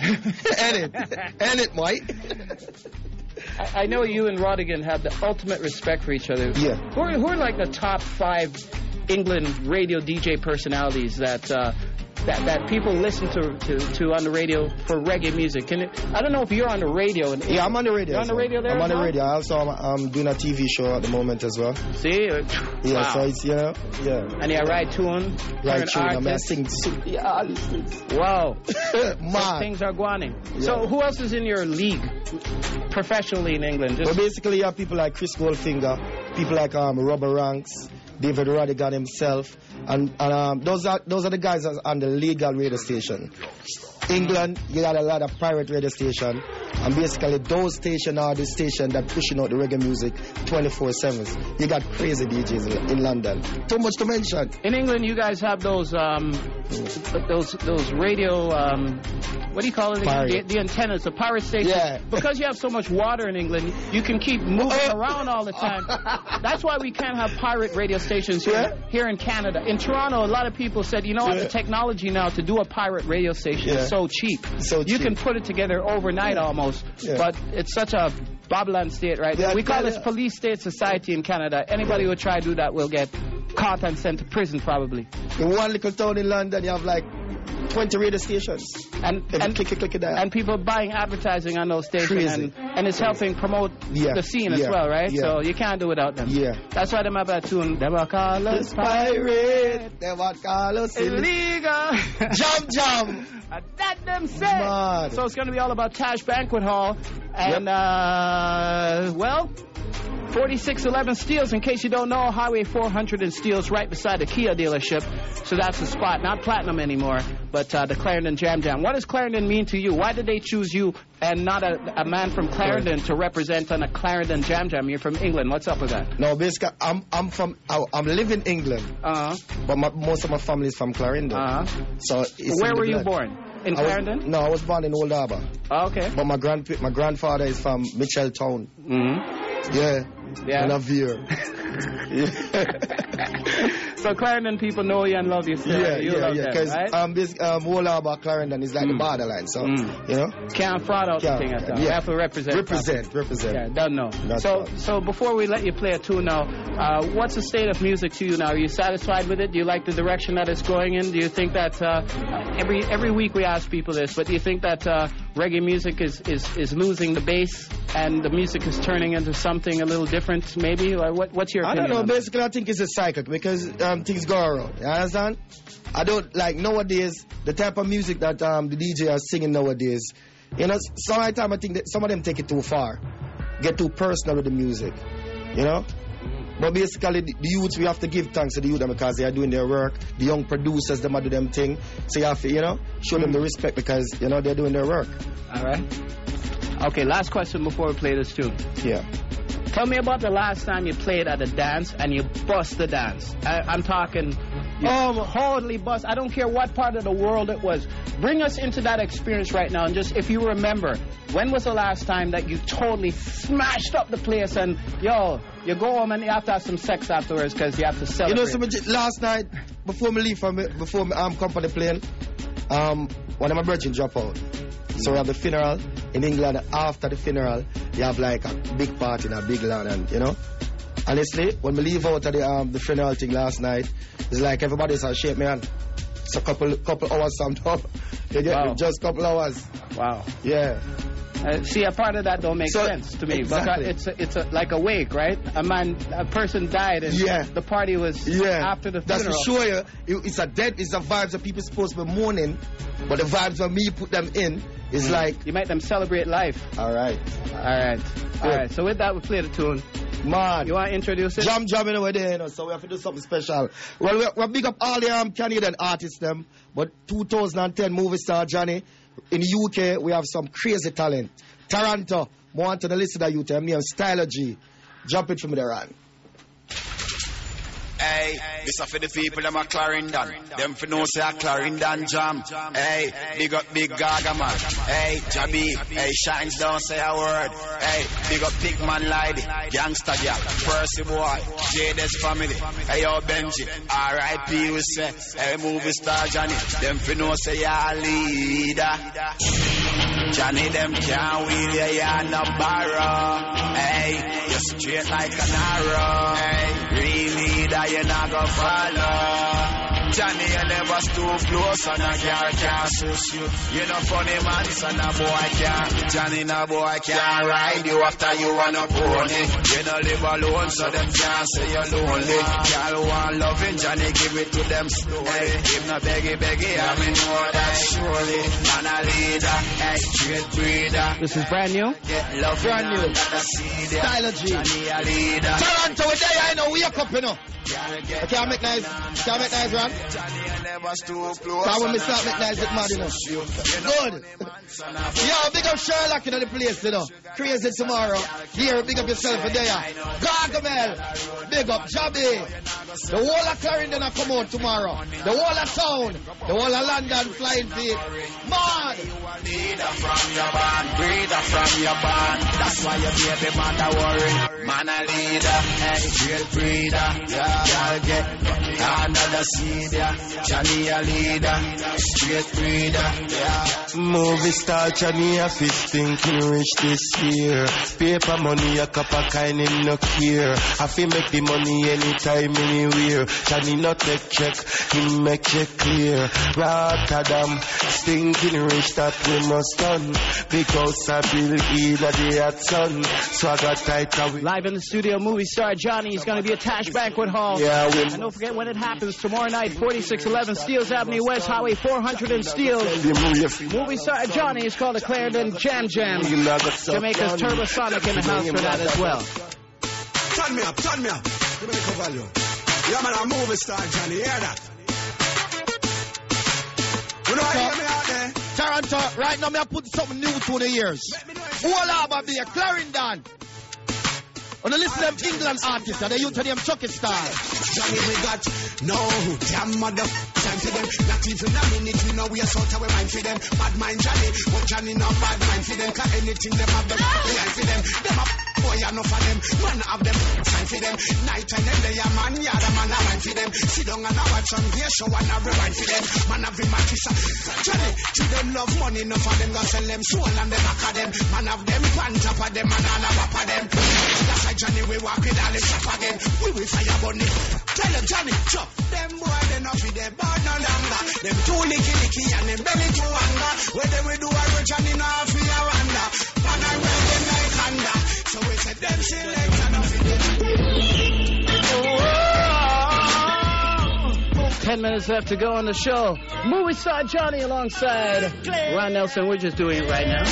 Edit, Mike. I know you and Rodigan have the ultimate respect for each other. Yeah. Who are like the top 5 England radio DJ personalities that that people listen to on the radio for reggae music? I don't know if you're on the radio. Yeah, I'm on the radio. You're on the radio there? I'm on the radio. Also, I'm doing a TV show at the moment as well. See? Yeah, Wow. so it's, you know, yeah. And you write tune? Right tune. I'm artist? sing. Yeah, all these things. Wow. Man. Things are going. Yeah. So who else is in your league professionally in England? Well, basically, you have people like Chris Goldfinger, people like Robert Ranks, David Radigan himself, and those are the guys that's on the legal radio station. England, you got a lot of pirate radio station, and basically those stations are the station that pushing out the reggae music 24/7. You got crazy DJs in London. Too much to mention. In England, you guys have those radio. What do you call it? The antennas, the pirate stations. Yeah. Because you have so much water in England, you can keep moving around all the time. That's why we can't have pirate radio stations here in Canada. In Toronto, a lot of people said, you know what, the technology now to do a pirate radio station is so cheap. You can put it together overnight almost. But it's such a Babylon state right now. We call this police state society in Canada. Anybody who try to do that will get caught and sent to prison probably. In one little town in London, you have like 20 radio stations. And click it down. And people buying advertising on those stations. And it's helping promote the scene as well, right? Yeah. So you can't do without them. Yeah. That's why them have that tune. Them a call us pirate. Them a call us illegal. Jam. That them say. Man. So it's going to be all about Tash Banquet Hall. And, 4611 Steels, in case you don't know, Highway 400 in Steels, right beside the Kia dealership. So that's the spot. Not Platinum anymore, but the Clarendon Jam Jam. What does Clarendon mean to you? Why did they choose you and not a man from Clarendon to represent on a Clarendon Jam Jam? You're from England. What's up with that? No, basically, I'm live in England. But most of my family is from Clarendon. So where were you born? In Clarendon? I was born in Old Harbour. Okay. But my grandfather is from Mitchelltown. Yeah. And a veer. So Clarendon people know you and love you still. Yeah. Because this Old Harbour, Clarendon is like the borderline. So you know, can't fraud out the thing. You have to represent. Yeah, don't know. So before we let you play a tune now, what's the state of music to you now? Are you satisfied with it? Do you like the direction that it's going in? Do you think that every week we ask people this, but do you think that reggae music is losing the bass and the music is turning into something a little different? Maybe? What's your opinion? I don't know. Basically, I think it's a cycle because things go around. You understand? I don't like nowadays the type of music that the DJ are singing nowadays. You know, sometimes I think that some of them take it too far, get too personal with the music. You know. But basically, the youths, we have to give thanks to the youth because they are doing their work. The young producers, them are doing them thing. So you have to, you know, show them the respect because, you know, they're doing their work. All right. Okay, last question before we play this tune. Yeah. Tell me about the last time you played at a dance and you bust the dance. I'm talking, totally bust. I don't care what part of the world it was. Bring us into that experience right now. And just, if you remember, when was the last time that you totally smashed up the place and, you go home and you have to have some sex afterwards because you have to celebrate? You know, last night, before me leave before me come on the plane, one of my brethren drop out. So we have the funeral in England. After the funeral, you have like a big party in a big land, and you know. Honestly, when we leave out of the funeral thing last night, it's like everybody's a shape, man. It's a couple hours summed up. You get me? Just couple hours. Wow. Yeah. See, a part of that don't make sense to me. Exactly. Because it's like a wake, right? A person died, and the party was after the funeral. That's to show you, it's a vibes that people supposed to be mourning, but the vibes when me put them in is like... You make them celebrate life. All right. So with that, we play the tune. Man. You want to introduce it? Jam in over there, you know, so we have to do something special. Well, we're big up all the Canadian artists, them, but 2010 movie star Johnny. In the UK, we have some crazy talent. Toronto, want to listen to you, tell me, Styler G. Jump it from there on. Hey, this is for the people them a Clarendon. Them for no say a Clarendon jam. Hey, big up Big Gaga man. Hey, Jabby. Hey, Shines don't say a word. Hey, big up Big Man Lady. Gangsta Girl. Percy Boy. Jada's family. Hey, yo Benji. R.I.P. we say. Hey, movie star Johnny. Them for no say ya leader. Johnny them can't wheel ya, ya no borrow. Hey, you're straight like an arrow. Hey, real leader, you not go follow. Johnny, you never stoop close and a girl can't sush you. You know funny man, son a boy can't. Johnny, no boy can't ride you after you want a pony. You don't live alone, so them can't say you're lonely. Girl want loving, Johnny give it to them slowly. Hey, if not beggy, I mean know that surely. Man a leader, hey, straight breeder. This is brand new. Get love brand new. Styler G. Johnny a leader. Toronto, we're there, I know. We are up, you know. I can't make nice, Ron. That when we start make nice, it's mad, you know. Good. Yo, big up Sherlock in the place, you know. Crazy tomorrow. Here, big up yourself for there. Gargamel. Big up Jabby. The whole of Clarendon will come out tomorrow. The whole of town. The whole of London flying feet. Mad. Breeder from your band. Breeder from your band. That's why your baby mother worry. Man a leader. Hey, great breeder. Yeah. Y'all get another seed, yeah. Johnny a leader, straight breeder, yeah. Movie star Johnny a fit thinking rich this year. Paper money a cup of kind him no care. I fi make the money anytime, anywhere. Johnny not take check, him make check clear. Rotterdam, stinking rich that we must done. Because I build in a day at sun. Swagger tight. Live in the studio, movie star Johnny is going to be at Tash Banquet Hall. Yeah, and don't forget when it happens tomorrow night, 4611 Steeles Avenue West, Highway 400 in Steeles. Movie star Johnny is called the Clarendon Jam Jam. Jamaica's Turbosonic in the house for that as well. Turn me up. Give me the volume. Yeah, man, I'm movie star Johnny. Hear that? You know, hear me out there? Toronto, right now, I put something new to the ears. All about be a Clarendon. On the list of them England artists, and they use them Chucky style. Johnny, we got no damn mother time for them. Not even a minute, we know we are sort of we mind for them. Bad mind Johnny, but Johnny not bad mind for them. Cause anything them have them behind for them. Them a boy enough for them. Man have them time for them. Night and then they a man, yeah, the man a mind for them. Sit down and a watch on here, show and a rewind for them. Man have him a kiss. Johnny, to them love money, enough for them. Go sell them soul and them back of them. Man have them pan top of them and all a wap of them. That's why Johnny, we walk with all the shop again. We will fire bunny. Tell them Johnny, chop. Them boy, they not feed them, but no longer. Them too licky and them belly too anger. Where they will do a rich and in a fear wonder. Man, I wear them like under. So we said them select and not feed them. 10 minutes left to go on the show. Movie star Johnny alongside Ron Nelson. We're just doing it right now.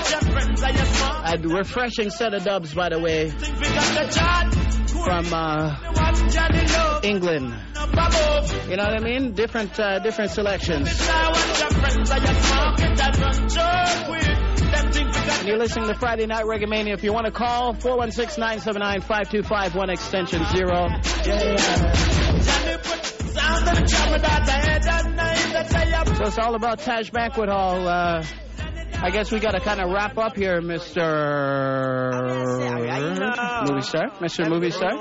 A refreshing set of dubs, by the way, from England. You know what I mean? Different selections. And you're listening to Friday Night Reggae Mania. If you want to call, 416-979-5251, extension 0. So it's all about Tash Banquet Hall. I guess we got to kind of wrap up here, Mr. Movie Star. Mr. Movie Star.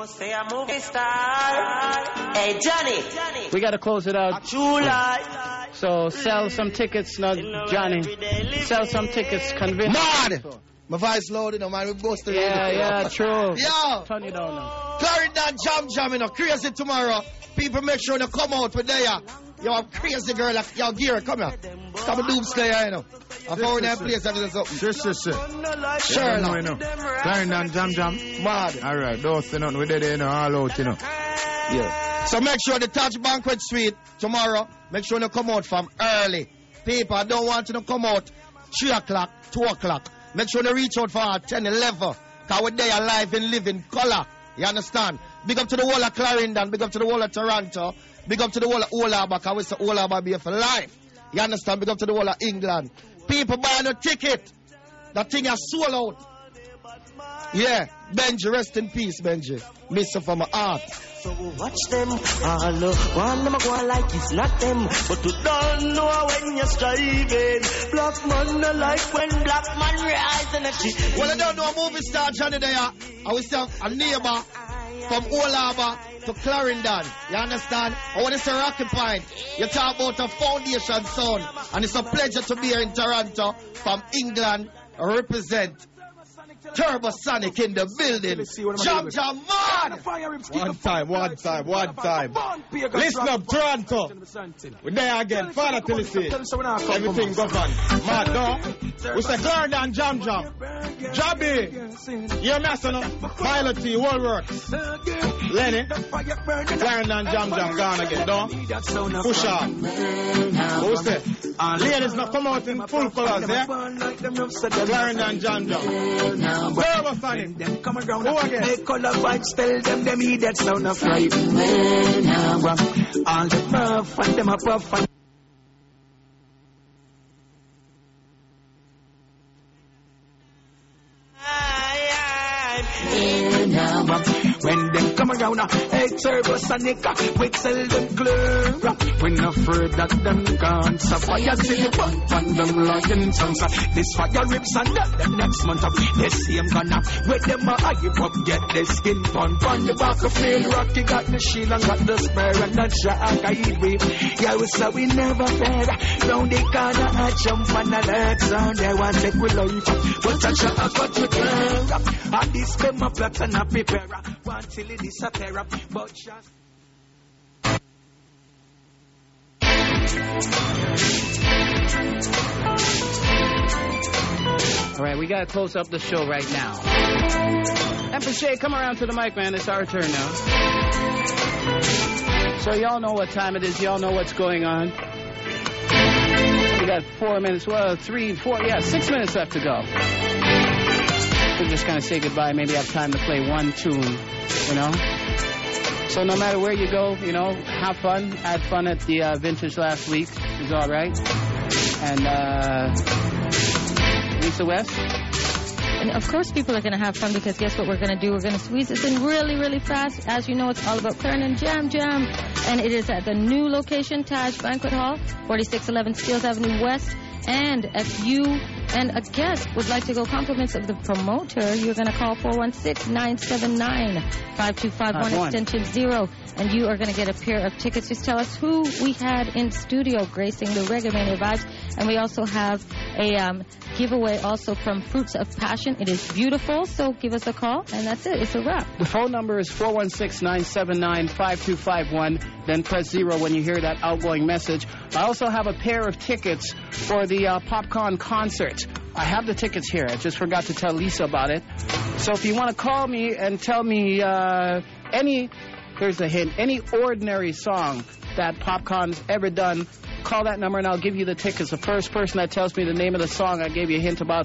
Hey, Johnny. We got to close it out. So sell some tickets, no, Johnny. Sell some tickets, convince. Mad! My voice loud, you know, man. We both the radio. Yeah, true. Yo! Turn it down now. Clarendon Jam, you know. Crazy tomorrow. People make sure they come out with there. Yo, crazy girl, like, yo, Gear, come here. Come and doom slayer, you know. I found that place after something. Sure. Sure, no. Clarendon Jam. Mad. Alright, don't say nothing. We did it, you know, all out, you know. Yeah. So make sure the Tash Banquet Suite tomorrow, make sure they come out from early. People, I don't want you to come out 3 o'clock, 2 o'clock. Make sure they reach out for 10, 11. Because we're there live and live in color. You understand? Big up to the whole of Clarendon. Big up to the whole of Toronto. Big up to the whole of Olaba. Because we say Olaba be here for life. You understand? Big up to the whole of England. People buying a ticket. That thing is sold out. Yeah. Benji, rest in peace, Benji. Miss you from my heart. So watch them all. One them a go like it's not them. But you don't know when you're striving. Black man no like when black man rise in the tree. Well, I don't know a movie star Johnny there. I was a neighbor from Olaba to Clarendon. You understand? I want to say Rocky Point. You talk about a foundation sound. And it's a pleasure to be here in Toronto from England. Represent. Turbo Sonic in the building. Jam Jam man. One time. Listen up, Toronto. We're there again. Father till it's it. Everything goes on. Mad, no? We say Clarendon Jam Jam. Jabby. You're messing up. Pilot T, World Works. Lenny. Clarendon Jam Jam gone again, no? Push up. Who's that? Ladies not come out in full colors, eh? Clarendon Jam Jam. Turbo Sonic. Who again? They color vibes, tell them eat that sound of right. All the puff and them a puff and when them come around, hey, Turbo Sonic, we tell them clear. We're not afraid that them can't suffer. You see the bump on them lion songs. This fire rips and the next month of the same gonna. With them a hype up, get the skin pump on the back of field rock. You got the shield and got the spare and the jack I eat with. Yeah, we say we never fed. Round the corner, I jump on the legs on there. One take with life, but I shot a cut with her. And this them a plot and a prepare. One till it disappear, but just. All right, we got to close up the show right now. Empress J, come around to the mic, man. It's our turn now. So y'all know what time it is. Y'all know what's going on. We got 4 minutes. Well, 3, 4, 6 minutes left to go. We're just going to say goodbye. Maybe have time to play one tune, you know. So no matter where you go, you know, have fun. Had fun at the Vintage last week. It was all right. And Lisa West? And of course people are going to have fun because guess what we're going to do? We're going to squeeze this in really, really fast. As you know, it's all about Clarendon Jam Jam. And it is at the new location, Taj Banquet Hall, 4611 Steeles Avenue West. And if you and a guest would like to go compliments of the promoter, you're going to call 416-979-5251 extension 0. And you are going to get a pair of tickets. Just tell us who we had in studio gracing the Reggae Mania vibes. And we also have a giveaway also from Fruits of Passion. It is beautiful, so give us a call, and that's it. It's a wrap. The phone number is 416-979-5251. Then press 0 when you hear that outgoing message. I also have a pair of tickets for the Popcorn concert. I have the tickets here. I just forgot to tell Lisa about it. So if you want to call me and tell me here's a hint, any ordinary song that Popcorn's ever done, call that number and I'll give you the tickets. The first person that tells me the name of the song, I gave you a hint about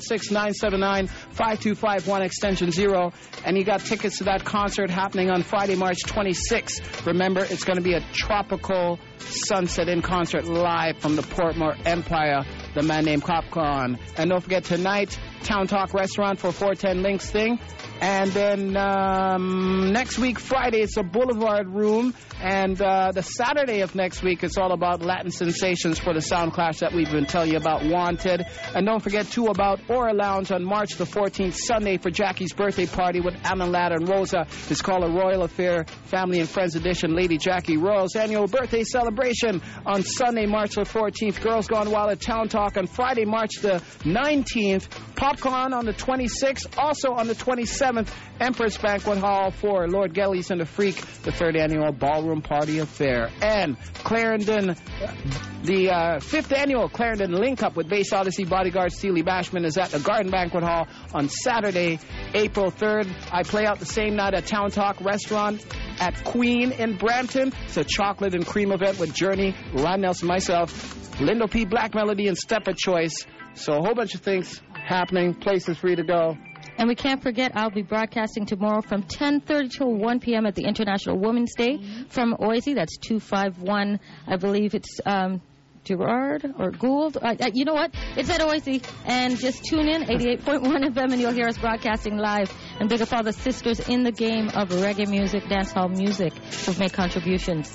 416-979-5251 extension 0. And you got tickets to that concert happening on Friday, March 26th. Remember, it's going to be a tropical sunset in concert live from the Portmore Empire, the man named Popcorn. And don't forget tonight, Town Talk Restaurant for 410 Links thing. And then next week, Friday, it's a Boulevard Room. And the Saturday of next week, it's all about Latin sensations for the Sound Clash that we've been telling you about, Wanted. And don't forget, too, about Aura Lounge on March the 14th, Sunday, for Jackie's birthday party with Alan Ladd and Rosa. It's called a Royal Affair Family and Friends Edition. Lady Jackie Royal's annual birthday celebration on Sunday, March the 14th. Girls Gone Wild at Town Talk on Friday, March the 19th. Popcorn on the 26th. Also on the 27th, Empress Banquet Hall for Lord Gellies and the Freak, the 3rd annual Ballroom Party Affair. And Clarendon, the 5th annual Clarendon Link Up with Bass Odyssey Bodyguard Steely Bashman is at the Garden Banquet Hall on Saturday, April 3rd. I play out the same night at Town Talk Restaurant at Queen in Brampton. It's a chocolate and cream event with Journey, Ron Nelson, myself, Lindo P, Black Melody, and Stepper Choice. So a whole bunch of things happening. Place is free to go. And we can't forget, I'll be broadcasting tomorrow from 10:30 till 1 p.m. at the International Women's Day from Oise. That's 251, I believe it's Gerard or Gould. You know what? It's at Oise. And just tune in, 88.1 FM, and you'll hear us broadcasting live. And big up all the sisters in the game of reggae music, dancehall music who've made contributions.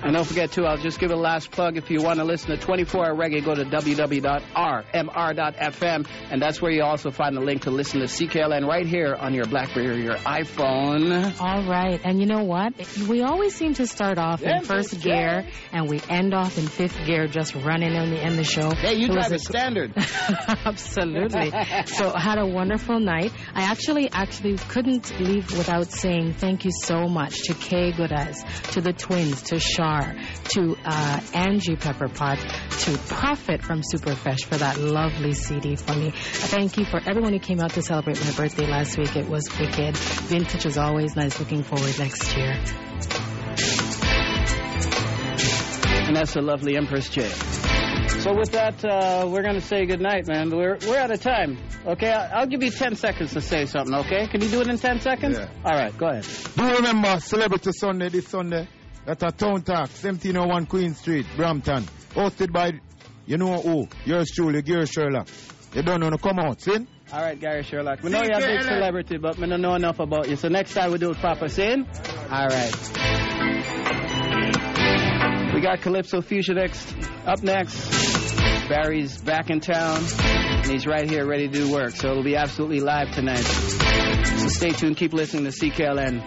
And don't forget, too, I'll just give a last plug. If you want to listen to 24-hour reggae, go to www.rmr.fm, and that's where you also find the link to listen to CKLN right here on your BlackBerry or your iPhone. All right. And you know what? We always seem to start off in first gear, and we end off in fifth gear, just running in the show. Hey, you drive a standard. Absolutely. So I had a wonderful night. I actually couldn't leave without saying thank you so much to Kay Goodaz, to the twins, to Shar, to Angie Pepperpot, to Prophet from Superfresh for that lovely CD for me. Thank you for everyone who came out to celebrate my birthday last week. It was wicked. Vintage is always nice. Looking forward next year. And that's the lovely Empress J. So with that, we're going to say goodnight, man. We're out of time. Okay, I'll give you 10 seconds to say something, okay? Can you do it in 10 seconds? Yeah. All right, go ahead. Do you remember Celebrity Sunday this Sunday? That's a Town Talk, 1701 Queen Street, Brampton. Hosted by, you know who? Yours truly, Gary Sherlock. You don't know to come out, see? All right, Gary Sherlock. We know you're a big celebrity, but we don't know enough about you. So next time we do it proper, sin? All right. We got Calypso Fusion X up next. Barry's back in town, and he's right here ready to do work. So it'll be absolutely live tonight. So stay tuned. Keep listening to CKLN.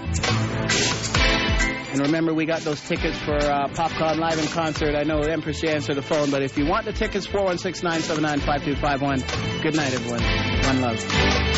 And remember, we got those tickets for Popcorn Live in Concert. I know Empress J answered the phone, but if you want the tickets, 416-979-5251. Good night, everyone. One love.